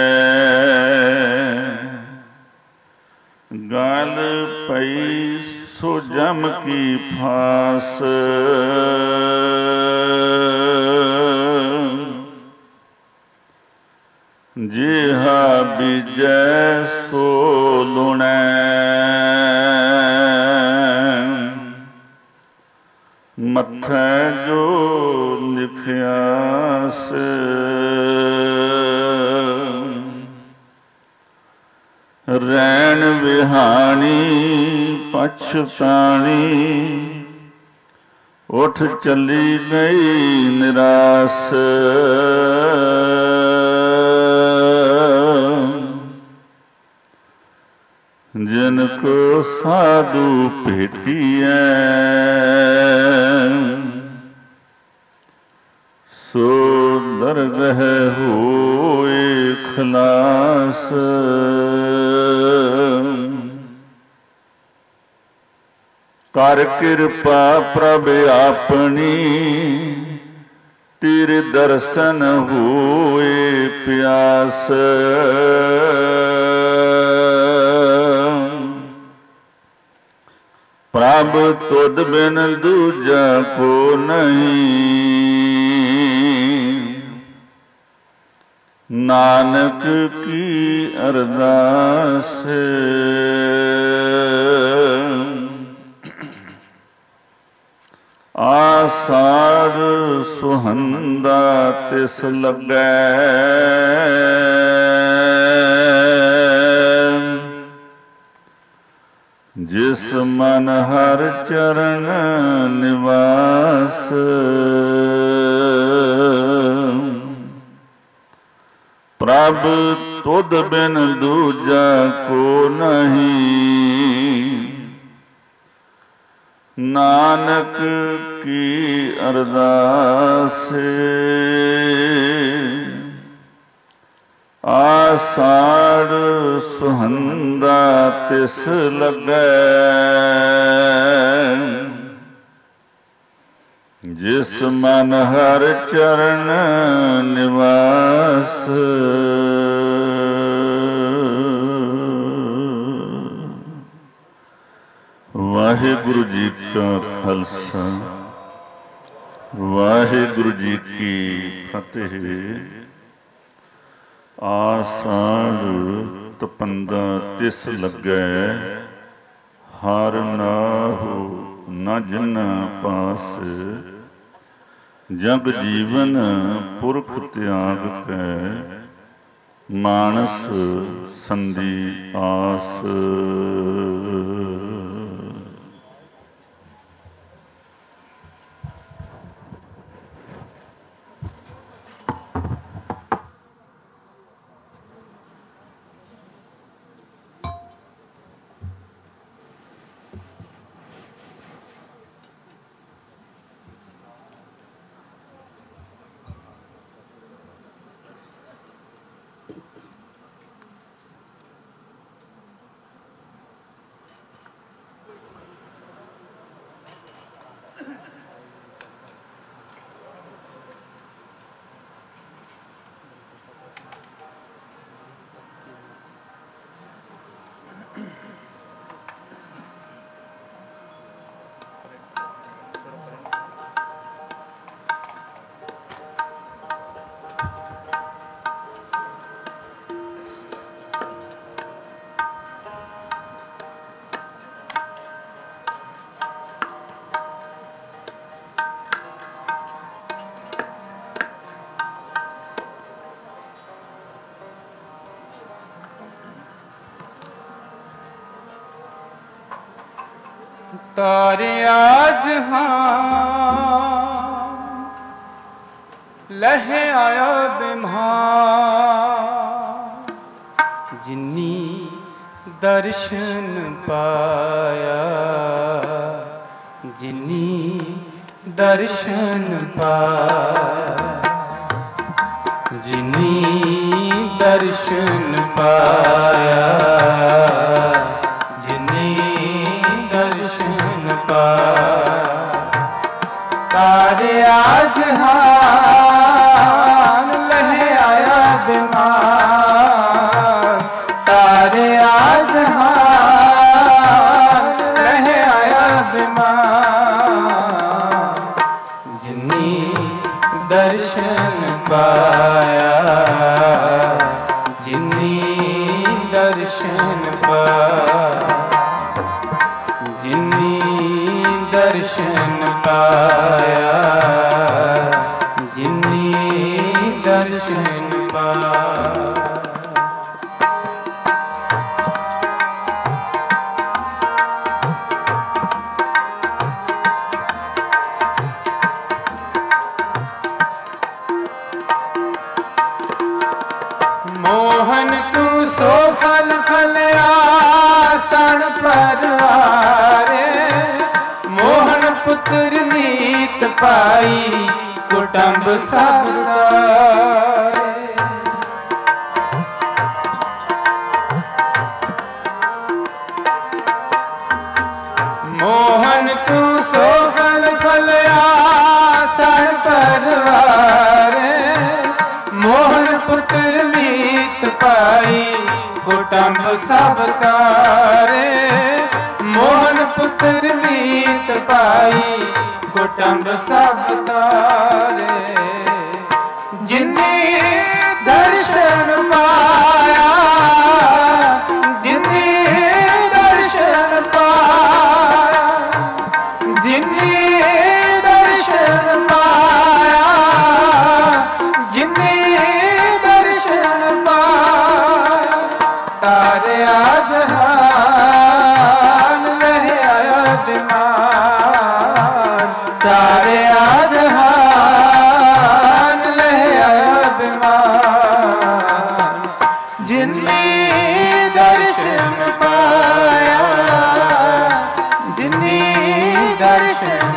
गाल पई सो जम की फास। जिहा बीजै सो लुणै मत्थै जो लिखियास। रैन विहानी पछताणी उठ चली गई निरास। जिनको साधु भेटिए सो दरगह होए खलास। कर कृपा प्रभ आपनी तेरे दर्शन होए प्यास। प्रभ तुद बिन दूजा को नहीं नानक की अरदास। आषाढ़ सुहंदा तिस लगै जिस मन हर चरण निवास। प्रभ तुद बिन दूजा को नहीं नानक की अरदास। आषाढ़ सुहंदा तिस लगै जिस मन हर चरण निवास। वाहिगुरु जी का खालसा वाहिगुरु जी की फतेह। आषाढ़ तपंदा तिस लगै हार नाहु न जिन्ना पास। जग जीवन पुरख त्याग कै मानस संधि आस। तारिया जहां लह आया बिम्हान। जिनी दर्शन पाया, जिनी दर्शन पाया, जिनी दर्शन पाया, जिनी दर्शन पाया। तारे आज हान लहे आया बीमार, तारे आज हान लहे आया बीमार। जिनी दर्शन पाया, जिनी दर्शन पाया, जिनी दर्शन पाया, जिनी दर्शन पाया। मोहन तू सो फल फल आसन परवारे, मोहन पुत्र नीत पाई कुटुंब सब तारे। मोहन तू सो फल फल आसन परवारे, मोहन पुत्र मीत पाई कुटुंब सब तारे। मोहन पुत्र मीत पाई कुटुंब सब तारे। जिनी दर्शन पाया, जिनी दर्शन पाया, जिनी दर्शन पाया, जिनी दर्शन पाया। तारे आज हान लहे आया बीमार, तारे आज हान लहे आया बीमार। जिनी दर्शन पाया, जिनी दर्शन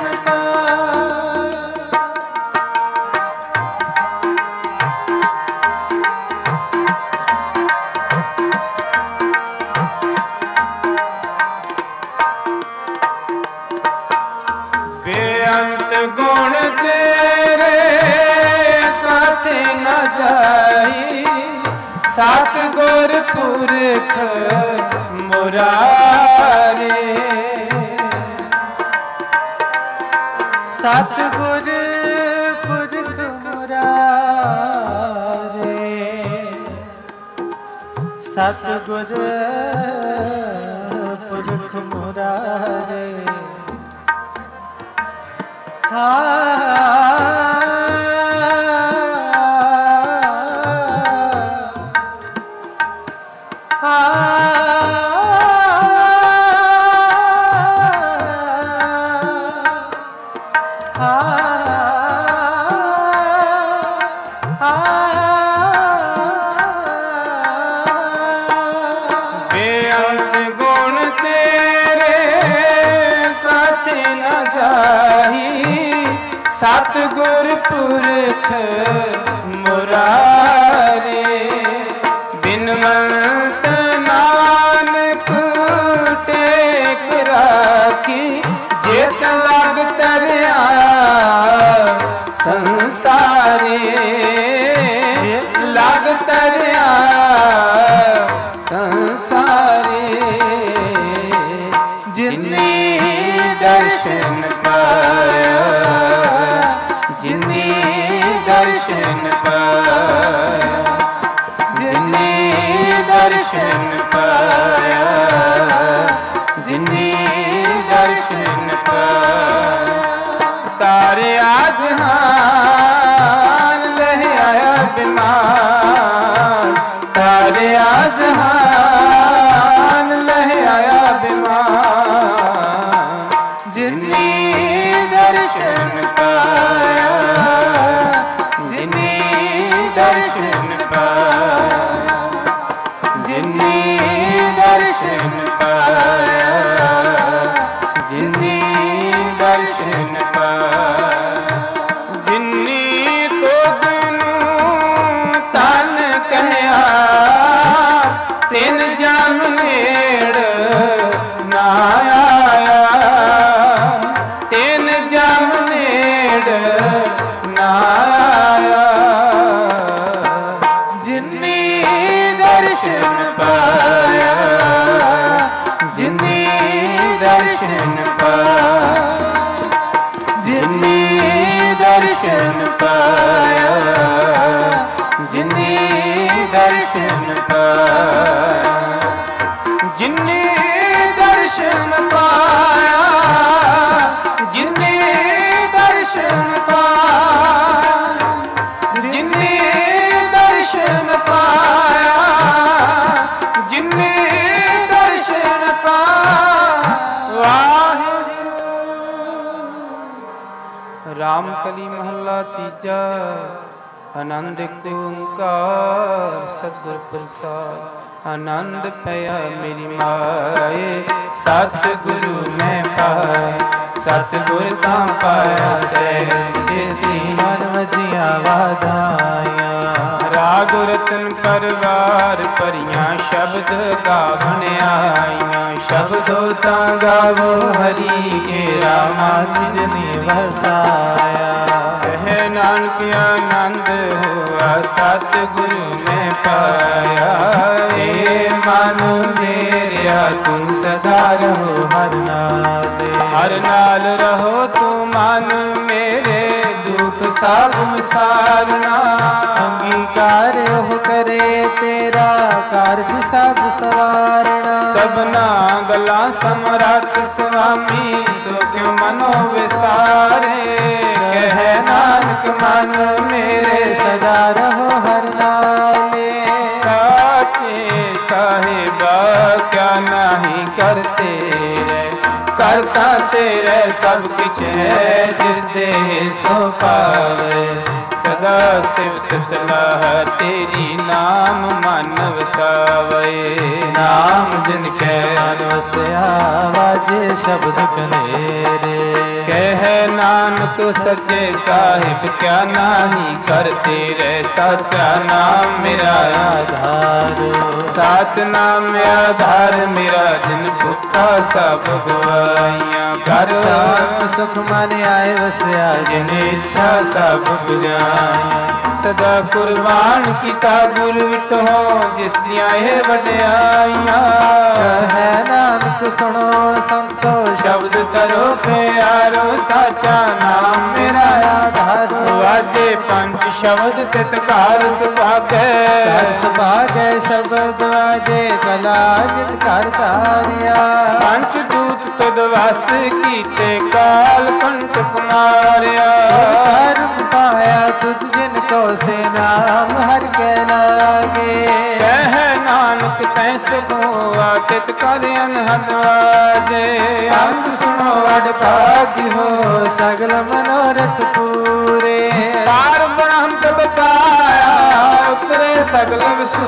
बेअंत गुण तेरे काथे न जाई, सतगुर पुरख मुरारे, सतगुर पुरख मुरारे, सतगुर पुरख मुरारे। बेअंत गुण तेरे काथे न जाही, सतगुर पुरख मुरारे। बिनवंत नानक टेक राखी, जेत लग तरया संसारे, लग तरया संसारे। जिनी दर्शन पाया, जिनी दर्शन पाया, जिनी दर्शन पाया, जिनी दर्शन पाया। तारे आज हान लहे आया बीमार, तारे आज हान लहे आया बीमार। जिनी दर्शन पाया, जिनी दर्शन पाया, जिनी ਦਰਸ਼ਨ ਪਾਇਆ, ਜਿਨੇ ਦਰਸ਼ਨ ਪਾਇਆ, ਜਿਨੇ ਦਰਸ਼ਨ ਪਾਇਆ, ਜਿਨੇ ਦਰਸ਼ਨ ਪਾਇਆ, ਜਿਨੇ ਦਰਸ਼ਨ ਪਾਇਆ, ਜਿਨੇ ਦਰਸ਼ਨ ਪਾਇਆ। ਰਾਮ ਕਲੀ ਮਹੱਲਾ ਤੀਜਾ। ਆਨੰਦ ਓੰਕਾਰ ਸਤਿਗੁਰ ਪ੍ਰਸਾਦ। ਆਨੰਦ ਪਿਆ ਮੇਰੀ ਮਾਏ, ਸਤਿਗੁਰੂ ਮੈਂ ਪਾਏ, ਸਤਿਗੁਰ ਤਾਂ ਪਾਇਆ ਸੇਤੀ ਮਨ ਵਜੀਆਂ ਵਾਧਾਈਆਂ। ਰਾਗ ਰਤਨ ਪਰਵਾਰ ਭਰੀਆਂ ਸ਼ਬਦ ਗਾਵਣ ਆਈਆਂ। ਸ਼ਬਦੋ ਤਾਂ ਗਾਵੋ ਹਰੀ ਕੇਰਾ ਮਨ ਜਿਨੇ ਵਸਾਇਆ। ਕਹਿ ਨਾਨਕ ਆਨੰਦ ਹੋਆ ਸਤਿਗੁਰੂ ਮੈਂ ਪਾਇਆ। ਏ ਮਨ ਮੇਰਿਆ ਤੂੰ ਸਦਾ ਰਹੋ ਹਰ ਨਾਲ ਦੇ। ਹਰ ਨਾਲ ਰਹੋ ਤੂੰ ਮਨ ਮੇਰੇ, ਦੁਖ ਸਭ ਵਿਸਾਰਨਾ। ਅੰਗੀਕਾਰ ਉਹ ਕਰੇ ਤੇਰਾ, ਕਾਰਜ ਸਭ ਸਵਾਰਣਾ। ਸਭਨਾ ਗੱਲਾਂ ਸਮਰੱਥ ਸੁਆਮੀ, ਸੋ ਕਿਉ ਮਨੋ ਵਿਸਾਰੇ। ਕਹਿ ਨਾਨਕ ਮਨ ਮੇਰੇ ਸਦਾ ਰਹੋ ਹਰ ਨਾਲੇ। ਸਾਚੇ ਸਾਹਿਬਾ ਕਿਆ ਨਹੀਂ ਕਰਤੇ ਰੇ, ਕਰਤਾ ਤੇਰੇ ਸਭ ਕਿਛ ਹੈ, ਜਿਸ ਦੇ ਸੋ ਪਾਵੇ। ਸਦਾ ਸਿਫਤ ਸਲਾਹ ਤੇਰੀ, ਨਾਮ ਮਨ ਵਸਾਵੇ। ਨਾਮ ਜਿਨ ਕੈ ਅਨਵਸਿਆ, ਵਾਜੇ ਸ਼ਬਦ ਕਨੇਰੇ। ਕਹਿ ਨਾਨਕ ਸੱਚੇ ਸਾਹਿਬ ਕਿਆ ਨਾਹੀ ਕਰਤੇ ਰਹਿ। ਸਾਚਾ ਨਾਮ ਮੇਰਾ ਆਧਾਰ, ਸਾਚ ਨਾਮ ਆਧਾਰ ਮੇਰਾ। ਜਿਨ ਭੁੱਖਾ ਸਭ ਗਵਾਈਆਂ, ਘਰ ਸੁਖ ਮਨ ਆਏ ਵਸਿਆ, ਜਿਨ ਇੱਛਾ ਸਭ ਬੁਝਾਈਆਂ। ਸਦਾ ਕੁਰਬਾਨ ਕੀਤਾ ਗੁਰ ਵਿਟੋ, ਜਿਸ ਦੀਆਂ ਇਹ ਵਡਿਆਈਆਂ। ਹੈ ਨਾਨਕ ਸੁਣੋ ਸੰਤੋ, ਸ਼ਬਦ ਕਰੋ ਪਿਆਰੋ। ਸਾਚਾ ਨਾਮ ਮੇਰਾ ਆਧਾਰ, ਵਾਜੇ ਪੰਜ ਸ਼ਬਦ ਤਿਤ ਘਰ ਸੁਭਾਗੈ। ਘਰ ਸੁਭਾਗੈ ਸ਼ਬਦ ਵਾਜੇ, ਕਲਾ ਜਿਤ ਘਰ ਧਾਰਿਆ। ਪੰਚ ਦੂਤ ਤੁਧ ਵਸ ਕੀਤੇ, ਕਾਲ ਕੰਟਕ ਮਾਰਿਆ। ਧਰਮ ਪਾਇਆ ਤੁਧ ਜਿਨ ਕੋ ਸੇ, ਨਾਮ ਹਰ ਕੈ ਲਾਗੇ। ਕਹਿ ਨਾਨਕ ਤੈ ਸੁਖ ਹੋਆ, ਤਿਤ ਕਰ ਅਨਹਦ ਵਾਜੇ। ਅੰਗ ਸੁਣੋ ਅਡ ਭਾਗੀ ਹੋ, ਸਗਲ ਮਨੋਰਥ ਪੂਰੇ। ਪਾਰ ਬ੍ਰਹਮ ਤਬ ਪਾਇਆ, ਉਤਰੇ ਸਗਲ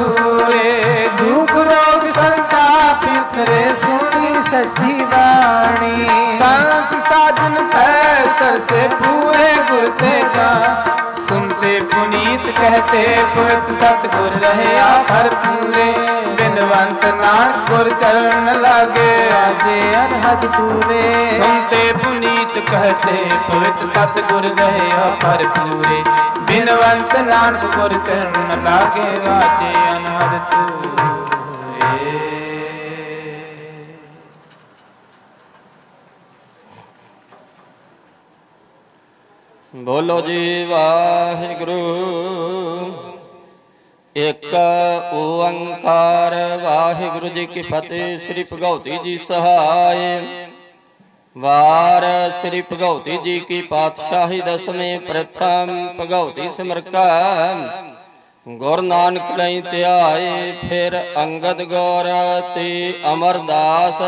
ਵਸੂਰੇ। ਦੁਖ ਰੋਗ ਸੰਤਾਪ ਉਤਰੇ, ਸੁਣੀ ਸੱਚੀ ਬਾਣੀ। ਸੰਤ ਸਾਜਨ ਪੈ ਸਰਸੇ ਪੂਰੇ, ਗੁਰ ਤੇ ਜਾ सुनते पुनीत कहते पवित सतगुर रहया भरपूरे। बिनवंत नानक गुर चरण लागे, आजे अनहद पूरे। सुनते पुनीत कहते पवित सतगुर रहया भरपूरे। बिनवंत नानक गुर चरण लागे, आजे अनहद पूरे। ਬੋਲੋ ਜੀ ਵਾਹਿਗੁਰੂ। ਇੱਕ ਓੰਕਾਰ ਵਾਹਿਗੁਰੂ ਜੀ ਕੀ ਫਤਿਹ। ਸ੍ਰੀ ਭਗਉਤੀ ਜੀ ਸਹਾਇ। ਵਾਰ ਸ੍ਰੀ ਭਗਉਤੀ ਜੀ ਕੀ ਪਾਤਸ਼ਾਹੀ ਦਸਵੇਂ ਪ੍ਰਥਮ ਭਗਉਤੀ ਸਿਮਰਕਾ। ਗੁਰ ਨਾਨਕ ਲਈ ਧਿਆਏ, ਫਿਰ ਅੰਗਦ ਗੌਰ ਤੇ ਅਮਰਦਾਸ।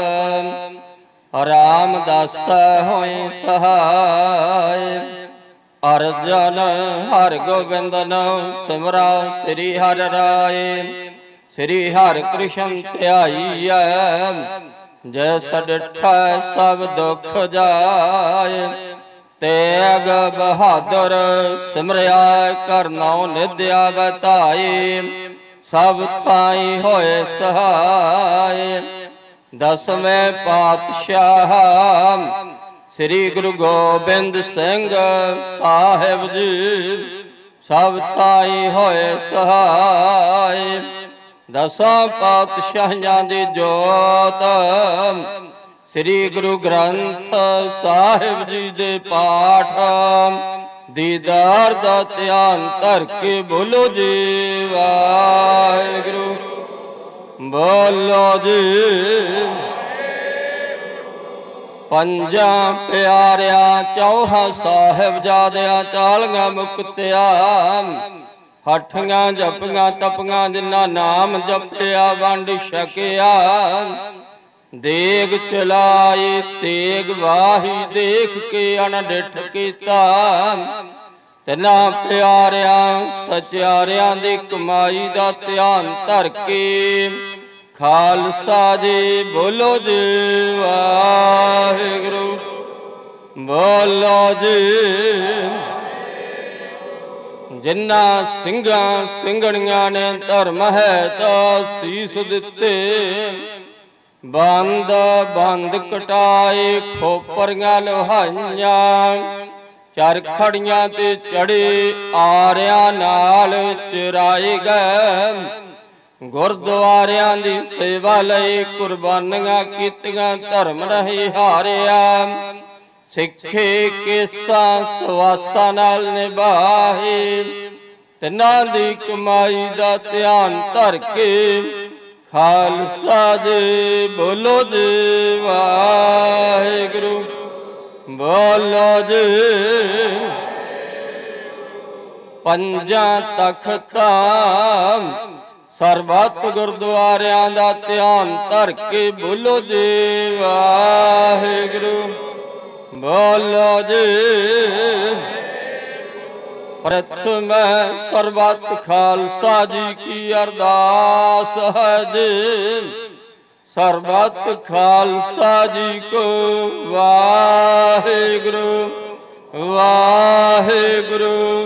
ਰਾਮਦਾਸ ਹੋਏ ਸਹਾਇ। ਅਰਜਨ ਹਰਿ ਗੋਬਿੰਦਨ ਸਿਮਰਾ, ਸ੍ਰੀ ਹਰਿ ਰਾਏ। ਸ੍ਰੀ ਹਰਿ ਕ੍ਰਿਸ਼ਨ ਧਿਆਈਐ, ਜੈਸ ਡਿਠਾ ਸਭ ਦੁਖ ਜਾਏ। ਤੇਗ ਬਹਾਦਰ ਸਿਮਰਿਆ, ਕਰਨਉ ਨਿਦਿਆ ਬਤਾਈ। ਸਭ ਥਾਈ ਹੋਏ ਸਹਾਇ। ਦਸਵੇਂ ਪਾਤਸ਼ਾਹ ਸ੍ਰੀ ਗੁਰੂ ਗੋਬਿੰਦ ਸਿੰਘ ਸਾਹਿਬ ਜੀ, ਸਭ ਥਾਈ ਹੋਏ ਸਹਾਇ। ਦਸਾਂ ਪਾਤਸ਼ਾਹਾਂ ਦੀ ਜੋਤ, ਸ੍ਰੀ ਗੁਰੂ ਗ੍ਰੰਥ ਸਾਹਿਬ ਜੀ ਦੇ ਪਾਠ। ਦੀਦਾਰ ਦਾ ਧਿਆਨ ਧਰ ਕੇ ਬੋਲੋ ਜੀ ਵਾਹਿਗੁਰੂ। ਬੋਲੋ ਜੀ। ਪੰਜਾਂ ਪਿਆਰਿਆਂ ਚੌਹਾਂ ਸਾਹਿਬਜ਼ਾਦਿਆਂ ਚਾਲੀਆਂ ਮੁਕਤਿਆ, ਹੱਠੀਆਂ ਜਪੀਆਂ ਤਪੀਆਂ ਜਿਨ੍ਹਾਂ ਨਾਮ ਜਪਿਆ ਵੰਡ ਛਕਿਆ। ਦੇਗ ਚਲਾਈ ਤੇਗ ਵਾਹੀ ਦੇਖ ਕੇ ਅਣਡਿੱਠ ਕੀਤਾ। ਤਿੰਨਾਂ ਪਿਆਰਿਆਂ ਸਚਿਆਰਿਆਂ ਦੀ ਕਮਾਈ ਦਾ ਧਿਆਨ ਧਰ ਕੇ ਖਾਲਸਾ ਜੀ ਬੋਲੋ ਜੀ ਵਾਹਿਗੁਰੂ। ਬੋਲੋ ਜੀ। ਜਿਨ੍ਹਾਂ ਸਿੰਘਾਂ ਸਿੰਘਣੀਆਂ ਨੇ ਧਰਮ ਹੈ ਤਾਂ ਸੀਸ ਦਿੱਤੇ। ਬੰਦ ਬੰਦ ਕਟਾਏ ਖੋਪਰੀਆਂ ਲੋਹਾਈਆਂ, ਚਰਖੜੀਆਂ ਤੇ ਚੜੇ ਆਰਿਆਂ ਨਾਲ ਚਰਾਏ ਗਏ। ਗੁਰਦੁਆਰਿਆਂ ਦੀ ਸੇਵਾ ਲਈ ਕੁਰਬਾਨੀਆਂ ਕੀਤੀਆਂ, ਧਰਮ ਨਹੀਂ ਹਾਰਿਆ। ਸਿੱਖੇ ਕੇਸਾਂ ਸਵਾਸਾਂ ਨਾਲ ਨਿਭਾਏ। ਤਿੰਨਾਂ ਦੀ ਕਮਾਈ ਦਾ ਧਿਆਨ ਧਰ ਕੇ ਖਾਲਸਾ ਜੀ ਬੋਲੋ ਜੀ ਵਾਹਿਗੁਰੂ। ਬੋਲੋ ਜੀ। ਪੰਜਾਂ ਤਖਤਾਂ ਸਰਬੱਤ ਗੁਰਦੁਆਰਿਆਂ ਦਾ ਧਿਆਨ ਧਰ ਕੇ ਬੋਲੋ ਜੀ ਵਾਹਿਗੁਰੂ। ਬੋਲੋ ਜੀ। ਪ੍ਰਥਮ ਸਰਬੱਤ ਖਾਲਸਾ ਜੀ ਕੀ ਅਰਦਾਸ ਹੈ ਜੀ। ਸਰਬੱਤ ਖਾਲਸਾ ਜੀ ਕੋ ਵਾਹਿਗੁਰੂ ਵਾਹਿਗੁਰੂ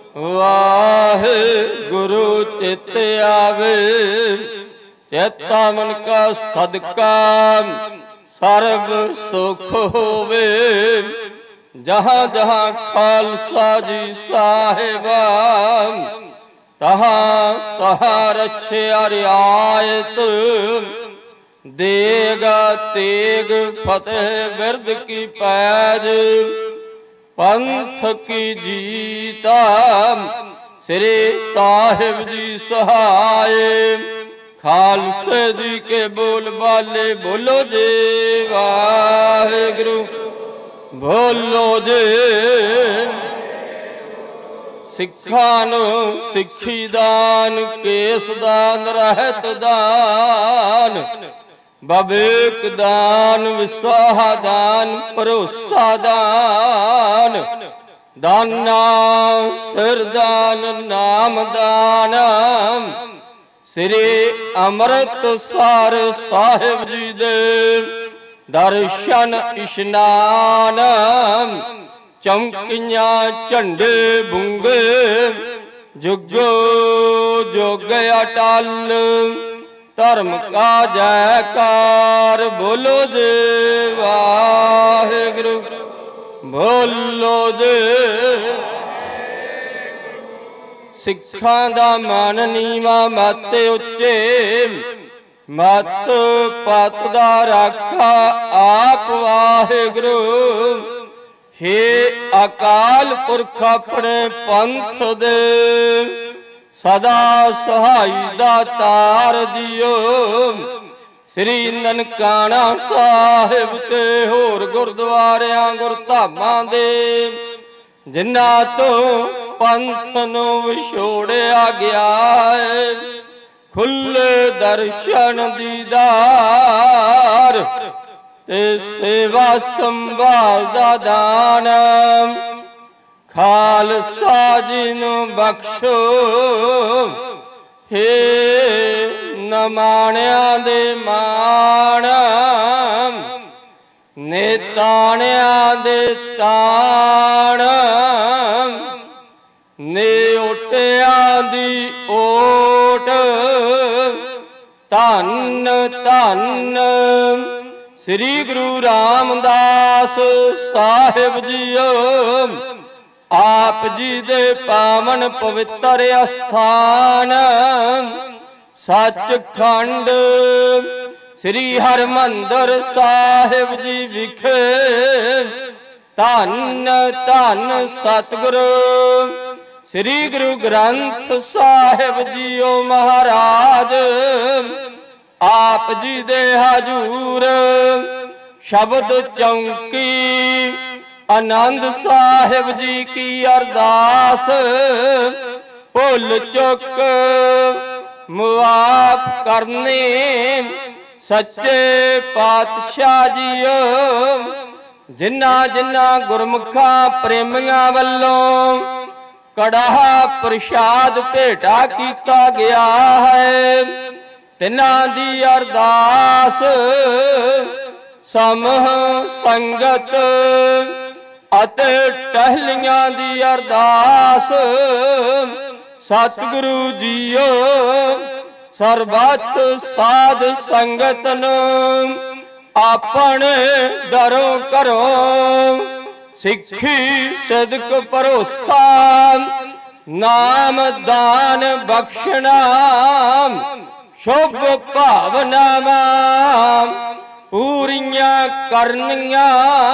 ਵਾਹਿਗੁਰੂ ਚਿਤ ਆਵੇ। ਚੇਤਾ ਮਨ ਕਾ ਸਦਕਾ ਸਰਬ ਸੁਖ ਹੋਵੇ। ਜਹਾਂ ਜਹਾਂ ਖਾਲਸਾ ਜੀ ਸਾਹਿਬਾ, ਤਹਾਂ ਤਹਾਂ ਰੱਖਿਆ ਰਿਆਇਤ। ਦੇਗਾ ਤੇਗ ਫਤਿਹ ਬਿਰਦ ਕੀ ਪੈਜ, ਪੰਥ ਕੀ ਜੀਤਾ ਸ੍ਰੀ ਸਾਹਿਬ ਜੀ ਸਹਾਏ। ਖਾਲਸੇ ਜੀ ਕੇ ਬੋਲ ਬਾਲੇ ਬੋਲੋ ਜੀ ਵਾਹਿਗੁਰੂ। ਬੋਲੋ ਜੀ। ਸਿੱਖਾਂ ਨੂੰ ਸਿੱਖੀ ਦਾਨ, ਕੇਸ ਦਾਨ, ਰਹਿਤ ਦਾਨ, ਬਵੇਕ ਦਾਨ, ਵਿਸਾਹ ਦਾਨ, ਭਰੋਸਾ ਦਾਨ, ਦਾਨਾ ਸਿਰ ਦਾਨ, ਨਾਮ ਦਾਨ। ਸ੍ਰੀ ਅੰਮ੍ਰਿਤਸਰ ਸਾਹਿਬ ਜੀ ਦੇ ਦਰਸ਼ਨ ਇਸ਼ਨਾਨ। ਚਮਕੀਆਂ ਝੰਡੇ ਬੁੰਗੇ ਜੁਗੋ ਜੁਗ ਅਟਲ। ਧਰਮ ਕਾ ਜੈਕਾਰ ਬੋਲੋ ਜੀ ਵਾਹਿਗੁਰੂ। ਬੋਲੋ ਜੀ। ਸਿੱਖਾਂ ਦਾ ਮਨ ਨੀਵਾਂ ਮਤ ਉੱਚੇ, ਮਤ ਪਤ ਦਾ ਰਾਖਾ ਆਪ ਵਾਹਿਗੁਰੂ। ਹੇ ਅਕਾਲ ਪੁਰਖ ਆਪਣੇ ਪੰਥ ਦੇ ਸਦਾ ਸਹਾਈ ਦਾ ਤਾਰ ਜੀਓ। ਸ੍ਰੀ ਨਨਕਾਣਾ ਸਾਹਿਬ ਤੇ ਹੋਰ ਗੁਰਦੁਆਰਿਆਂ ਗੁਰਧਾਮਾਂ ਦੇ ਜਿਨ੍ਹਾਂ ਤੋਂ ਪੰਥ ਨੂੰ ਵਿਛੋੜਿਆ ਗਿਆ ਹੈ, ਖੁੱਲੇ ਦਰਸ਼ਨ ਦੀਦਾਰ ਤੇ ਸੇਵਾ ਸੰਭਾਲ ਦਾ ਦਾਨ। ਖਾਲਸਾ ਜੀ ਨੂੰ ਬਖਸ਼ੋ। ਹੇ ਨਮਾਣਿਆਂ ਦੇ ਮਾਣ, ਨੇਤਾਣਿਆਂ ਦੇ ਤਾਣ, ਨੇ ਓਟਿਆਂ ਦੀ ਓਟ। ਧੰਨ ਧੰਨ ਸ੍ਰੀ ਗੁਰੂ ਰਾਮਦਾਸ ਸਾਹਿਬ ਜੀਓ। ਆਪ ਜੀ ਦੇ ਪਾਵਨ ਪਵਿੱਤਰ ਅਸਥਾਨ ਸੱਚਖੰਡ ਸ੍ਰੀ ਹਰਿਮੰਦਰ ਸਾਹਿਬ ਜੀ ਵਿਖੇ ਧੰਨ ਧੰਨ ਸਤਿਗੁਰੂ ਸ੍ਰੀ ਗੁਰੂ ਗ੍ਰੰਥ ਸਾਹਿਬ ਜੀਓ ਮਹਾਰਾਜ। ਆਪ ਜੀ ਦੇ ਹਜੂਰ ਸ਼ਬਦ ਚੌਂਕੀ ਆਨੰਦ ਸਾਹਿਬ ਜੀ ਕੀ ਅਰਦਾਸ। ਭੁੱਲ ਚੁੱਕ ਮੁਆਫ ਕਰਨੇ ਸੱਚੇ ਪਾਤਸ਼ਾਹ ਜੀਓ। ਜਿਨ੍ਹਾਂ ਜਿਨ੍ਹਾਂ ਗੁਰਮੁਖਾਂ ਪ੍ਰੇਮੀਆਂ ਵੱਲੋਂ ਕੜਾਹ ਪ੍ਰਸ਼ਾਦ ਭੇਟਾ ਕੀਤਾ ਗਿਆ ਹੈ, ਤਿਨਾਂ ਦੀ ਅਰਦਾਸ ਸਮੂਹ ਸੰਗਤ ਅਤੇ ਟਹਿਲੀਆਂ ਦੀ ਅਰਦਾਸ। ਸਤਿਗੁਰੂ ਜੀਓ ਸਰਬੱਤ ਸਾਧ ਸੰਗਤ ਨੂੰ ਆਪਣੇ ਦਰੋਂ ਘਰੋਂ ਸਿੱਖੀ ਸਦਕ ਭਰੋਸਾ ਨਾਮ ਦਾਨ ਬਖਸ਼ਣਾ ਸ਼ੁਭ ਭਾਵਨਾਵਾਂ ਪੂਰੀਆਂ ਕਰਨੀਆਂ।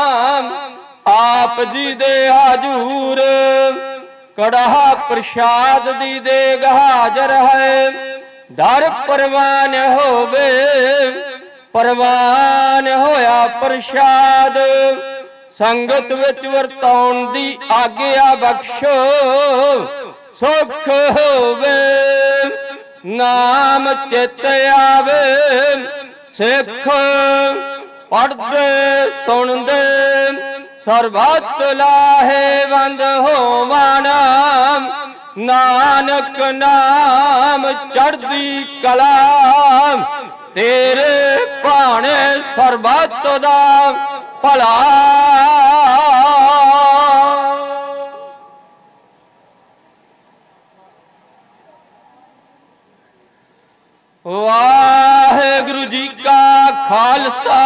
ਆਪ ਜੀ ਦੇ ਹਜੂਰ ਕੜਾਹ ਪ੍ਰਸ਼ਾਦ ਦੀ ਦੇਗ ਹਾਜ਼ਰ ਹੈ। ਦਰ ਪ੍ਰਵਾਨ ਹੋਵੇ, ਪ੍ਰਵਾਨ ਹੋਇਆ ਪ੍ਰਸ਼ਾਦ। ਸੰਗਤ ਵਿੱਚ ਵਰਤਾਉਣ ਦੀ ਆਗਿਆ ਬਖਸ਼ੋ, ਸੁਖ ਹੋਵੇ ਨਾਮ ਚਿਤ ਆਵੇ। ਸਿੱਖ ਪੜ੍ਹਦੇ ਸੁਣਦੇ ਸਰਬੱਤ ਲਾਹੇਵੰਦ ਹੋਵਣ। ਨਾਨਕ ਨਾਮ ਚੜ੍ਹਦੀ ਕਲਾ, ਤੇਰੇ ਭਾਣੇ ਸਰਬੱਤ ਦਾ ਭਲਾ। ਵਾਹਿਗੁਰੂ ਜੀ ਕਾ ਖਾਲਸਾ,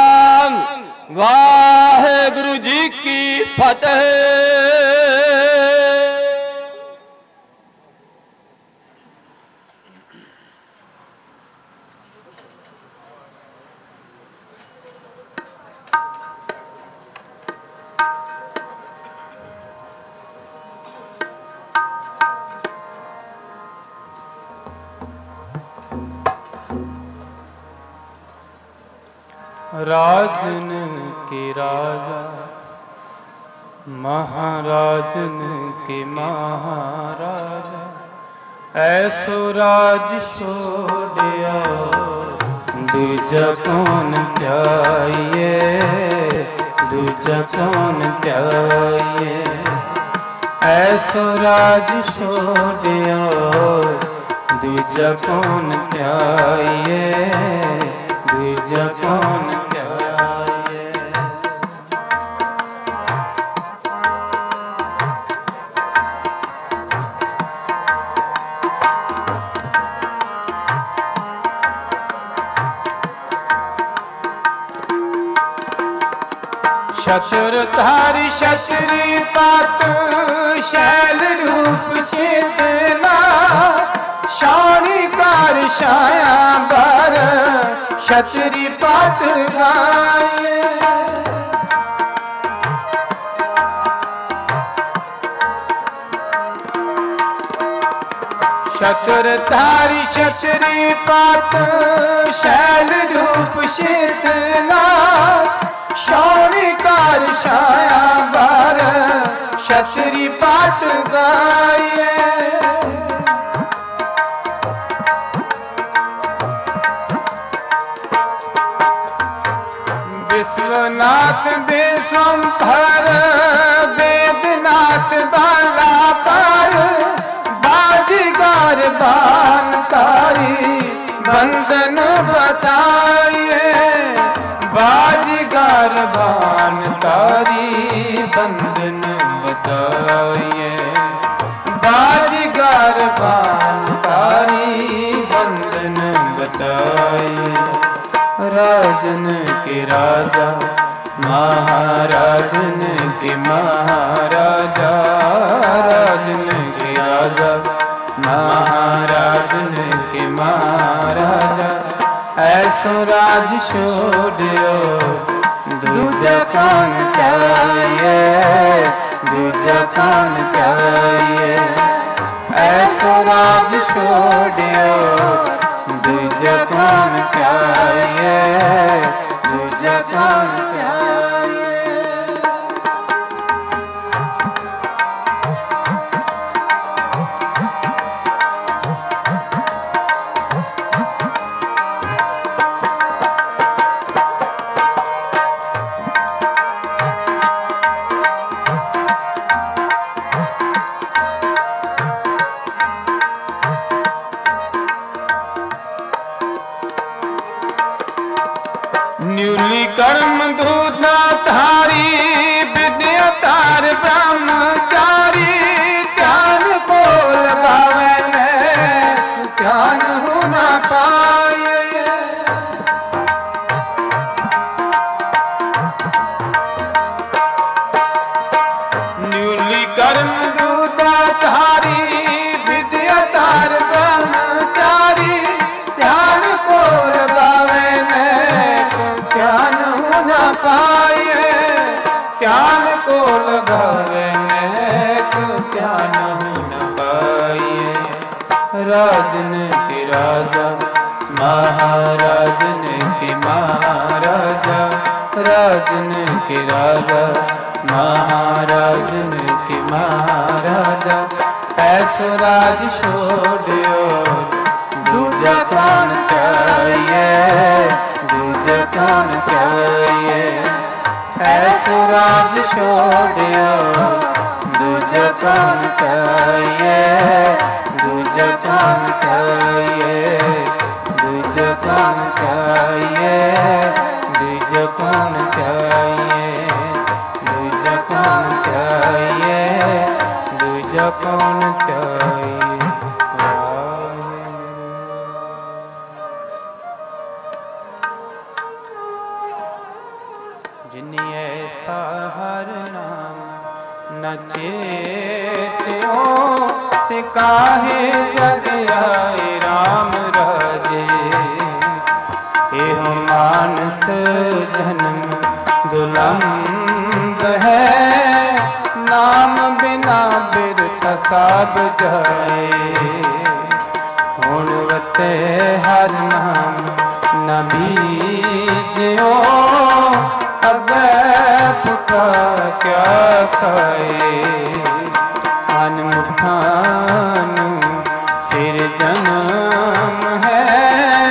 ਵਾਹਿਗੁਰੂ ਜੀ ਕੀ ਫਤਿਹ। राजन के राजा महाराजन के महाराजा, ऐसो राज छोड़िया दूजा कौन ध्याये, दूजा कौन ध्याये। ऐसो राज छोड़िया दूजा कौन ध्याये, दूजा कौन ध्याये। शत्रधारी शस्त्री पात शैल रूप शेतना, शाणिकार छाया बर छतरी पात गाये। शत्रधारी छतरी पात शैल रूप शेतना, शाणिकार छाया बर छतरी पात गाये। विश्वनाथ विश्वंभर वेदनाथ बाला पर, बाजीगर बानकारी बंदन बताइए। बाजीगर बानकारी बंदन बताइए। बाजीगर बानकारी बंदन बताइए। राजन के राजा महाराजन के महाराजा, राजन के राजा महाराजन के महाराजा। ऐसो राज छोड़ियो दूजा कौन त्याये, दूजा कौन त्याये। ऐसो राज छोड़ियो, दूजा कौन त्याये, दूजा कौन त्याये। न्यूली कर्म दूधा धारी, विद्या तार ब्रह्मचारी। ध्यान को लगावे ध्यान हो ना पाए। न्यूली कर्म दूधा धारी, विद्या तार ब्रह्मचारी। ध्यान को लगावे ध्यान हो न पाए। ध्यान को लगावे तो ध्यान हो न पाए। राजन के राजा महाराजन के महाराजा, राजन के राजा महाराजन के महाराजा। ऐसो राज छोड़ियो, दूजा कौन चाहिए, दूजा कौन चाहिए। ऐसो राज छोड़ियो, दूजा कौन चाहिए, दूजा कौन चाहिए, दूजा कौन चाहिए, दूजा कौन चाहिए, दूजा कौन चाहिए, दूजा कौन चाहिए। ऐसा हर नाम न चेत्यो, से काहे जग आए राम राजे। एहो मानस जन्म दुलंब है, नाम बिना बिरथ सब जाए। हुणवते हर नाम न बीजियो, का क्या खाए। अनमुठान फिर जन्म है,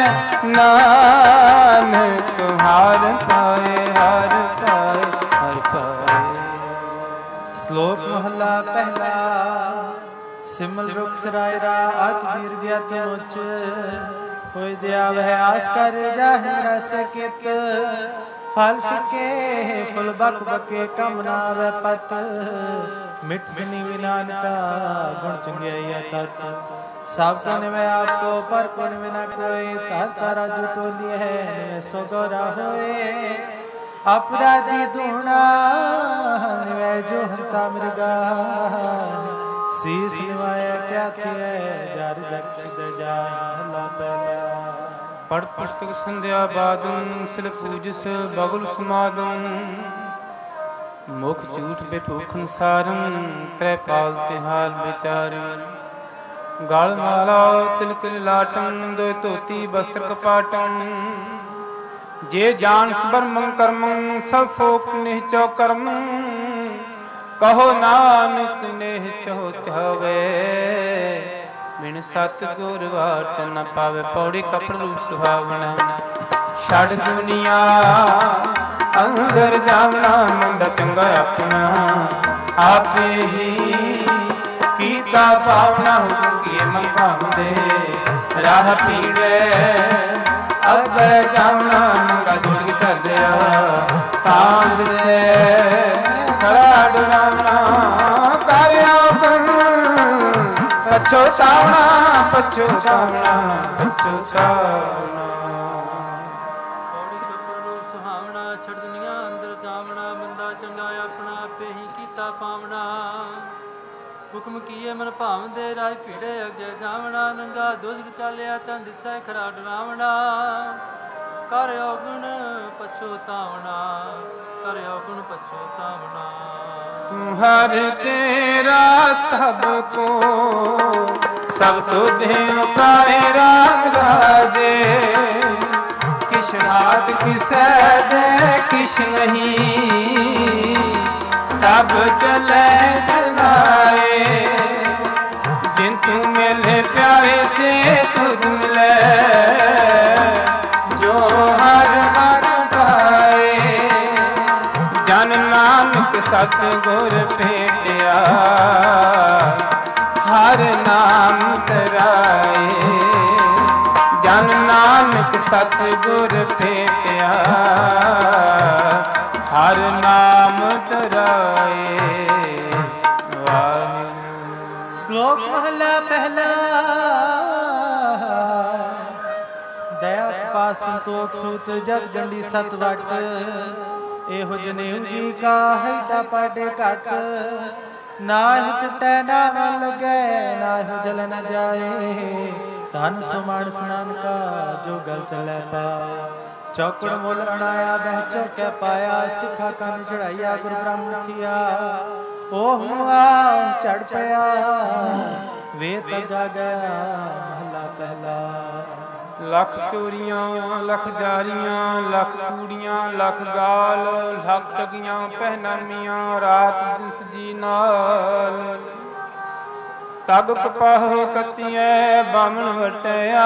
नानक हार पाए, हार पाए, हार पाए। श्लोक महला पहला। सिमल रुख सरायरा अत दीर्घ तनुच, होय दया वह आस कर जाहि रस कित। फल फिके फुल बक बके कम ना वे पत। मिठ जनी विनानता गुण चुंगिया तत। सब कन में आपको पर कौन बिना कोई। तार तारा जो तो लिए है सो गौरा होए। अपराधी दूना वे जो हंता मृगा। शीस निवाया क्या थे जार जग सिद्ध जाय हला पहला। पढ़ पुस्तक संध्या बादन, सिल पूजस बगुल समादन। मुख झूठ बेठूखन सारन, त्रैपाल तिहार विचारन। गल माला तिलक लाटन, दो धोती वस्त्र कपाटन। जे जान ब्रह्मं कर्मं, सब फोक निश्चौ कर्म। कहो नानक निश्चौ त्यावे, बिन सतगुर वाट न पावे। पौड़ी कपड़ रूप सुहावना। छड़ दुनिया अंदर जावना, मंदा चंगा अपना। आपे ही कीता पावना, हुक्म किए मन भावदे। राह पीड़े अगे जावना, मंगा दुख चलिया। तांग से खड़ा डरावना, कार्या पछोतावना, पछोतावना, पछोतावना। पौड़ी कपड़ रूप सुहावना। छड़ दुनिया अंदर जावना, मंदा चंगा अपना। आपे ही कीता पावना, हुक्म कीए मन भावदे। राह पीड़े अगे जावना, नंगा दुख चालिया। तन दिसै खरा डरावना, कर औगुण पछोतावना। ਕਰ ਔਗਣ ਪਛਤਾਵਨਾ। ਤੂੰ ਹਰ ਤੇਰਾ ਸਭ ਕੋ ਸਭ ਤੁਧਿ ਪਾਏ ਰਾਮ ਰਾਜੇ। ਕਿਛ ਰਾਤ ਕਿਸੈ ਦੇ ਕਿਛ ਨਹੀਂ ਸਭ ਚਲੇ ਜਨਾਏ। ਜਿਨ ਤੂੰ ਮਿਲੇ ਪਿਆਰੇ ਸੇ ਤੁਧ ਮਿਲੇ ਜੋ ਹਰ ਹਰ ਪਾਏ। ਜਨ ਨਾਨਕ ਸਤ ਗੁਰ ਭੇਟਿਆ ਹਰ ਨਾਮ ਤਰਾਏ। ਜਨ ਨਾਨਕ ਸਤ ਗੁਰ ਭੇਟਿਆ ਹਰ ਨਾਮ ਤਰਾਏ। ਵਾਹਿਗੁਰੂ। ਸ਼ਲੋਕ ਮਹਲਾ ਪਹਿਲਾ। ਦਇਆ ਕ੍ਰਿਪਾ ਸੰਤੋਖ ਸੂਤ ਜਗ ਜੰਡੀ ਸਤ ਵਟ। ਇਹੋ ਜਨੇਊ ਜੀ ਕਾ ਹੈ ਪਾਡੇ ਘਟ। ਨਾਹਿ ਟਟੈ ਨਾ ਮਨ ਲਗੈ ਨਾਹਿ ਜਲ ਨ ਜਾਏ। ਧਨ ਸੁਮਾਨ ਸਨਾਨ ਕਾ ਜੋ ਗਲ ਚਲੈ ਪਾ। ਚੌਕੜ ਮੁੱਲ ਅਣਾਇਆ ਬਹਿ ਚੌਕੈ ਪਾਇਆ। ਸਿੱਖਾ ਕੰਨ ਚੜਾਈਆ ਗੁਰ ਬ੍ਰਹਮ ਥੀਆ। ਉਹ ਹੁਆ ਚੜ ਪਿਆ ਵੇ ਤਬ ਜਾਗਿਆ। ਮਹਲਾ ਪਹਿਲਾ। ਲੱਖ ਚੋਰੀਆਂ ਲੱਖ ਜਾਰੀਆਂ ਲੱਖ ਕੂੜੀਆਂ ਲੱਖ ਗਾਲ। ਲੱਖ ਠਗੀਆਂ ਪਹਿਨਾਮੀਆਂ ਰਾਤ ਦਿਸ ਜੀ ਨਾਲ। ਤਗ ਕਪਾਹ ਕਤੀਐ ਬਾਮਣ ਵਟਿਆ।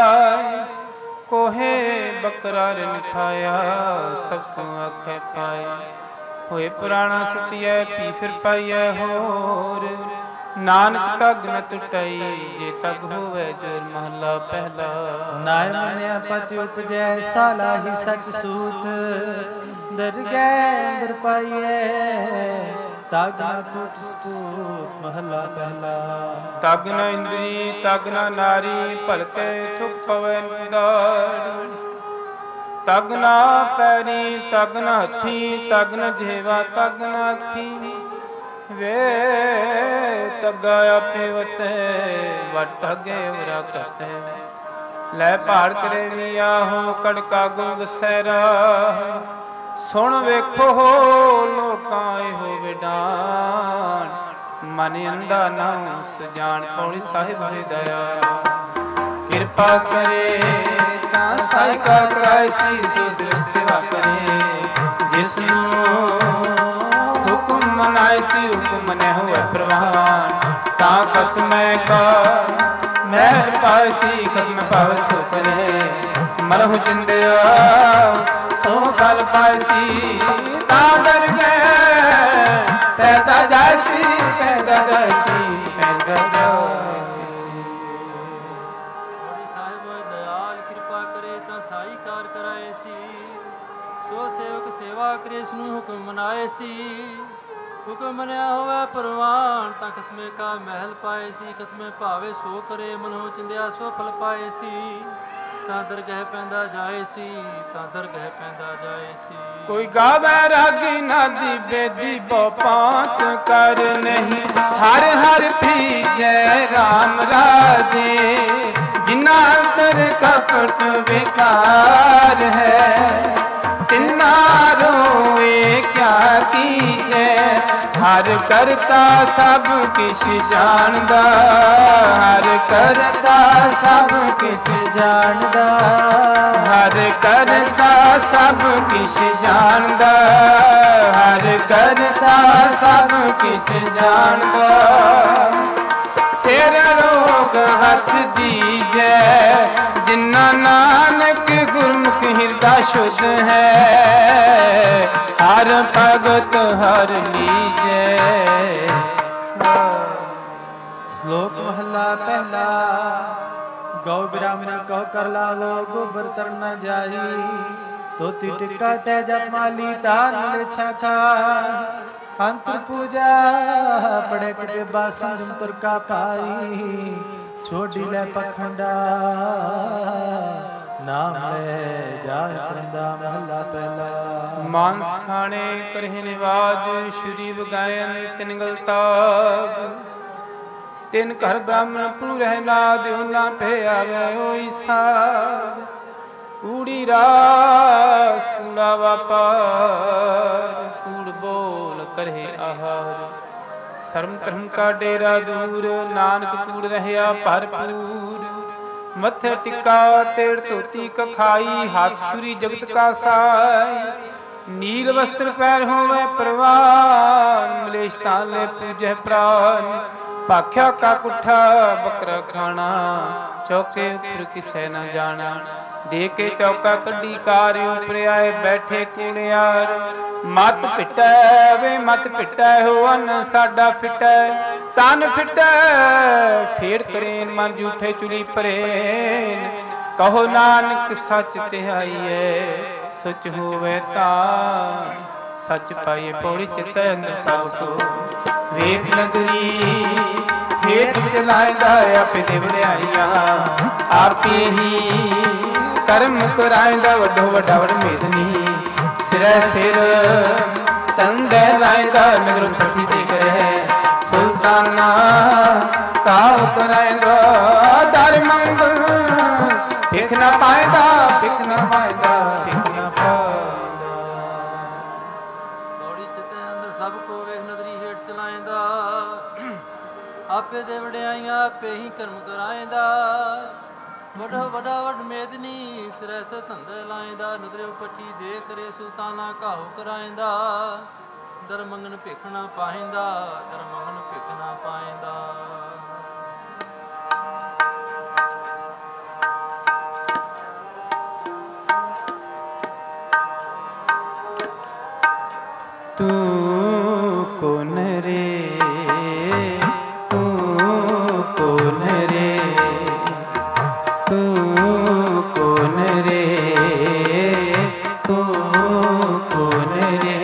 ਕੋਹੇ ਬਕਰਾ ਨਿਠਾਇਆ ਸਭ ਤੋਂ ਆਖੇ ਪਾਏ। ਹੋਏ ਪੁਰਾਣਾ ਸੁਟਿਐ ਪੀ ਫਿਰ ਪਾਈਐ ਹੋਰ। ਨਾਨਕ ਤਗ ਨ ਟੁਟਈ ਜੇ ਤਗ ਹੋਵੇ ਜੋਰ। ਮਹਲਾ ਪਹਿਲਾ। ਨਾਇ ਮੰਨਿਆ ਪਤਿ ਉਪਜੈ ਸਾਲਾ ਹੀ ਸਚ ਸੂਤ। ਦਰ ਗਏ ਅੰਦਰ ਪਾਈਐ ਤਗ ਨ ਟੁਟ ਸਪੂਤ। ਮਹਲਾ ਪਹਿਲਾ। ਤਗ ਨ ਇੰਦਰੀ ਤਗ ਨ ਨਾਰੀ ਭਲਕੇ ਥੁਕ ਪਵੈ ਨਿਦਾਰ। ਤਗ ਨ ਪੈਰੀ ਤਗ ਨ ਹੱਥੀ ਤਗ ਨ ਜੇਵਾ ਤਗ ਨ ਆਖੀ। ਵੇ ਤਗਾ ਆਪੇ ਵਟੇ ਵਟ ਤਗੇ ਉਰਾ ਕਰਤੇ। ਲੈ ਭਾੜ ਕਰੇ ਵੀ ਆਹੋ ਕੜਕਾ ਗੁੰਗ ਸਹਿਰਾ। ਸੁਣ ਵੇਖੋ ਲੋਕਾਂ ਇਹੋ ਵਿਡਾਨ। ਮਨ ਅੰਧਾ ਨਾ ਸਜਾਣ ਪੌੜੀ ਸਾਹਿਬ ਦੇ ਦਇਆ। ਕਿਰਪਾ ਕਰੇ ਤਾਂ ਸਾਈ ਕਾ ਕਰਾਇ ਸੀ ਸੇਵਾ ਕਰੇ। ਜਿਸ ਨੂੰ ਹੁਕਮ ਮਨਾਇ ਸੀ ਹੁਕਮ ਮਨਿ ਹੋਵੇ ਪ੍ਰਵਾਨ। ਤਾਂ ਖਸਮੈ ਕਾ ਮਹਿਰ ਪਾਇ ਸੀ ਖਸਮ ਪਾਵੈ ਸੋ ਕਰੇ। ਮਰਹੁ ਚਿੰਦਿਆ ਸੋ ਫਲ ਪਾਇ ਸੀ। ਤਾਂ ਦਰ ਗਏ ਪੈਦਾ ਜਾਇ ਸੀ ਪੈਦਾ ਜਾਇ ਸੀ ਪੈਦਾ ਜਾਇ ਸੀ। ਸਾਹਿਬ ਦਇਆਲ ਕਿਰਪਾ ਕਰੇ ਤਾਂ ਸਾਈ ਕਾਰ ਕਰਾਏ ਸੀ। ਸੋ ਸੇਵਕ ਸੇਵਾ ਕਰੇ ਇਸ ਨੂੰ ਹੁਕਮ ਮਨਾਏ ਸੀ। ਹੁਕਮ ਮੰਨਿਆ ਹੋਵੇ ਪ੍ਰਵਾਨ ਤਾਂ ਖਸਮੇ ਕਾ ਮਹਿਲ ਪਾਏ ਸੀ। ਖਸਮੇ ਭਾਵੇ ਸੋ ਕਰੇ ਮਨੋ ਚਿੰਦਿਆ ਸੋ ਫਲ ਪਾਏ ਸੀ। ਤਾਂ ਦਰਗਹਿ ਪੈਂਦਾ ਜਾਏ ਸੀ ਤਾਂ ਦਰਗਹਿ ਪੈਂਦਾ ਜਾਏ ਸੀ। ਕੋਈ ਗਾਵੇ ਰਾਗੀ ਨਾਦੀ ਬੇਦੀ ਬੋ ਪਾਂਤ ਕਰ ਨਹੀਂ। ਹਰ ਹਰ ਭੀਜੈ ਰਾਮ ਰਾਜੇ। ਜਿਨਾ ਅੰਦਰ ਕਪਟ ਵਿਕਾਰ ਹੈ ਤਿਨਾ ਰੋਏ ਕਿਆ ਕੀਜੈ। ਹਰ ਕਰਤਾ ਸਭ ਕਿਛ ਜਾਣਦਾ। ਹਰ ਕਰਤਾ ਸਭ ਕਿਛ ਜਾਣਦਾ। ਹਰ ਕਰਤਾ ਸਭ ਕਿਛ ਜਾਣਦਾ। ਹਰ ਕਰਤਾ ਸਭ ਕਿਛ ਜਾਣਦਾ। ਸਿਰ ਰੋਗ ਹੱਥ ਦੀਜੈ। ਜਿਨਾ ਨਾਨਕ ਗੁਰਮੁਖ ਹਿਰਦਾ ਸ਼ੁੱਧ ਹੈ। ਹਰ ਭਗਤ ਹਰ ਲੀਜੈ। ਸ਼ਲੋਕ ਮਹਲਾ ਪਹਿਲਾ। ਗਊ ਬਿਰਾਮਣੀ ਕਉ ਕਰ ਲਾਵੋ ਗੋਬਰ ਤਰ ਨ ਜਾਈ। ਤੋਤੀ ਟਿੱਕਾ ਤੈ ਜਪ ਮਾਲੀ ਤਾਨ ਲੇਛਾ ਖਾ। ਅੰਤਰ ਪੂਜਾ ਪੜੇ ਕਟੇ ਬਾਸਨ ਤੁਰ ਕਾ ਪਾਈ। ਛੋਡੀ ਲੈ ਪਖੰਡਾ ਨਾਮ ਲੈ ਜਾਇ ਕੰਦਾ। ਮਹਲਾ ਪਹਿਲਾ। ਮਾਨਸ ਖਾਣੇ ਕਰਹਿ ਨਿਵਾਜ ਸ਼੍ਰੀ ਵਗਾਇਨ ਤਿਨ ਗਲਤਾਗ। ਤਿਨ ਘਰ ਬ੍ਰਾਹਮਣ ਪੂਰਹਿ ਨਾਦ ਉਹਨਾਂ ਭੇ ਆਵੇ ਹੋਈ ਸਾਧ। ਕੂੜੀ ਰਾਸ ਕੂੜਾ ਵਾਪਾਰ, ਕੂੜ ਬੋਲ ਕਰੇ ਆਹਾਰ। ਸ਼ਰਮ ਧਰਮ ਕਾ ਡੇਰਾ ਦੂਰ, ਨਾਨਕ ਕੂੜ ਰਹਿਆ ਭਰਪੂਰ। ਮੱਥੇ ਟਿੱਕਾ ਤੇੜ ਧੋਤੀ ਕਖਾਈ, ਹੱਥ ਛੁਰੀ ਜਗਤ ਕਾ ਸਾਈ। ਨੀਲ ਵਸਤਰ ਪੈਰ ਹੋਵੇ ਪ੍ਰਵਾਨ, ਮਲੇਸ਼ ਤਾਲੇ ਪੂਜੈ ਪ੍ਰਾਨ। ਭਾਖਿਆ ਕਾ ਕੁੱਠਾ ਬੱਕਰਾ ਖਾਣਾ, ਚੌਕੇ ਉੱਪਰ ਕਿਸੈ ਨਾ ਜਾਣਾ। ਦੇ ਕੇ ਚੌਕਾ ਕੱਢੀ ਕਾਰ ਉਪਰ ਆਏ ਬੈਠੇ ਕੂੜਿਆਰ। ਮਤ ਫਿਟੈ ਵੇ ਮਤ ਫਿਟੈ, ਹੋਵਨ ਸਾਡਾ ਫਿਟੈ ਤਨ ਫਿਟੈ। ਫੇਰ ਕਰੇਨ ਮਨ ਝੂਠੇ ਚੁਲੀ ਪਰੇਨ, ਕਹੋ ਨਾਨਕ ਸੱਚ ਧਿਆਈਐ। ਸੱਚ ਹੋਵੇ ਤਾਂ ਸੱਚ ਪਾਈਏ, ਪੌੜੀ ਚਿਤੈ ਅੰਦਰ ਸਭ ਕੋ। ਵੇਖ ਨਗਰੀ ਹੇਠ ਚਲਾਇਦਾ ਆਪੇ ਦੇ ਵਡਿਆਈਆਂ, ਆਪੇ ਹੀ ਕਰਮ ਕਰਾਇਦਾ ਵੱਡੋ ਵੱਡਾ ਵਡ ਮੇਦਨੀ। ਸਿਰੈ ਸਿਰ ਤੰਦੇ ਲਾਇਦਾ ਨਗਰ ਪੱਟੀ ਤੇ ਕਰੇ। ਸੁਲਤਾਨਾ ਕਾਉ ਕਰਾਇਦਾ ਦਰ ਮੰਗਲ, ਭਿਖ ਨਾ ਪਾਇਦਾ ਭਿਖ ਨਾ ਪਾਇਦਾ ਭਿਖ ਨਾ ਪਾਇਦਾ। ਪੌੜੀ ਚਿੱਤੇ ਅੰਦਰ ਸਭ ਕੋ ਵੇਖ ਨਦਰੀ ਹੇਠ ਚਲਾਇਦਾ, ਆਪੇ ਦੇ ਵਡਿਆਈਆਂ ਆਪੇ ਹੀ ਕਰਮ ਕਰਾਇਦਾ। ਵੱਡਾ ਵੱਡਾ ਵਡ ਮੇਦਨੀ ਸਿਰੈ ਸੇ ਧੰਦੇ ਲਾਇਦਾ। ਨਦਰਿਓ ਪੱਟੀ ਦੇ ਕਰੇ ਸੁਲਤਾਨਾ ਕਾਹੂ ਕਰਾਇਦਾ। ਦਰ ਮੰਗਨ ਭਿਖ ਨਾ ਪਾਇਦਾ, ਦਰ ਮੰਗਨ ਭਿਖ ਨਾ ਪਾਇਦਾ। ਤੂੰ ਕੌਣ ਰੇ ਤੂੰ ਕੌਣ ਰੇ ਤੂੰ ਕੌਣ ਰੇ ਤੂੰ ਕੌਣ ਰੇ।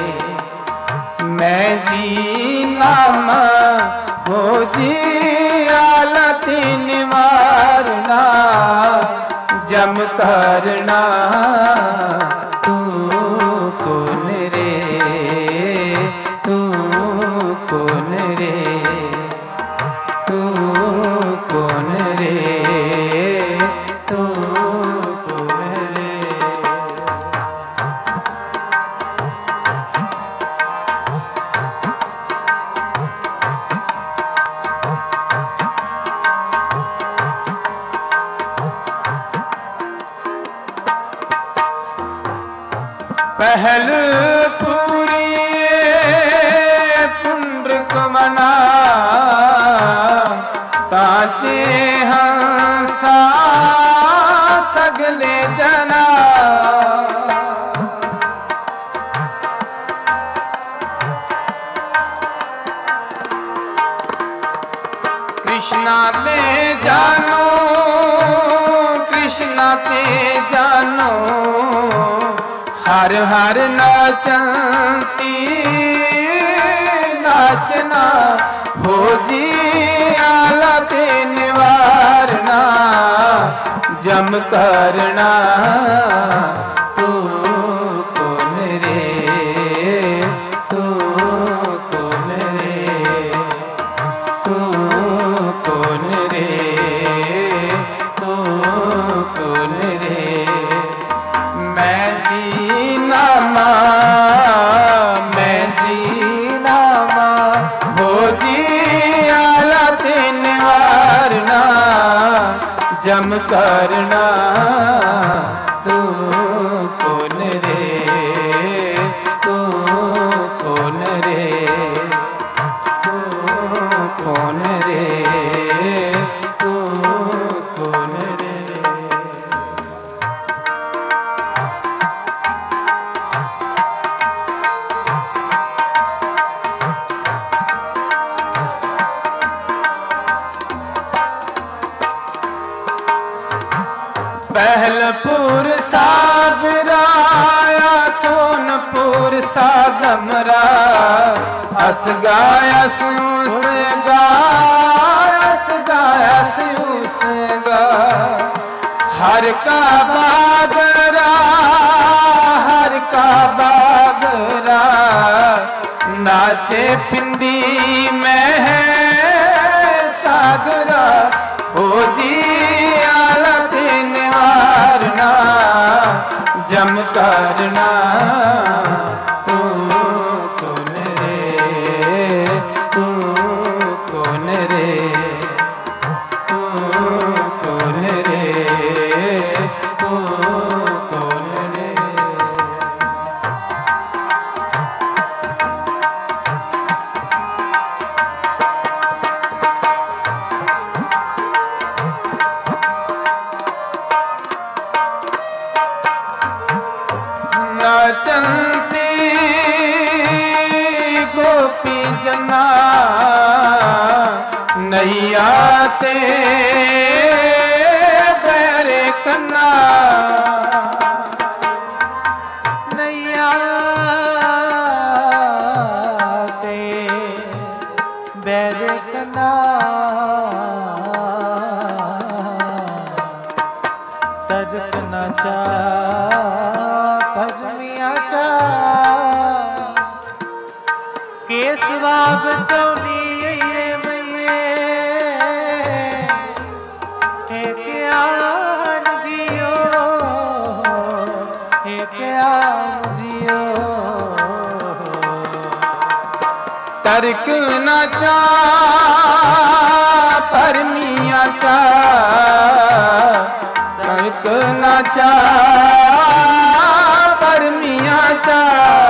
ਮੈਂ ਜੀ ਨਾਮ ਹੋ ਜੀ ਆਲਤ ਨਿਵਾਰਨਾ, ਜਮ ਕਰਨਾ। पहल पूरी पुंडरक मना, ताचे हंसा सगले जना। कृष्णा ते जानो कृष्णा ते जानो, हर हर नाचती नाचना। हो जी आला ते निवारना, जम करना। तू कौन रे तू कौन रे तू कौन रे तू कौन रे। मैं जी नामा हो जी आला ते निवारना, जम करना। तू कौन रे तू कौन रे तू कौन रे तू कौन रे। पहलपुर सागराया सोनपुर सागमरा, अस गाया सूस गा हर का बागरा हर का बागरा। नाचे पिंडी में है सागरा, हो जी आला ते निवारना, ਨਈਆ ਤੇ ਬੈਰੇ ਕੰਨਾ ਨਈਆ ਤੇ ਬੈਰੇ ਕੰਨਾ ਤਰਕ ਨਾ ਚਾ ਪਰਮੀਆਂ ਚਾ ਕੇਸਵਾ ਬਚਾਉਣੀ ਤਰਕ ਨਾ ਚਾ ਪਰਮੀਆਂ ਚਾ ਤਰਕ ਨਾ ਚਾ ਪਰਮੀਆਂ ਚਾ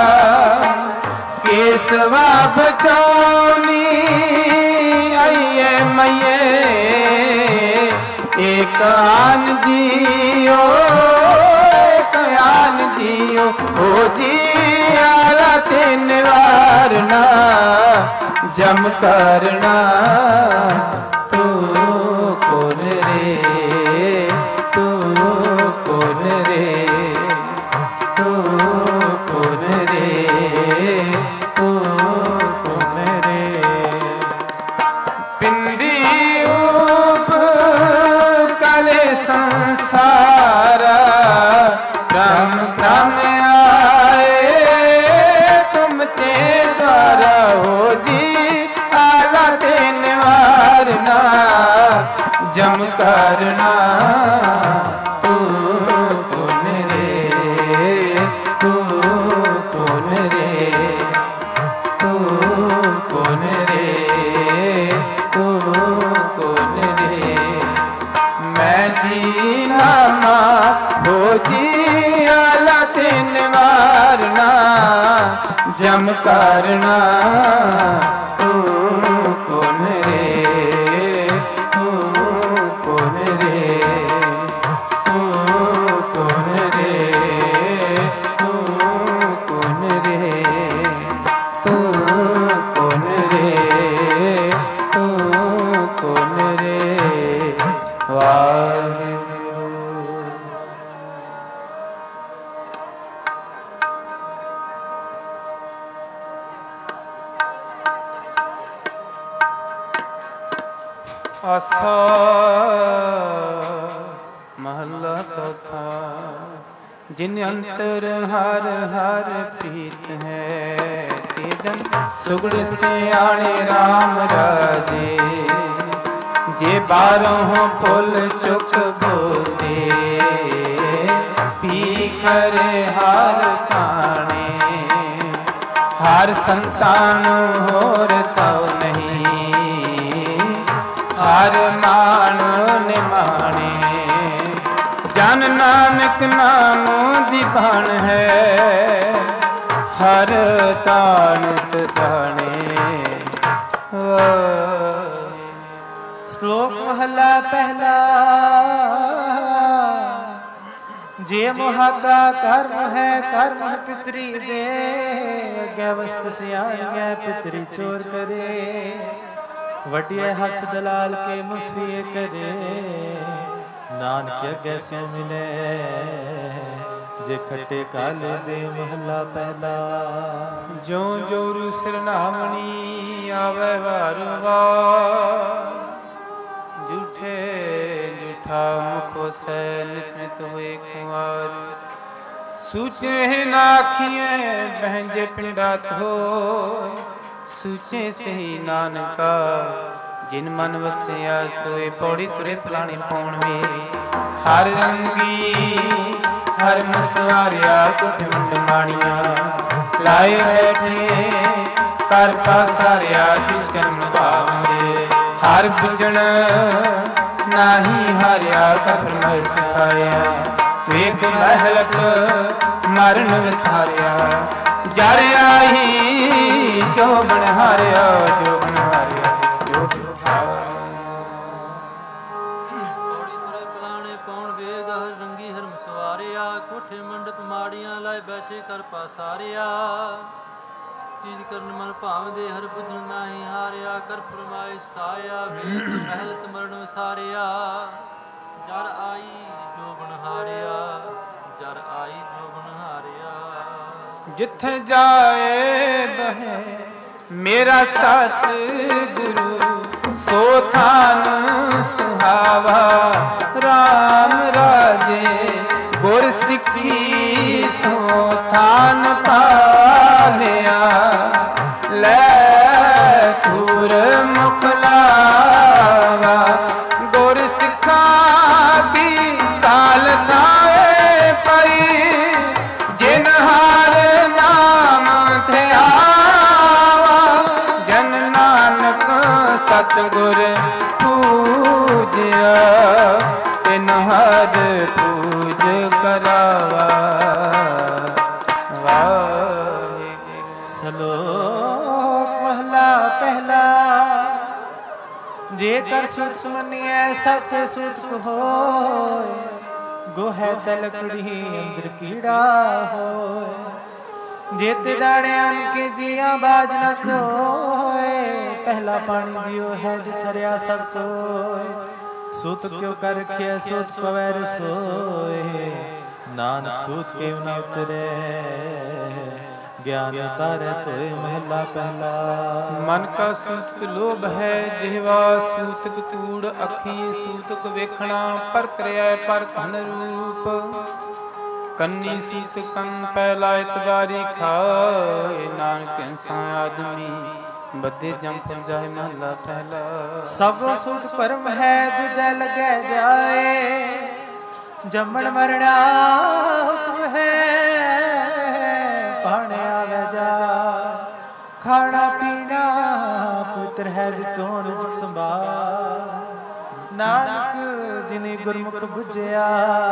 ਕੇਸਵਾ ਬਚਾਉਣੀ ਆਈਏ ਮਈਏ ਏਕ ਆਨ ਜੀਓ ਏਕ ਆਨ ਜੀਓ ਹੋ ਜੀ ਆਲਾ ਤਿੰਨ ਵਾਰਨਾ ਜਮ ਕਰਨਾ ਤੂੰ ਕੋਨ ਰੇ ਤੂੰ ਕੋਨ ਰੇ ਤੂੰ ਕੋਨ ਰੇ ਤੂੰ ਕੋਨ ਰੇ ਪਿੰਦੀ ਉਪ ਕਲੇ ਸੰਸਾਰ ਰਾਮ ਰਾਮ ਜਮ ਕਰਨਾ ਤੂੰ ਕੋਨ ਰੇ ਤੂੰ ਕੋਨ ਰੇ ਤੂੰ ਕੋਨ ਰੇ ਤੂੰ ਕੋਨ ਰੇ ਮੈਂ ਜੀ ਨਾਮਾ ਹੋ ਜੀ ਆਲਾ ਤਿੰਨ ਵਾਰਨਾ ਜਮ ਕਰਨਾ ਤੂੰ ਕੋਨ ਰੇ ਆਸਾ ਮਹੱਲਾ ਚੌਥਾ ਜਿਨ ਅੰਤਰ ਹਰ ਹਰ ਪ੍ਰੀਤ ਹੈ ਤੇ ਜਨ ਸੁਗੜ ਸਿਆਣੇ RAM ਰਾਜੇ ਜੇ ਬਾਰੋਂ ਫੁੱਲ ਚੁੱਕ ਬੋਲੇ ਪੀ ਕਰੇ ਹਰ ਕਾਣੇ ਹਰ ਸੰਤਾਨ ਹੋਰ ਤਉ ਨਹੀਂ ਹਰ ਮਾਣ ਨਿਮਾਣੇ ਜਨ ਨਾਨਕ ਨਾਮ ਦੀ ਬਾਣ ਹੈ ਹਰ ਤਾਣ ਸਜਾਣੇ। ਸ਼ਲੋਕ ਮਹਲਾ ਪਹਿਲਾ। ਜੇ ਮੋਹਾ ਕਾ ਕਰਮ ਹੈ ਕਰਮ ਪਿਤਰੀ ਦੇ ਅਗੇ ਵਸਤ ਸਿਆਣੀਐ ਪਿਤਰੀ ਚੋਰ ਕਰੇ ਵਟਿਏ ਹੱਥ ਦਲਾਲ ਕੇ ਮੁਸਫੀਏ ਕਰੇ ਨਾਨਕ ਅੱਗੇ ਸਿਉ ਮਿਲੇ ਜੇ ਖੱਟੇ ਕਾਲੇ ਦੇ ਮਹਲਾ ਪਹਿਲਾ। ਜਿਉ ਜੋਰੂ ਸਿਰਨਾਵਣੀ ਆਵੇ ਵਾਰ ਵਾਰ ਝੂਠੇ ਝੂਠਾ ਮੁਖ ਸੈ ਨਿਤ ਹੋਏ ਖੁਆਰ ਸੂਚੇ ਨਾ ਆਖੀਐ ਬਹਿੰਜੇ ਪਿੰਡਾ ਧੋਇ ਸੂਚੇ ਸਹੀ ਨਾਨਕਾ ਜਿਨ ਮਨ ਵਸਿਆ ਸੋਏ ਪੌੜੀ ਤੁਰੇ ਫਲਾਣੇ ਪਾਉਣ ਵੇ ਹਰ ਰੰਗੀ ਹਰ ਮਸਵਾਰਿਆ ਕੁਠ ਮੁੰਡ ਮਾਣੀਆਂ ਲਾਏ ਬੈਠੇ ਕਰ ਪਾਸਾਰਿਆ ਜਿਸ ਜਨਮ ਭਾਵਦੇ ਹਰ ਬੁਝਣ ਨਾਹੀ ਹਾਰਿਆ ਕਫਰ ਮੈਂ ਸਿਖਾਇਆ ਵੇਖ ਲਹਿਲਕ ਮਰਨ ਵਿਸਾਰਿਆ ਜਰ ਆਹੀ ਜੋ ਬਣ ਹਾਰਿਆ ਜੋ ਬਣ ਹਾਰਿਆ ਜੋ ਕੋਠੇ ਮੰਡਪ ਮਾੜੀਆਂ ਲਾਏ ਬੈਠੇ ਕਰ ਪਾਸਾਰਿਆ ਚੀਜ਼ ਕਰਨ ਮਨ ਭਾਵਦੇ, ਹਰ ਬੁੱਝਣ ਨਾਹੀ ਹਾਰਿਆ। ਕਰ ਫਰਮਾਇਸ਼ ਖਾਇਆ, ਵੇਖ ਮਹਿਲਤ ਮਰਨ ਵਿਸਾਰਿਆ। ਜਰ ਆਈ ਜੋ ਬਨ ਹਾਰਿਆ, ਜਰ ਆਈ ਜੋ ਬਨ ਹਾਰਿਆ। ਜਿੱਥੇ ਜਾਏ ਬਹੇ ਮੇਰਾ ਸਤ ਗੁਰੂ, ਸੋ ਥਾਨ ਸੁਹਾਵਾ। ਰਾਮ ਰਾਜੇ ਗੁਰ ਸਿੱਖੀ, ਸੋ ਥਾਨ ਪਾਲਿਆ। ਲੈ ਧੂਰ ਮੁਖ ਲਾਵਾ, ਗੁਰ ਸਿੱਖਾਂ ਦੀ ਤਾਲ ਥਾਏ ਪਈ। ਜਿਨ ਹਰ ਨਾਮ ਧਿਆਵਾ, ਜਨ ਨਾਨਕ ਸਤਿਗੁਰ ਪੂਜਿਆ। ਤਿਨ ਹਰ ਪੂਜ ਕਰਾਵਾ। ਸ਼ਲੋਕ ਮਹਲਾ ਪਹਿਲਾ। ਜੇਕਰ ਸੁਰਸ ਮੰਨੀਐ ਸਸ ਸੁਰਸ ਹੋਏ, ਗੋਹੈ ਤਲਕੜੀ ਅੰਦਰ ਕੀੜਾ ਹੋਏ। ਜੇਤ ਦਾੜਿਆਂ ਕੇ ਜੀਆਂ ਬਾਜ ਨ ਕੋਏ, ਪਹਿਲਾ ਪਾਣੀ ਜਿਉ ਹੈ ਜਿਥਰਿਆ ਸਭ ਸੋਏ। ਸੂਤ ਕਿਉ ਕਰ ਰਖਿਆ ਸੋਚ ਪਵੈ ਰਸੋਏ, ਨਾਨਕ ਸੂਤ ਕੇ ਨ ਉਤਰੈ। ਗਿਆਨ ਉਤਾਰੈ ਤੋਏ ਮਹਲਾ ਪਹਿਲਾ। ਮਨ ਕਾ ਸੂਤਕ ਲੋਭ ਹੈ, ਜਿਹਵਾ ਸੂਤਕ ਤੂੜ। ਅੱਖੀ ਸੂਤਕ ਵੇਖਣਾ, ਪਰ ਕਰਿਆ ਪਰ ਧਨ ਰੂਪ। ਕੰਨੀ ਸੂਤਕ ਕੰਨ ਪਹਿਲਾ ਇਤਵਾਰੀ ਖਾਏ। ਨਾਨਕ ਇੰਸਾ ਆਦਮੀ ਬੱਧੇ ਜੰਪ ਜਾਏ ਮਹਲਾ ਪਹਿਲਾ। ਸਭ ਸੁਖ ਪਰਮ ਹੈ, ਦੂਜਾ ਲੱਗੈ ਜਾਏ। ਜੰਮਣ ਮਰਣਾ ਹੁਕਮ ਹੈ, ਪਾਣਿਆ ਆਵੇ ਜਾ। ਖਾਣਾ ਪੀਣਾ ਪੁੱਤਰ ਹੈ ਦਿੱਤੋਂ ਰੁਜਕ ਸੰਭਾਲ। ਨਾਨਕ ਜਿਨੇ ਗੁਰਮੁਖ ਬੁਝਿਆ,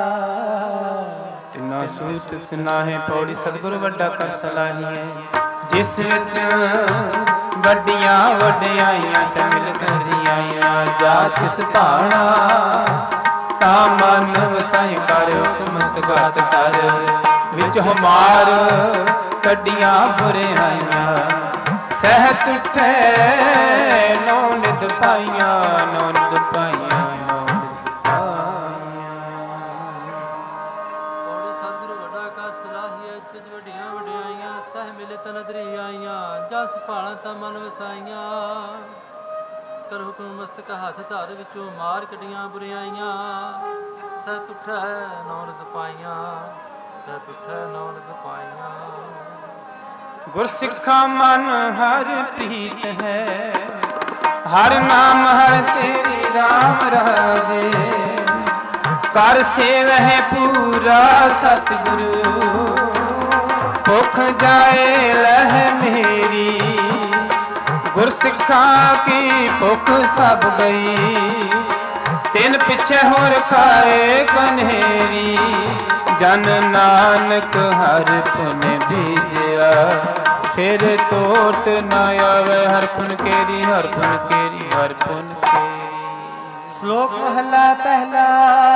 ਤਿਨਾ ਸੂਤ ਸਿਨਾਹੇ ਪੌੜੀ। ਸਤਿਗੁਰ ਵੱਡਾ ਕਰ ਸਲਾਹੀਐ, ਜਿਸ ਵਿੱਚ ਵੱਡੀਆਂ ਵਡਿਆਈਆਂ ਸਹਿ ਧਰਿਆਈਆਂ। ਜਾ ਤਿਸ ਧਾਣਾ ਤਾ ਮਨ ਵਸਾਈ ਕਰ, ਮਸਤਗਾਤ ਕਰ। ਵਿੱਚ ਹਮਾਰ ਕੱਢੀਆਂ ਬੁਰਿਆਈਆਂ, ਸਹਿਤ ਉਠੈ ਨੌ ਨਿਧ ਪਾਈਆਂ। ਨੌ ਨਿਧ ਪਾਈਆਂ, ਨੌ ਨਿਧ ਪਾਈਆਂ। ਪੌੜੀ ਸਤਿਗੁਰੂ ਵੱਡਾ ਕਰ ਸਲਾਹੀਐ, ਇਸ ਵਿੱਚ ਵੱਡੀਆਂ ਵਡਿਆਈਆਂ ਸਹਿ ਮਿਲੇ ਤਨ ਧਰਿਆਈਆਂ। ਜਸ ਭਾਣਾ ਤਾਂ ਮਨ ਵਸਾਈਆਂ, ਕਰ ਹੁਕਮ ਮਸਤਕ ਹੱਥ ਧਰ। ਵਿੱਚੋਂ ਮਾਰ ਕੱਢੀਆਂ ਬੁਰਿਆਈਆਂ, ਸਹਿ ਉਠੈ ਨੌ ਨਿਧ ਪਾਈਆਂ। ਸਹਿ ਉਠੈ ਨੌ ਨਿਧ ਪਾਈਆਂ। ਗੁਰਸਿੱਖਾ ਮਨ ਹਰ ਪ੍ਰੀਤ ਹੈ, ਹਰ ਨਾਮ ਹਰ ਤੇਰੀ ਰਾਮ ਰਾਜੇ। ਕਰ ਸੇਵਹਿ ਪੂਰਾ ਸਤਿਗੁਰੂ, ਭੁਖ ਜਾਏ ਲਹਿ ਮੇਰੀ। ਗੁਰਸਿੱਖਾਂ ਕੀ ਭੁਖ ਸਭ ਗਈ, ਤਿਨ ਪਿੱਛੇ ਹੋਰ ਖਾਏ ਕਨੇਰੀ। ਜਨ ਨਾਨਕ ਹਰ ਪੁਨ ਬੀਜਿਆ, ਫਿਰ ਟੋਟ ਨਾ ਆਵੇ। ਹਰ ਪੁਨ ਕੇਰੀ, ਹਰ ਪੁਨ ਕੇਰੀ, ਹਰ ਪੁਨ ਕੇਰੀ। ਸ਼ਲੋਕ ਮਹਲਾ ਪਹਿਲਾ।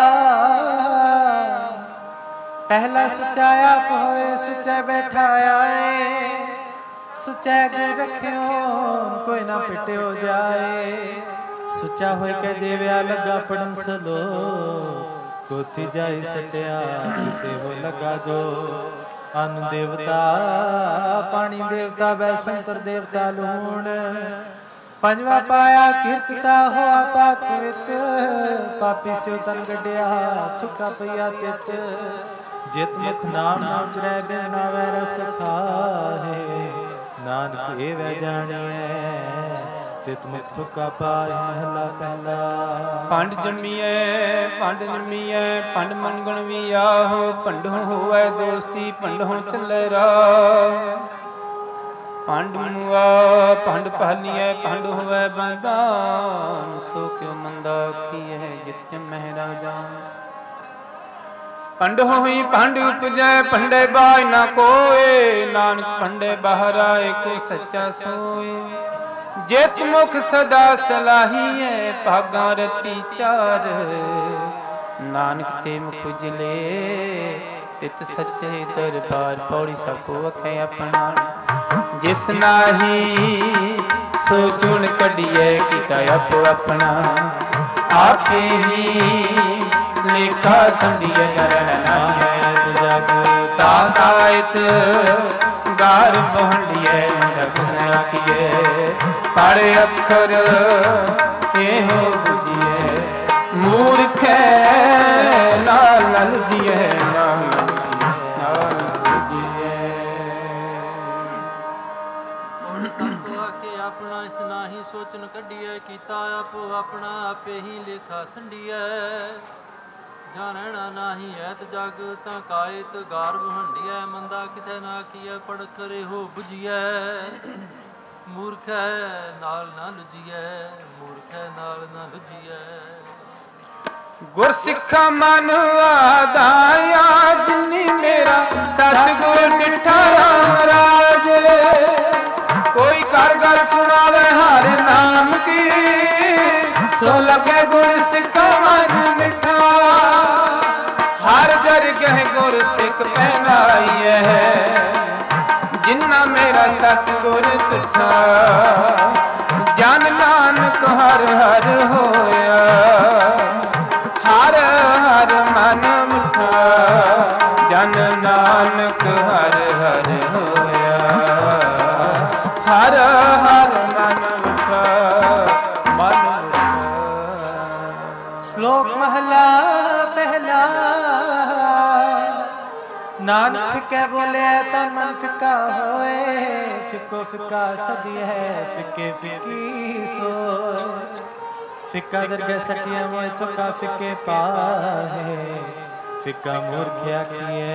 ਪਹਿਲਾ ਸੁੱਚਾ ਆਪ ਹੋਏ, ਸੁੱਚਾ ਬੈਠਾ ਆਏ। ਸੁੱਚਾ ਗੁਰ ਰਖਿਓ, ਕੋਈ ਨਾ ਪਿਟਿਓ ਜਾਏ। ਸੁੱਚਾ ਹੋਇ ਕੇ ਜੀਵਿਆ ਲੱਗਾ ਪੜਨ ਸਲੋਕ। ਕੋਤੀ ਜਾਈ ਸਟਿਆ ਕਿਸੇ ਹੋ ਲੱਗਾ ਜੋ। ਅਨ ਦੇਵਤਾ ਪਾਣੀ ਦੇਵਤਾ ਵੈ ਸੰਕਰ ਦੇਵਤਾ ਲੂਣ। ਪੰਜਵਾ ਪਾਇਆ ਕੀਰਤਤਾ ਹੋਆ ਪਾਕਿਤ। ਪਾਪੀ ਸਿਉ ਤਨ ਗੱਡਿਆ ਥੁਕਾ ਪਈਆ ਤਿਤ। ਜਿਤ ਮੁਖ ਨਾਮ ਨਾ ਉਚਰੈ ਬਿਨ ਨਾਵੈ ਰਸ ਖਾਹੇ। ਨਾਨਕ ਇਹ ਵੈ ਜਾਣੀਐ ਤਿਤ ਮੁਖ ਥੁਕਾ ਪਾਇ ਮਹਲਾ ਪਹਿਲਾ। ਭੰਡ ਜੰਮੀਐ ਭੰਡ ਨਿਮੀਐ ਭੰਡ ਮੰਗਣ ਵੀ ਆਹੋ। ਭੰਡੋਂ ਹੋਵੈ ਦੋਸਤੀ ਭੰਡੋਂ ਚੱਲੇ ਰਾਹ। ਭੰਡ ਮਨੁਆ ਭੰਡ ਭਾਲੀਐ ਭੰਡ ਹੋਵੈ ਬੰਦਾਨ। ਸੋ ਕਿਉ ਮੰਦਾ ਆਖੀਐ ਜਿਤ ਜੰਮਹਿ ਰਾਜਾਨ। ਭੰਡ ਹੋਈ ਭੰਡ ਉਪਜੈ ਭੰਡੇ ਬਾਝ ਨਾ ਕੋਏ। ਨਾਨਕ ਭੰਡੇ ਬਾਹਰ ਆਏ ਕੋ ਸੱਚਾ ਸੋਏ। ਜਿਤ ਮੁਖ ਸਦਾ ਸਲਾਹੀਐ ਭਾਗਾਂ ਰਤੀ ਚਾਰ। ਨਾਨਕ ਤੇ ਮੁਖ ਉਜਲੇ ਤਿਤ ਸੱਚੇ ਦਰਬਾਰ। ਪੌੜੀ ਸਭ ਕੋ ਵਖੈ ਆਪਣਾ। ਜਿਸ ਨਾਹੀ ਸੋ ਚੁਣ ਕੱਢੀਐ ਕੀਤਾ ਆਪੋ ਆਪਣਾ ਆਪੇ ਹੀ ਲੇਖਾ ਸੰਧੀਐ ਨਰਨ ਨਾਹੀ ਜਗ ਤਾ ਕਾਇਤ ਗਾਰ ਬਹੰਡੀਐ ਰਖਣ ਆਖੀਐ ਪੜ ਅੱਖਰ ਇਹੋ ਬੁਝੀਐ ਮੂਰਖੈ ਨਾਲ ਨਲ ਜੀਐ ਨਾਲ ਆਪਣਾ ਇਸ ਨਾਹੀ ਸੋਚਨ ਕੱਢੀਐ ਕੀਤਾ ਆਪੋ ਆਪਣਾ ਆਪੇ ਹੀ ਲੇਖਾ ਸੰਡੀਐ ਜਾਣਨਾ ਨਾਹੀ ਐਤ ਜਗ ਤਾਂ ਕਾਇਤ ਗਾਰਬ ਹੰਡੀਐ ਮੰਦਾ ਕਿਸੇ ਨਾ ਕੀਐ ਪੜ ਕਰੇ ਹੋ ਬੁਝੀਐ ਮੂਰਖੈ ਨਾਲ ਨਾ ਲੁਝੀਐ ਮੂਰਖੈ ਨਾਲ ਨਾ ਲੁਝੀਐ ਗੁਰ ਸਿੱਖਾ ਮਨ ਆਦਾਇਆ ਜਿਨੀ ਮੇਰਾ ਸਤਿਗੁਰ ਮਿੱਠਾ ਰਾਜ ਕੋਈ ਕਰ ਗੱਲ ਸੁਣਾਵੇ ਹਰ ਨਾਮ ਕੀ ਸੋ ਲਗੇ ਗੁਰ ਸਿੱਖਾ ਮਨ ਮਿੱਠਾ ਹਰ ਦਰਗਹਿ ਗੁਰ ਸਿੱਖ ਪਹਿਨਾਈਐ ਜਿਨਾ ਮੇਰਾ ਸਤਿਗੁਰ ਤੁਠਾ ਜਨ ਨਾਨਕ ਹਰ ਹਰ ਹੋਇਆ ਹਰ ਹਰ ਮਨ ਮਿਠਾ ਜਨ ਨਾਨਕ ਹਰ ਹਰ ਹੋਇਆ ਹਰ ਹਰ ਮਨ ਮਿਠਾ ਮਨ ਮਿਠਾ। ਸ਼ਲੋਕ ਮਹਲਾ ਪਹਿਲਾ। ਨਾਨਕ ਫਿੱਕੇ ਬੋਲਿਆ ਤਨ ਮਨ ਫਿੱਕਾ ਹੋਏ ਫਿੱਕੋ ਫਿੱਕਾ ਸਦੀ ਹੈ ਫਿੱਕੇ ਫਿੱਕੀ ਸੋਏ ਫਿੱਕਾ ਦਰਗਹਿ ਸਟਿਆ ਮੋਇ ਥੋਕਾ ਫਿੱਕੇ ਪਾਹੇ ਫਿੱਕਾ ਮੂਰਖ ਆਖੀਐ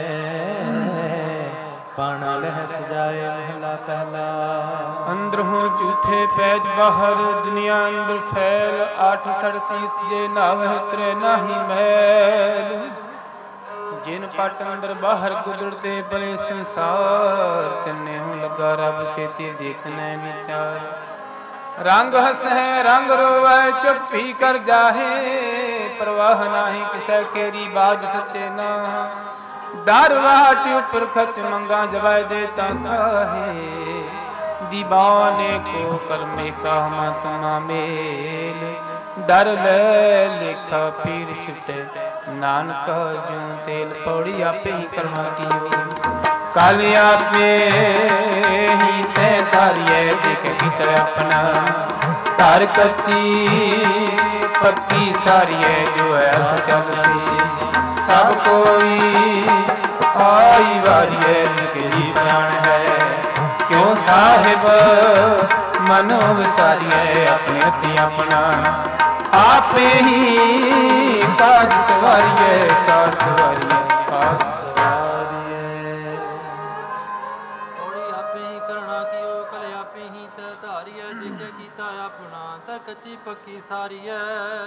ਪਾਣਾ ਲਹਿ ਸਜਾਏ ਮਹਲਾ ਪਹਿਲਾ। ਅੰਦਰੋਂ ਝੂਠੇ ਪੈਜ ਬਾਹਰ ਦੁਨੀਆ ਅੰਦਰ ਫੈਲ ਆਠ ਸੜ ਸੀਤ ਜੇ ਨਾਵਹਿ ਉਤਰੇ ਨਾਹੀ ਮੈਲ ਜਿਨ ਪਟ ਅੰਦਰ ਬਾਹਰ ਗੁਦੜਤੇ ਬਲੇ ਸੰਸਾਰ ਤਿੰਨੇ ਹੂੰ ਲੱਗਾ ਰੱਬ ਛੇਤੀ ਦੇਖਣਾ ਵਿਚਾਰ ਰੰਗ ਹਸੈ ਰੰਗ ਰੋਵੈ ਚੁੱਪੀ ਕਰ ਜਾਹੇ ਪਰਵਾਹ ਨਾਹੀ ਕਿਸੈ ਕੇਰੀ ਬਾਜ ਸੱਚੇ ਨਾ ਦਰ ਵਾਟ ਉਪਰ ਖਚ ਮੰਗਾ ਜਵੈ ਦੇ ਤਾ ਕਾਹੇ ਦੀਵਾਨੇ ਕੋ ਕਰਮੇ ਕਾਮਾ ਤਮਾ ਮੇਲ ਡਰ ਲੈ ਲੇਖਾ ਪੀਰ ਛੁਟੇ ਨਾਨਕ ਜਿਉ ਤੇਲ ਪੌੜੀ ਆਪੇ ਹੀ ਕਰਮਾ ਕੀ ਕਲ ਆਪੇ ਹੀ ਤੈ ਧਾਰੀਐ ਦੇਖ ਕੀਤਾ ਆਪਣਾ ਧਰ ਕੱਚੀ ਪੱਕੀ ਸਾਰੀਐ ਜੋ ਐਸ ਚੱਲਸੀ ਸਭ ਕੋਈ ਆਈ ਵਾਰੀਐ ਜਿਸਕੇ ਜੀ ਪ੍ਰਾਣ ਹੈ ਕਿਉ ਸਾਹਿਬ ਮਨੋ ਵਿਸਾਰੀਐ ਆਪਣੇ ਹੱਥੀ ਆਪਣਾ ਆਪੇ ਹੀ ਕਾਜ ਸਵਾਰੀਐ ਕਾਜ ਸਵਾਰੀਐ ਕਾਜ ਸਵਾਰੀਐ ਥੋੜੀ ਆਪੇ ਹੀ ਕਰਣਾ ਕੀਓ ਕਲੇ ਆਪੇ ਹੀ ਤੈ ਧਾਰੀਐ ਜਿਕੇ ਕੀਤਾ ਆਪਣਾ ਤਰ ਕੱਚੀ ਪੱਕੀ ਸਾਰੀਐ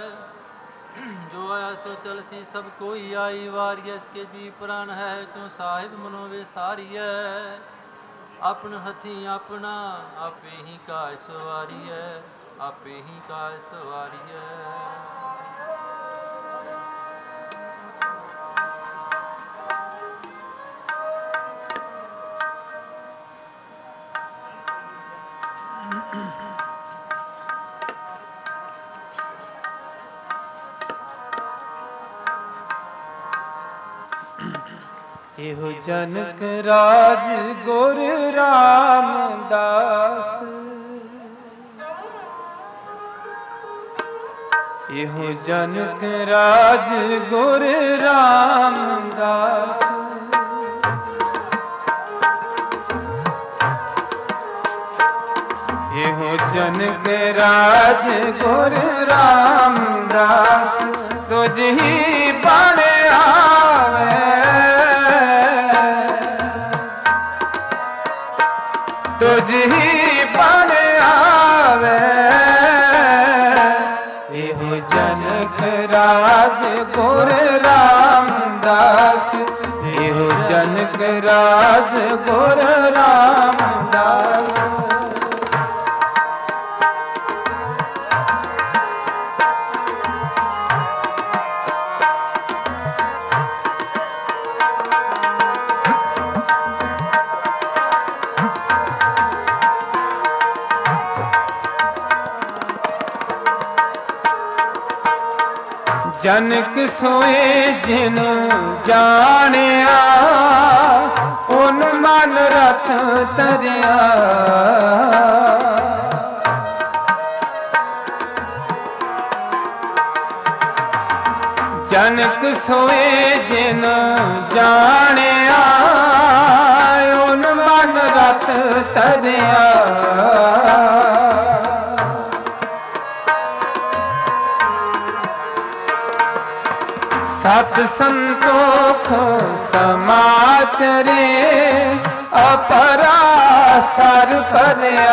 ਜੋ ਆਇਆ ਸੋ ਚਲਸੀ ਸਭ ਕੋਈ ਆਈ ਵਾਰੀਐ ਇਸਕੇ ਜੀ ਪ੍ਰਾਨ ਹੈ ਕਿਉ ਸਾਹਿਬ ਮਨੋ ਵਿਸਾਰੀਐ ਆਪਨ ਹੱਥੀ ਆਪਣਾ ਆਪੇ ਹੀ ਕਾਜ ਸਵਾਰੀਐ ਆਪੇ ਹੀ ਕਾਜ ਸਵਾਰੀਐ। ਇਹੋ ਜਨਕ ਰਾਜ ਗੁਰ ਰਾਮਦਾਸ ਇਹੋ ਜਨਕ ਰਾਜ ਗੁਰ ਰਾਮਦਾਸ ਇਹੋ ਜਨਕ ਰਾਜ ਗੁਰ ਰਾਮਦਾਸ ਤੁਝ ਹੀ ਬਣ ਆਵੇ ਤੁਝ ਹੀ ਬਣ ਆਵੇ ਇਹੋ ਜਨਕ ਰਾਜ ਗੁਰ ਰਾਮਦਾਸ ਇਹੋ ਜਨਕ ਰਾਜ ਗੁਰ ਰਾਮਦਾਸ जनक सोए जिन जानिया उन मन रथ तरिया। जनक सोए जिन जानिया उन मन रथ तरिया। सत संतोख समाचरे अपरा सर परया।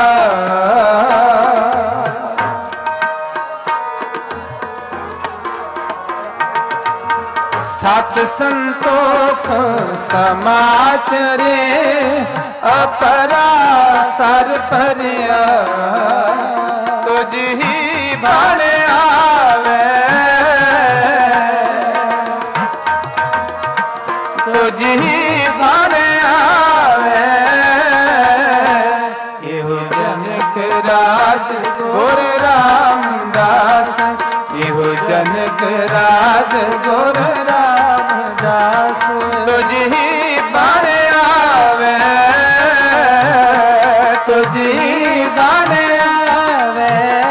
सत संतोख समाचरे अपरा सर परया। तुझ ही भाण आवे तुझ ही भाण आवे। एहो जनक राज गुर रामदास। एहो जनक राज गुर रामदास। तुझ ही भाण आवे तुझ ही भाण आवे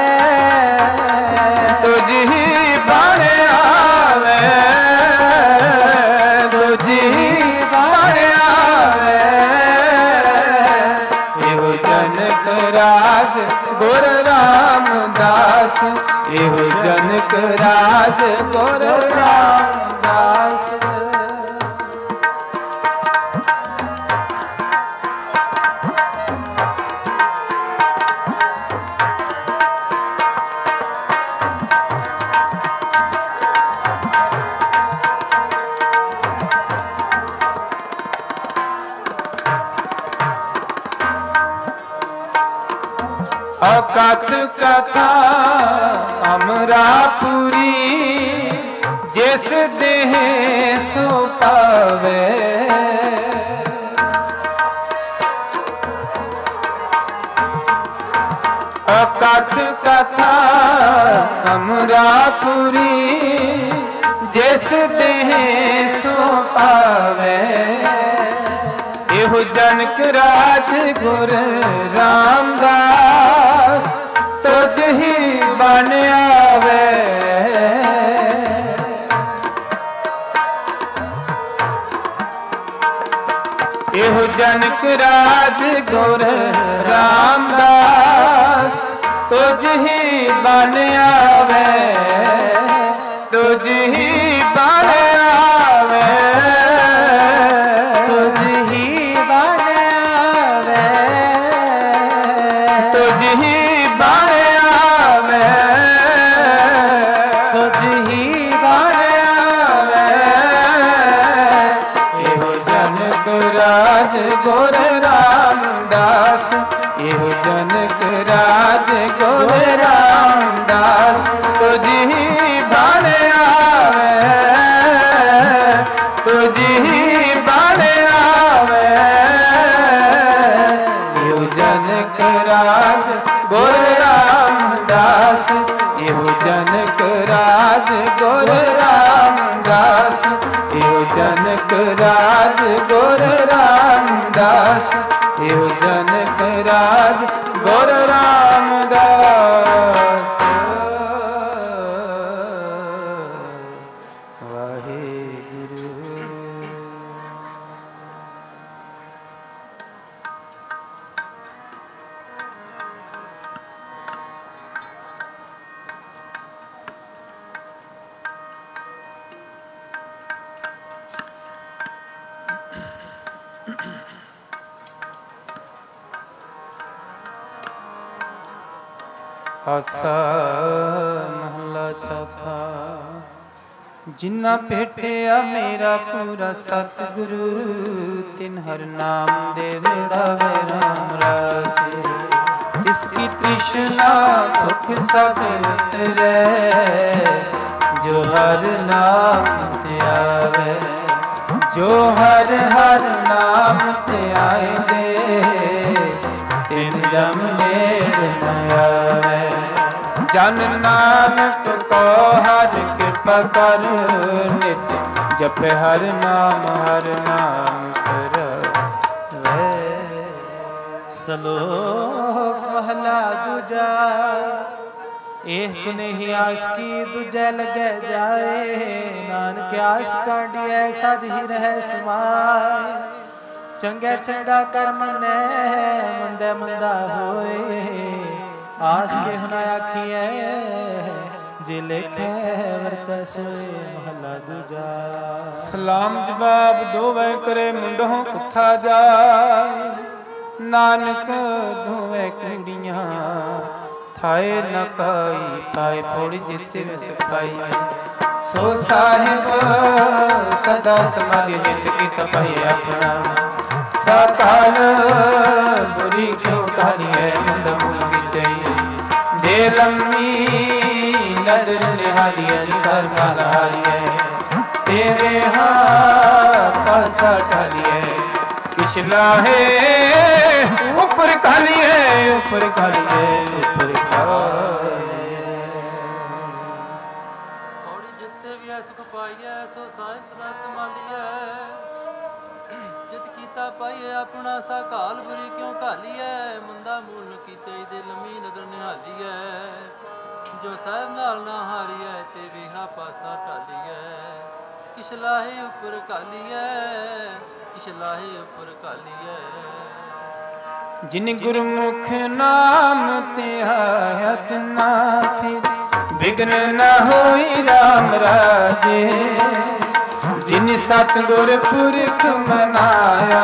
तुझ ही भाण आवे तुझ ही भाण आवे। एहो जनक राज गुर रामदास। एहो जनक राज गुर रामदास। अकथ कथा अमरापुरी जिस देह सो पावे। अकथ कथा अमरापुरी जिस देह सो पावे। एहो जनक राज गुर रामदास। तुझ ही बन आवे एहो जनक राज गुर रामदास। तुझ ही बन आवे तुझ ही बन आवे तुझ ही बन आवे तुझ ही बन आवे तुझ ही बन आवे। एहो जनक राज गुर रामदास। एहो जनक राज गुर रामदास। तुझ ही बन आवे तुझ ही बन आवे। एहो जनक राज गुर रामदास। एहो जनक राज गुर रामदास। एहो जनक राज गुर रामदास। एहो जनक राज गुर रामदास। वाहेगुरु। आसा महला चौथा। जिन्ना भेटिया मेरा पूरा सतगुरु तिन हर नाम दे रड़ावे राम राजे। इसकी तृष्णा दुख सब उतरे जो हर नाम ते आवे। जो हर हर नाम ते आएंगे तिन जम नेड़ न आवे। जन नानक को हर कृपा ਕਰ ਨਿਤ ਜਪੈ ਹਰ ਨਾਮ ਕਰੈ। ਸਲੋਕ ਮਹਲਾ ਦੂਜਾ। ਇਹ ਨਹੀਂ ਆਸ ਕੀ ਦੂਜੈ ਲੱਗੈ ਜਾਏ, ਨਾਨਕ ਆਸ ਕਾਢੀਐ ਸਦ ਹੀ ਰਹਿ ਸਮਾਏ। ਚੰਗਾ ਚੰਗਾ ਕਰ ਮੰਨੈ ਮੰਦਾ ਮੰਦਾ ਹੋਏ, ਆਸ ਕੇ ਹੁਨਾ ਆਖੀਐ ਜੇ ਲੇਖੈ ਵਰਤੈ ਸੋਏ। ਮਹਲਾ ਦੂਜਾ। ਸਲਾਮ ਜਵਾਬ ਦੋਵੇਂ ਕਰੇ ਮੁੰਡੋਂ ਕੁੱਥਾ ਜਾਏ, ਨਾਨਕ ਦੋਵੇਂ ਕੁੜੀਆਂ ਥਾਏ ਨ ਕਾਈ ਪਾਏ ਪੌੜੀ ਜਿਸ ਸਿਪਾਈ। ਸੋ ਸਾਹਿਬ ਸਦਾ ਸਮਾਧੀ ਜਿਤ ਕੀ ਤਪਈ ਆਪਣਾ, ਸਾਕਾਲ ਬੁਰੀ ਕਿਉ ਕਹਾਣੀਐ ਮੰਦ ਮੂਲ ਕੀ ਚਈ। ਦੇ ਲੰਮੀ ਨਦਰ ਨਿਹਾਲੀਐ ਸਰ ਸਾਲ ਹਾਰੀਐ, ਤੇਰੇ ਪਾਸਾ ਢਾਲੀਐ ਕਿਛ ਲਾਹੇ ਉਪਰ ਕਾਲੀਏ ਉਪਰ ਕਾਲੀਏ ਉਪਰ ਕਾਲੀਏ। ਔੜੀ ਜਿਤ ਸੇਵੀਐ ਸੁਖ ਪਾਈਐ, ਸੋ ਸਾਹਿਬ ਸਦਾ ਸੰਭਾਲੀਐ। ਜਿਤ ਕੀਤਾ ਪਾਈਐ ਆਪਣਾ, ਸਾ ਕਾਲ ਬੁਰੀ ਕਿਉਂ ਘਾਲੀਐ। ਮੰਦਾ ਮੂਲ ਨ ਕੀਤੇ ਦੇ ਲੰਮੀ ਨਦਰ ਨਿਹਾਲੀਐ। ਜੋ ਸਾਹਿਬ ਨਾਲ ਨਾ ਹਾਰੀਐ, ਤੇ ਵੇਹਾ ਪਾਸਾ ਢਾਲੀਐ ਕਿਛ ਲਾਹੇ ਉਪਰ ਘਾਲੀਐ ਕਿਛ ਲਾਹੇ ਉਪਰ ਘਾਲੀਐ। ਜਿਨ ਗੁਰਮੁਖ ਨਾਮ ਧਿਆਇਤ ਨਾ ਫਿਰ ਬਿਗਨ ਨਾ ਹੋਈ ਰਾਮ ਰਾਜੇ। ਜਿਨ ਸਤਿਗੁਰ ਪੁਰਖ ਮਨਾਇਆ,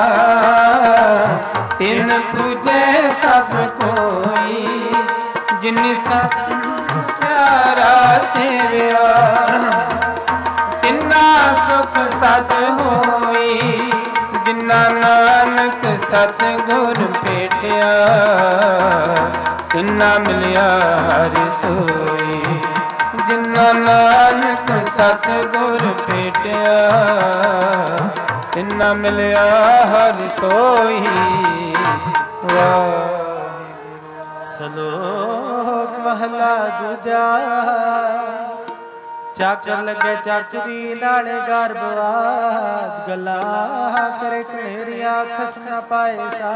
ਤਿਨ ਪੂਜੈ ਸਭ ਕੋਈ। ਜਿਨ ਸਤ ਪਿਆਰਾ ਸੇਵਿਆ, ਤਿਨਾ ਸੁਖ ਸਤ ਹੋਈ। ਜਿਨਾ ਨਾਨਕ ਸਤਿਗੁਰ ਭੇਟਿਆ, ਤਿਨਾ ਮਿਲਿਆ ਹਰਿ ਸੋਈ। ਜਿਨਾ ਨਾਨਕ ਸਤਿਗੁਰ ਭੇਟਿਆ, ਤਿਨਾ ਮਿਲਿਆ ਹਰਿ ਸੋਈ। ਸਲੋਕ ਮਹਲਾ ਦੂਜਾ। ਚਾਕਰ ਲੱਗੇ ਚਾਚਰੀ ਨਾਲੇ ਗਰਭਵਾਦ, ਗੱਲਾਂ ਕਰੇ ਕਨੇਰੀਆਂ ਖਸਮ ਨਾ ਪਾਏ ਸਾ।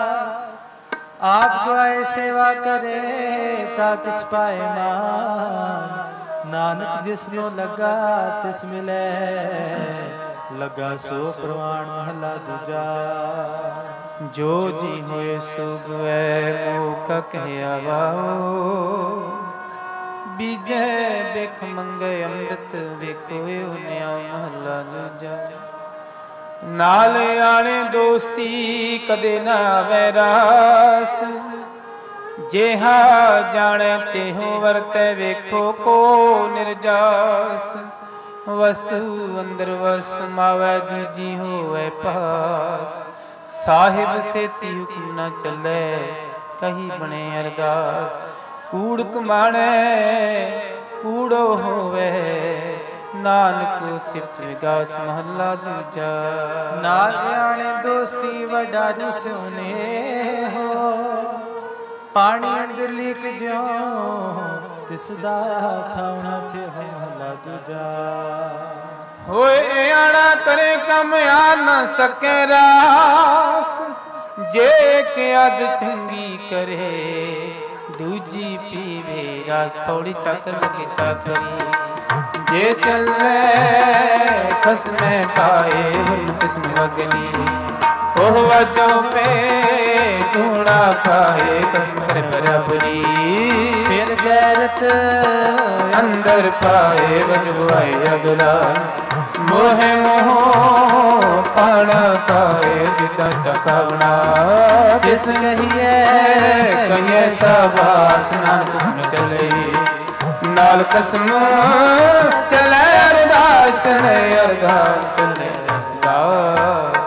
ਆਪ ਗਵਾਏ ਸੇਵਾ ਕਰੇ ਤਾ ਕਿਛ ਪਾਏ ਮਾਨ। ਨਾਨਕ ਜਿਸਨੂੰ ਲੱਗਾ ਤਿਸ ਮਿਲੇ, ਲੱਗਾ ਸੋ ਪ੍ਰਵਾਨ। ਮਹਲਾ ਦੂਜਾ। ਜੋ ਜੀ ਹੋਏ ਸੋ ਗਵੈ ਮੋਹ ਕਹਿਆ ਵਾਓ। ਬੀਜੈ ਬਿਖ ਮੰਗੈ ਅੰਮ੍ਰਿਤ ਵੇਖੋਇਓ ਨਿਆ। ਮਹਲਾ ਦੂਜਾ। ਨਾਲ ਆਣੇ ਦੋਸਤੀ ਕਦੇ ਨਾ ਵੈਰਾਸ, ਜਿਹਾ ਜਾਣੈ ਤਿਹੋ ਵਰਤੈ ਵੇਖੋ ਕੋ ਨਿਰਜਾਸ। ਵਸਤੂ ਅੰਦਰ ਵਸ ਮਾਵੈ ਦੂਜੀ ਹੋਵੈ ਪਾਸ। ਸਾਹਿਬ ਸੇਤੀ ਹੁਕਮ ਨਾ ਚੱਲੈ ਕਹੀ ਬਣੇ ਅਰਦਾਸ। ਕੂੜ ਕਮਾਣੈ ਕੂੜੋ ਹੋਵੇ, ਨਾਨਕ ਸਿਫਤ ਵਿਗਾਸ। ਮਹਲਾ ਦੂਜਾ। ਨਾ ਜਾਣੇ ਦੋਸਤੀ ਵੱਡਾ ਦੁਸਨੇ ਹੋ, ਪਾਣੀ ਅੰਦਰ ਲੀਕ ਜਿਉ ਤਿਸ ਦਾ ਖਾਉਣਾ ਥੇ। ਮਹਲਾ ਦੂਜਾ। ਹੋਏ ਆਣਾ ਕਰੇ ਕੰਮ ਆ ਨਾ ਸਕੇ ਰਾਸ। ਜੇ ਕਿ ਅਦ ਚੰਗੀ ਕਰੇ ਦੂਜੀ ਪੀਵੇ ਰਾਸ। ਪੌੜੀ ਚਾਕਰ ਲਗੇ ਚਾਕਰੀ, ਜੇ ਚੱਲੇ ਖਸਮੇ ਪਾਏ ਹੁਨ ਕਿਸਮ ਵਗਲੀ। ਉਹ ਵਜੋਂ ਪੇ ਧੂਣਾ ਖਾਏ ਕਸਮ ਕਰ ਬਰਾਬਰੀ। ਫਿਰ ਗੈਰਤ ਅੰਦਰ ਪਾਏ ਵਜਵਾਏ ਅਗਲਾ। ਮੋਹਿ ਮੋਹ ਪਾਣਾ ਖਾਏ ਜਿਸਦਾ ਟਕਾਵਣਾ। ਜਿਸ ਕਹੀਏ ਕਹੀਏ ਸਾਬਾਸ ਨਾਨਕ ਹੁਨ ਚਲੇ। ਨਾਲ ਕਸਮ ਚਲੇ ਅਰਦਾਸ ਚਲੇ ਅਰਦਾਸ ਚਲੇ ਅਰਦਾਸ।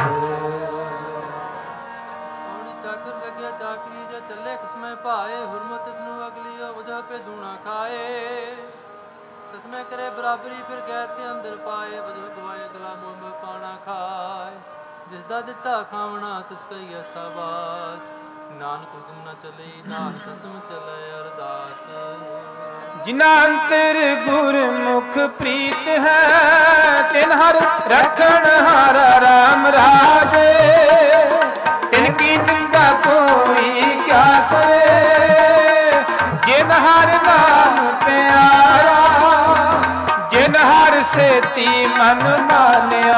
ਚਾਕਰ ਲੱਗਿਆ ਚਾਕਰੀ, ਜੇ ਚੱਲੇ ਕਸਮੇ ਭਾਏ। ਹੁਰਮਤ ਨੂੰ ਅਗਲੀ ਵਜ੍ਹਾ ਪੇ ਧੂਣਾ ਖਾਏ। ਕਸਮੇ ਕਰੇ ਬਰਾਬਰੀ ਫਿਰ ਗੈਰ ਤੇ ਅੰਦਰ ਪਾਏ। ਵਜ੍ਹਾ ਗਵਾਏ ਅਗਲਾ ਮੁੰਬ ਪਾਣਾ ਖਾਏ। ਜਿਸ ਦਾ ਦਿੱਤਾ ਖਾਵਣਾ ਤਿਸ ਕਹੀਏ ਸਾਬਾਸ। ਨਾਨਕ ਹੁਕਮ ਨਾ ਚੱਲੇ ਨਾਲ ਕਸਮ ਚੱਲੇ ਅਰਦਾਸ। जिना अंतर गुरमुख प्रीत है, तिन हर रखन हार राम राजे। तिनकी निंदा कोई क्या करे, जिन हर नाम प्यारा। जिन हर सेती मन मानिया,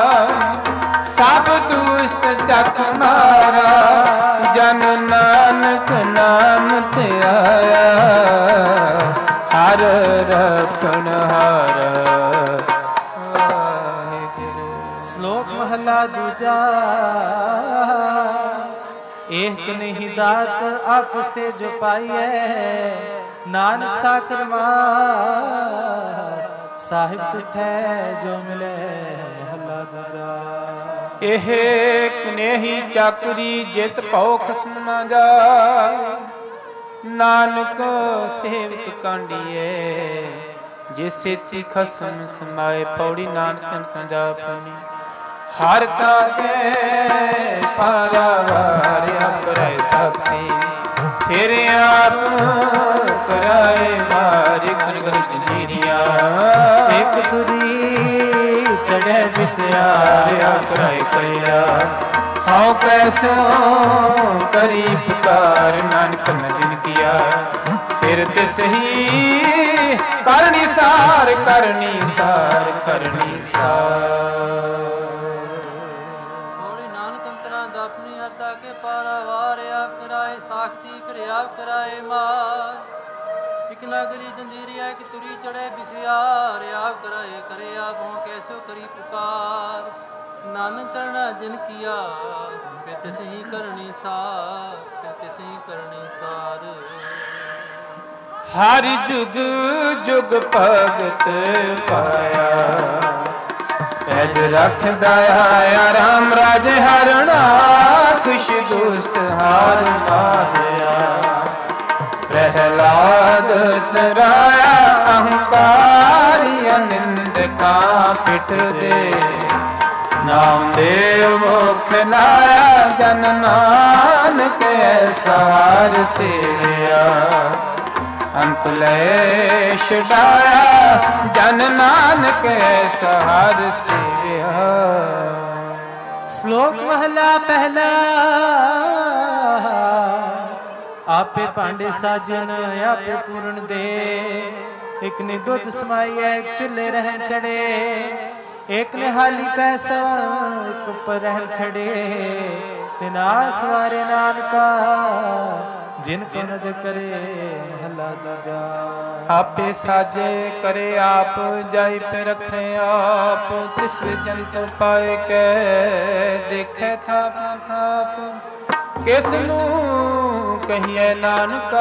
सब दुष्ट चख मारा। जन नानक नाम ते आया, हर रखन हार। श्लोक महला दूजा। एक नहीं दात आपस ते जो पाइए, नानक साकर मार। साहिब तुठै जो मिले महला दूजा। ਇਹ ਕਨੇਹੀ ਚਾਕਰੀ ਜਿਤ ਭਉ ਖਸਮ ਨਾ ਜਾਏ। ਨਾਨਕ ਸੇਵਕ ਕਾਂਡੀਏ, ਜੇ ਸੇਤੀ ਖਸਮ ਸਮਾਏ। ਪੌੜੀ ਨਾਨਕ ਤਨ ਜਾਪਨੀ ਹਰ ਕਾਜੇ ਪਾਰਾਵਾਰ। ਆਪਰੇ ਸਾਥੀ ਫਿਰ ਆਪ ਕਰਾਏ ਮਾਰੀ। ਗੁਣ ਗਨ ਜੀਰੀਆਂ ਇੱਕ ਤੁਰੀ चढ़े बिस्यारिया कराए करिया। हाँ कैसो करी पुकार, नानक न दिन किया। फिर तिसही करनी सार, करनी सार, करनी सार। नानक अंतरा दापनी हरता के पारावार। आप कराए साखती फिर आप कराए मार। इक नागरी जंजीरी है कि तुरी चढ़े बिसियार। आप कराए करे आप हों कैसो करी पुकार। नानक करना जिन किया, फिर तिसही करनी सार, फिर तिसही करनी सार। हर जुग जुग भगत पाया, पैज रख दया राम राज हरणा। खुश दुष्ट हार माया, प्रहलाद तराया अहंकारी। अनिंद का पिठ दे, नाम देव मुख नाया। जन नानक सार सेविया, अंत ले छुड़ाया। जन नानक सार सेविया। श्लोक महला पहला। आपे पांडे साजन आपे पूर्ण दे। एक ने दुध समाइए, एक चूल्हे रहन चढ़े। एक ने हाली पैसा, एक ऊपर रहन खड़े। तिना सवारे नानका, जिनको नद करे महला दूजा। आपे साजे करे आप, जाई पे रखे आप। तिस जंत पाए के देखे थाप थाप। किस नू कहिए नानका,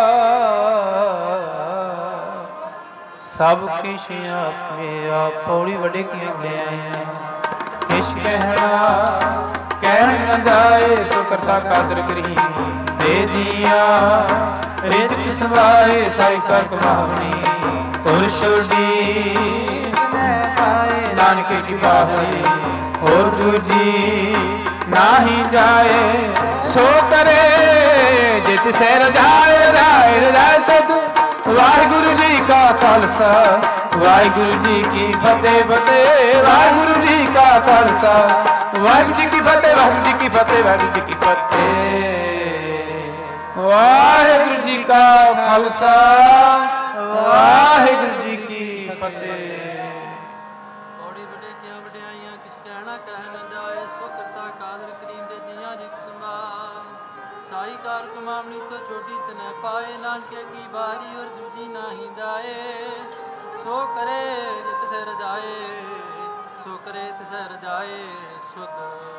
सब किश आपे आप। पौड़ी वडे किया ले आए, किश कहना कहन न जाए। सो करता कादर करी दे दिया। रित समाए साई कर कमावनी। तुर छोड़ी नानक की बाहोई, और दूजी नाही जाए। सो करे जित से रजाए, रजाए रजाए सतु। वाहिगुरु जी का खालसा, वाहिगुरु जी की फतेह फतेह। वाहिगुरु जी का खालसा, वाहिगुरु जी की फतेह, वाहिगुरु जी की फतेह, वाहिगुरु जी की फतेह। वाहिगुरु जी का खालसा, वाहिगुरु जी की फतेह। औड़ी बड़े क्या वड्याइयां किस कहना कह न जाए। सो करता कादर करीम दे जियां रिक समाए। साई कार कमावनी तो छोटी तने पाए। नानके की बारी और दूजी नाही जाए। सो करे जित से रजाए, सो करे तिसे रजाए सुध।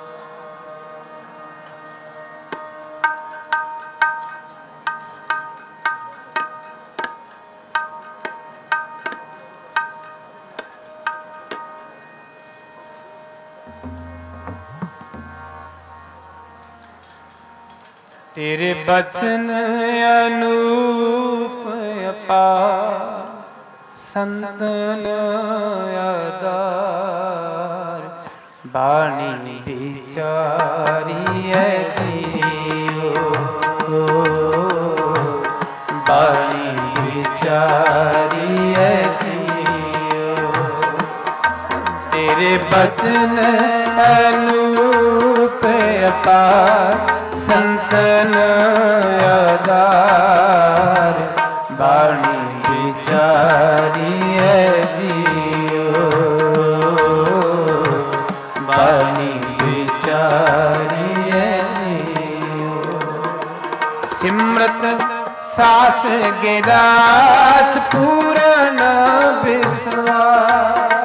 तेरे बचन अनूप अपार। संतन आधार, बाणी बिचारी है दीओ। बाणी विचारिए जियो। तेरे बचन अनूप अपार संतन आधार बाणी विचारिए जियो। बाणी विचारिए जियो। सिमरत सास गिरास पूर्ण विश्वास।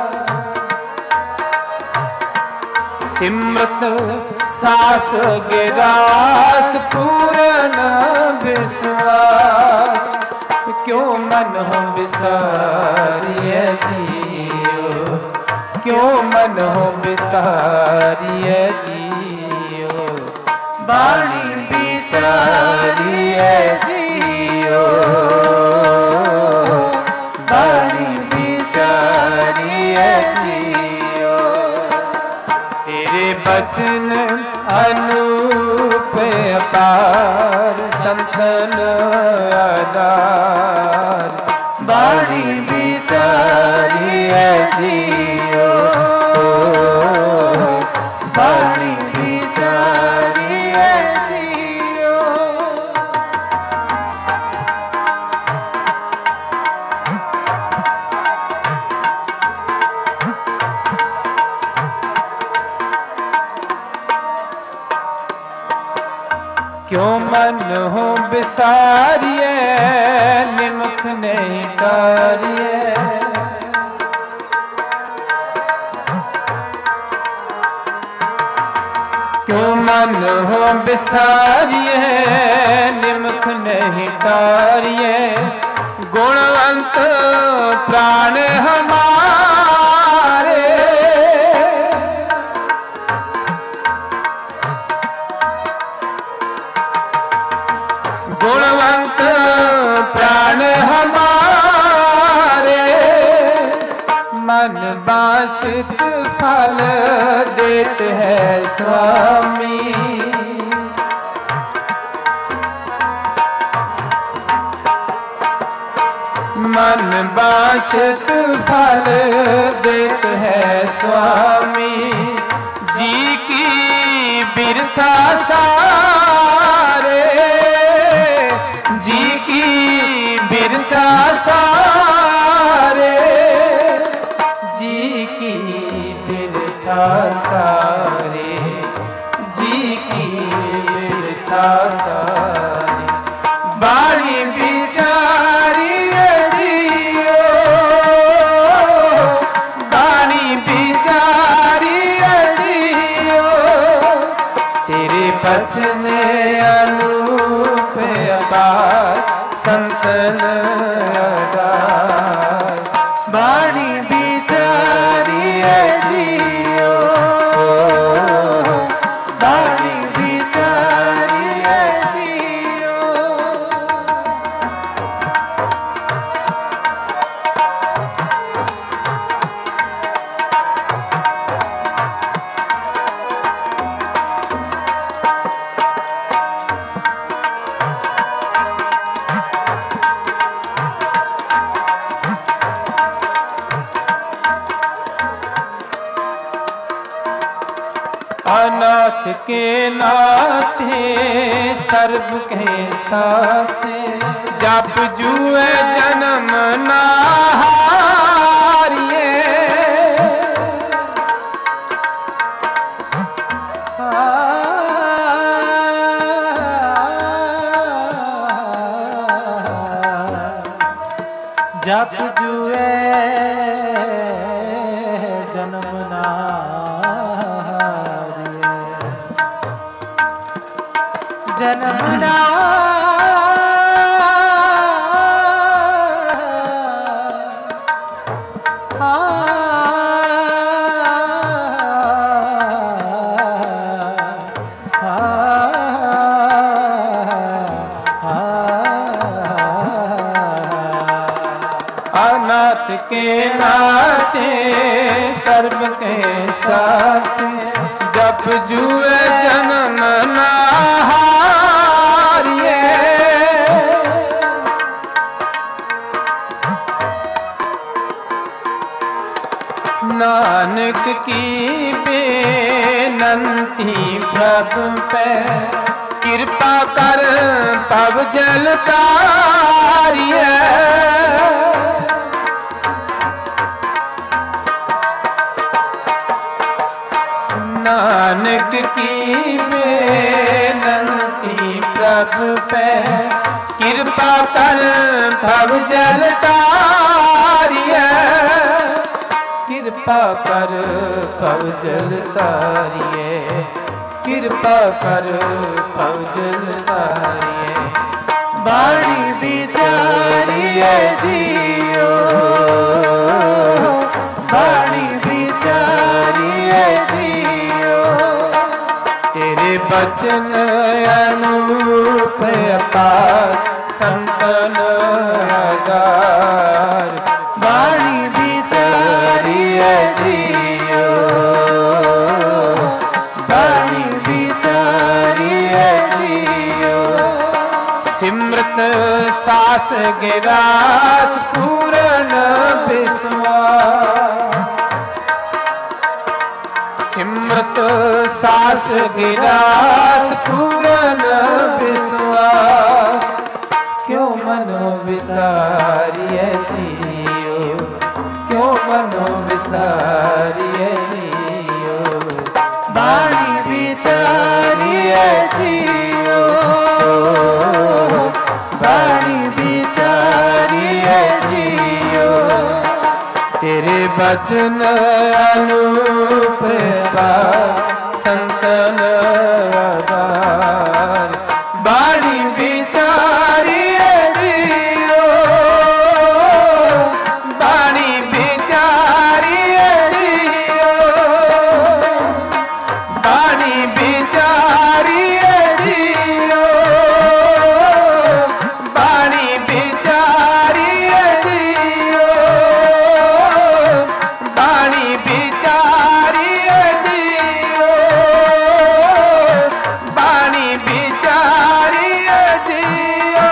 सिमरत सास गिरास पूर्ण विश्वास। क्यों मन हो विसारिए जियो। क्यों मन हो विसारिए जियो। बाणी विचारिए जियो। बाणी विचारिए जियो। तेरे बचन अनूप अपार संतन आधार बाणी विचारिए जियो। बाणी विचारिए जियो। क्यों मन हो बिसारिए निमुख नहीं तारिए। क्यों मन हो बिसारिए निमुख नहीं तारिए। गुणवंत प्राण हमारे। गुणवंत प्राण हमारे। मन बांछित फल देते हैं स्वामी। मन बांछित फल देते हैं स्वामी। जी की बिरथा सारे। जी की बिरथा सारे। जी की बिरथा सारे। जी की बिरथा सारे। बाणी विचारिए जियो। बाणी विचारिए जियो। तेरे बचन अनूप अपार संतन आधार बाणी विचारिए जियो। बाणी विचारिए जियो। अनाथ के नाथे सर्व के साथे। जप जुए जन्म ना हारिए। जप जुए जन्म ना जन्म ना अनाथ के नाते सर्व के साथ। जप जुए जन्म ना हारिए। नानक की बेनंती प्रभु पे कृपा कर पव जल तारिए। नानक की बेनंती प्रभु पे कृपा कर भव जल तारिए। कृपा कर भव जल तारिए, कृपा कर भव जल तारिए। बाणी बिचारिए जियो, बाणी बिचारिए जियो। तेरे बचन अनूप अपार संतन आधार। बाणी बिचारिए जियो, बाणी बिचारिए जियो। सिमरत सास गिरास पूरन विश्वास। सिमरत सास गिरास पूरन विश्वास। क्यों मनो विसारिए जियो, क्यों मनो विसारिए जियो। बाणी बिचारिए जियो, बाणी बिचारिए जियो। तेरे बचन अनूप संतन आधार। बाणी बिचारिए जियो, बाणी बिचारिए जियो। बाणी बिचारिए जियो, बाणी बिचारिए जियो। बाणी बिचारिए जियो, बाणी बिचारिए जियो।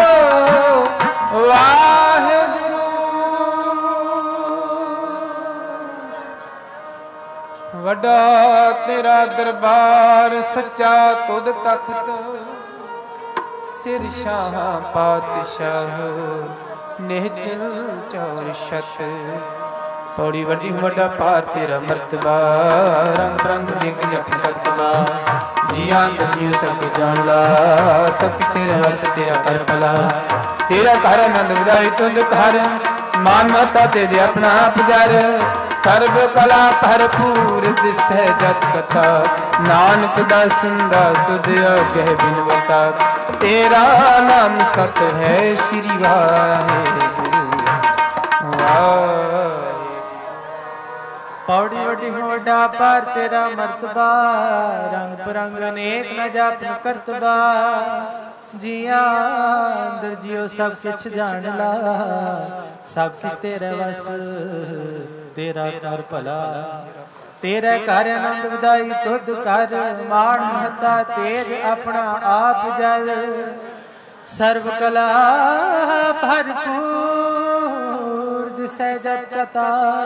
वाहिगुरू वड्डा तेरा दरबार सच्चा तुद तख्त। सिर शाह पातशाह निहचल चौर शत। पौड़ी वड्डी वड्डा पार तेरा मर्तबा। रंग रंग जिंग जप करतबा। जिया जियो सब जानला, सब तेरे वस तेरा कर भला। तेरा घर आनंद विदाई तुद घर। मान मता ते दे अपना आप जर। सर्व कला भरपूर दिसै जत कथा। नानक दासंदा तुझ अगह बिनवता। तेरा नाम सत है श्री वाहेगुरु वाहेगुरु। पौड़ी वड्डी होडा पार तेरा मर्तबा। रंग परंग अनेक न जात न करतबा। जिया अंदर जियो सब कुछ जान ला। सब कुछ तेरे वस तेरा कर भला। तेरे घर आनंद विदाई तुद कर। मान महता तेज अपना आप जल। सर्व कला भरपूर दिसै जत कथा।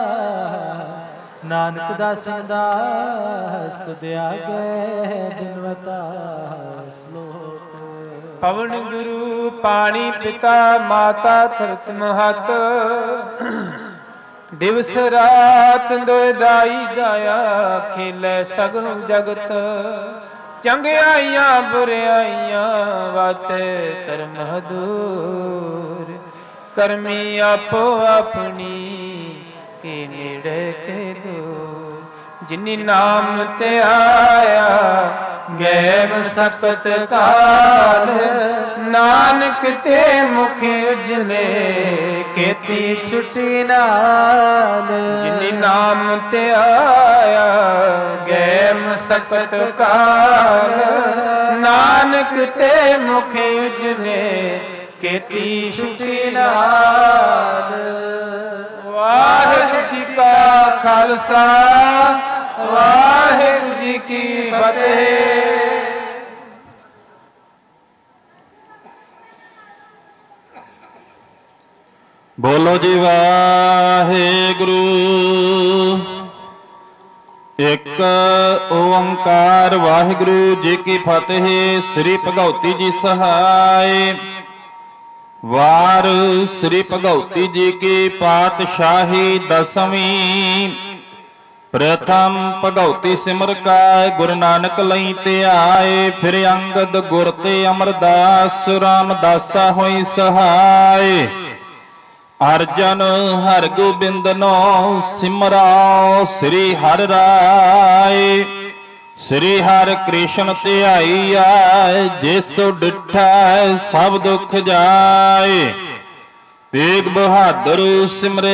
नानक दासन दास तुद आगे बिनवता। श्लोक पवन गुरु पानी पिता माता धरत महत। दिवस रात दोए दाई जाया खेलै सगनु जगत। चंगियाइयां बुरियाइयां वाते धर्म दूर। करमी आपो अपनी के नेड़े के दूर। जिनी नाम ते आया गैव सकत काल। नानक ते मुख उजले केती छुटी नाल। जिनी नाम ते आया गैव सकत काल। नानक ते मुख उजले केती छुटी नाल। वाहिगुरू जी का खालसा वाहिगुरू जी की फतेह। ਬੋਲੋ ਜੀ ਵਾਹਿਗੁਰੂ। ਇੱਕ ਓੰਕਾਰ ਵਾਹਿਗੁਰੂ ਜੀ ਕੀ ਫਤਿਹ। ਸ੍ਰੀ ਭਗਉਤੀ ਜੀ ਸਹਾਇ। ਵਾਰ ਸ੍ਰੀ ਭਗਉਤੀ ਜੀ ਕੀ ਪਾਤਸ਼ਾਹੀ ਦਸਵੀਂ। ਪ੍ਰਥਮ ਭਗਉਤੀ ਸਿਮਰ ਕਾ ਗੁਰੂ ਨਾਨਕ ਲਈ ਧਿਆਏ। ਫਿਰ ਅੰਗਦ ਗੁਰ ਤੇ ਅਮਰਦਾਸ ਰਾਮਦਾਸਾ ਹੋਈ ਸਹਾਇ। ਅਰਜਨ ਹਰਿ ਗੋਬਿੰਦ ਨੋ ਸਿਮਰਾਓ ਸ੍ਰੀ ਹਰਿ ਰਾਏ। ਸ੍ਰੀ ਹਰਿ ਕ੍ਰਿਸ਼ਨ ਧਿਆਈਆ ਜਿਸ ਡਿਠੈ ਸਭ ਦੁਖ ਜਾਏ। ਤੇਗ ਬਹਾਦਰ ਸਿਮਰੇ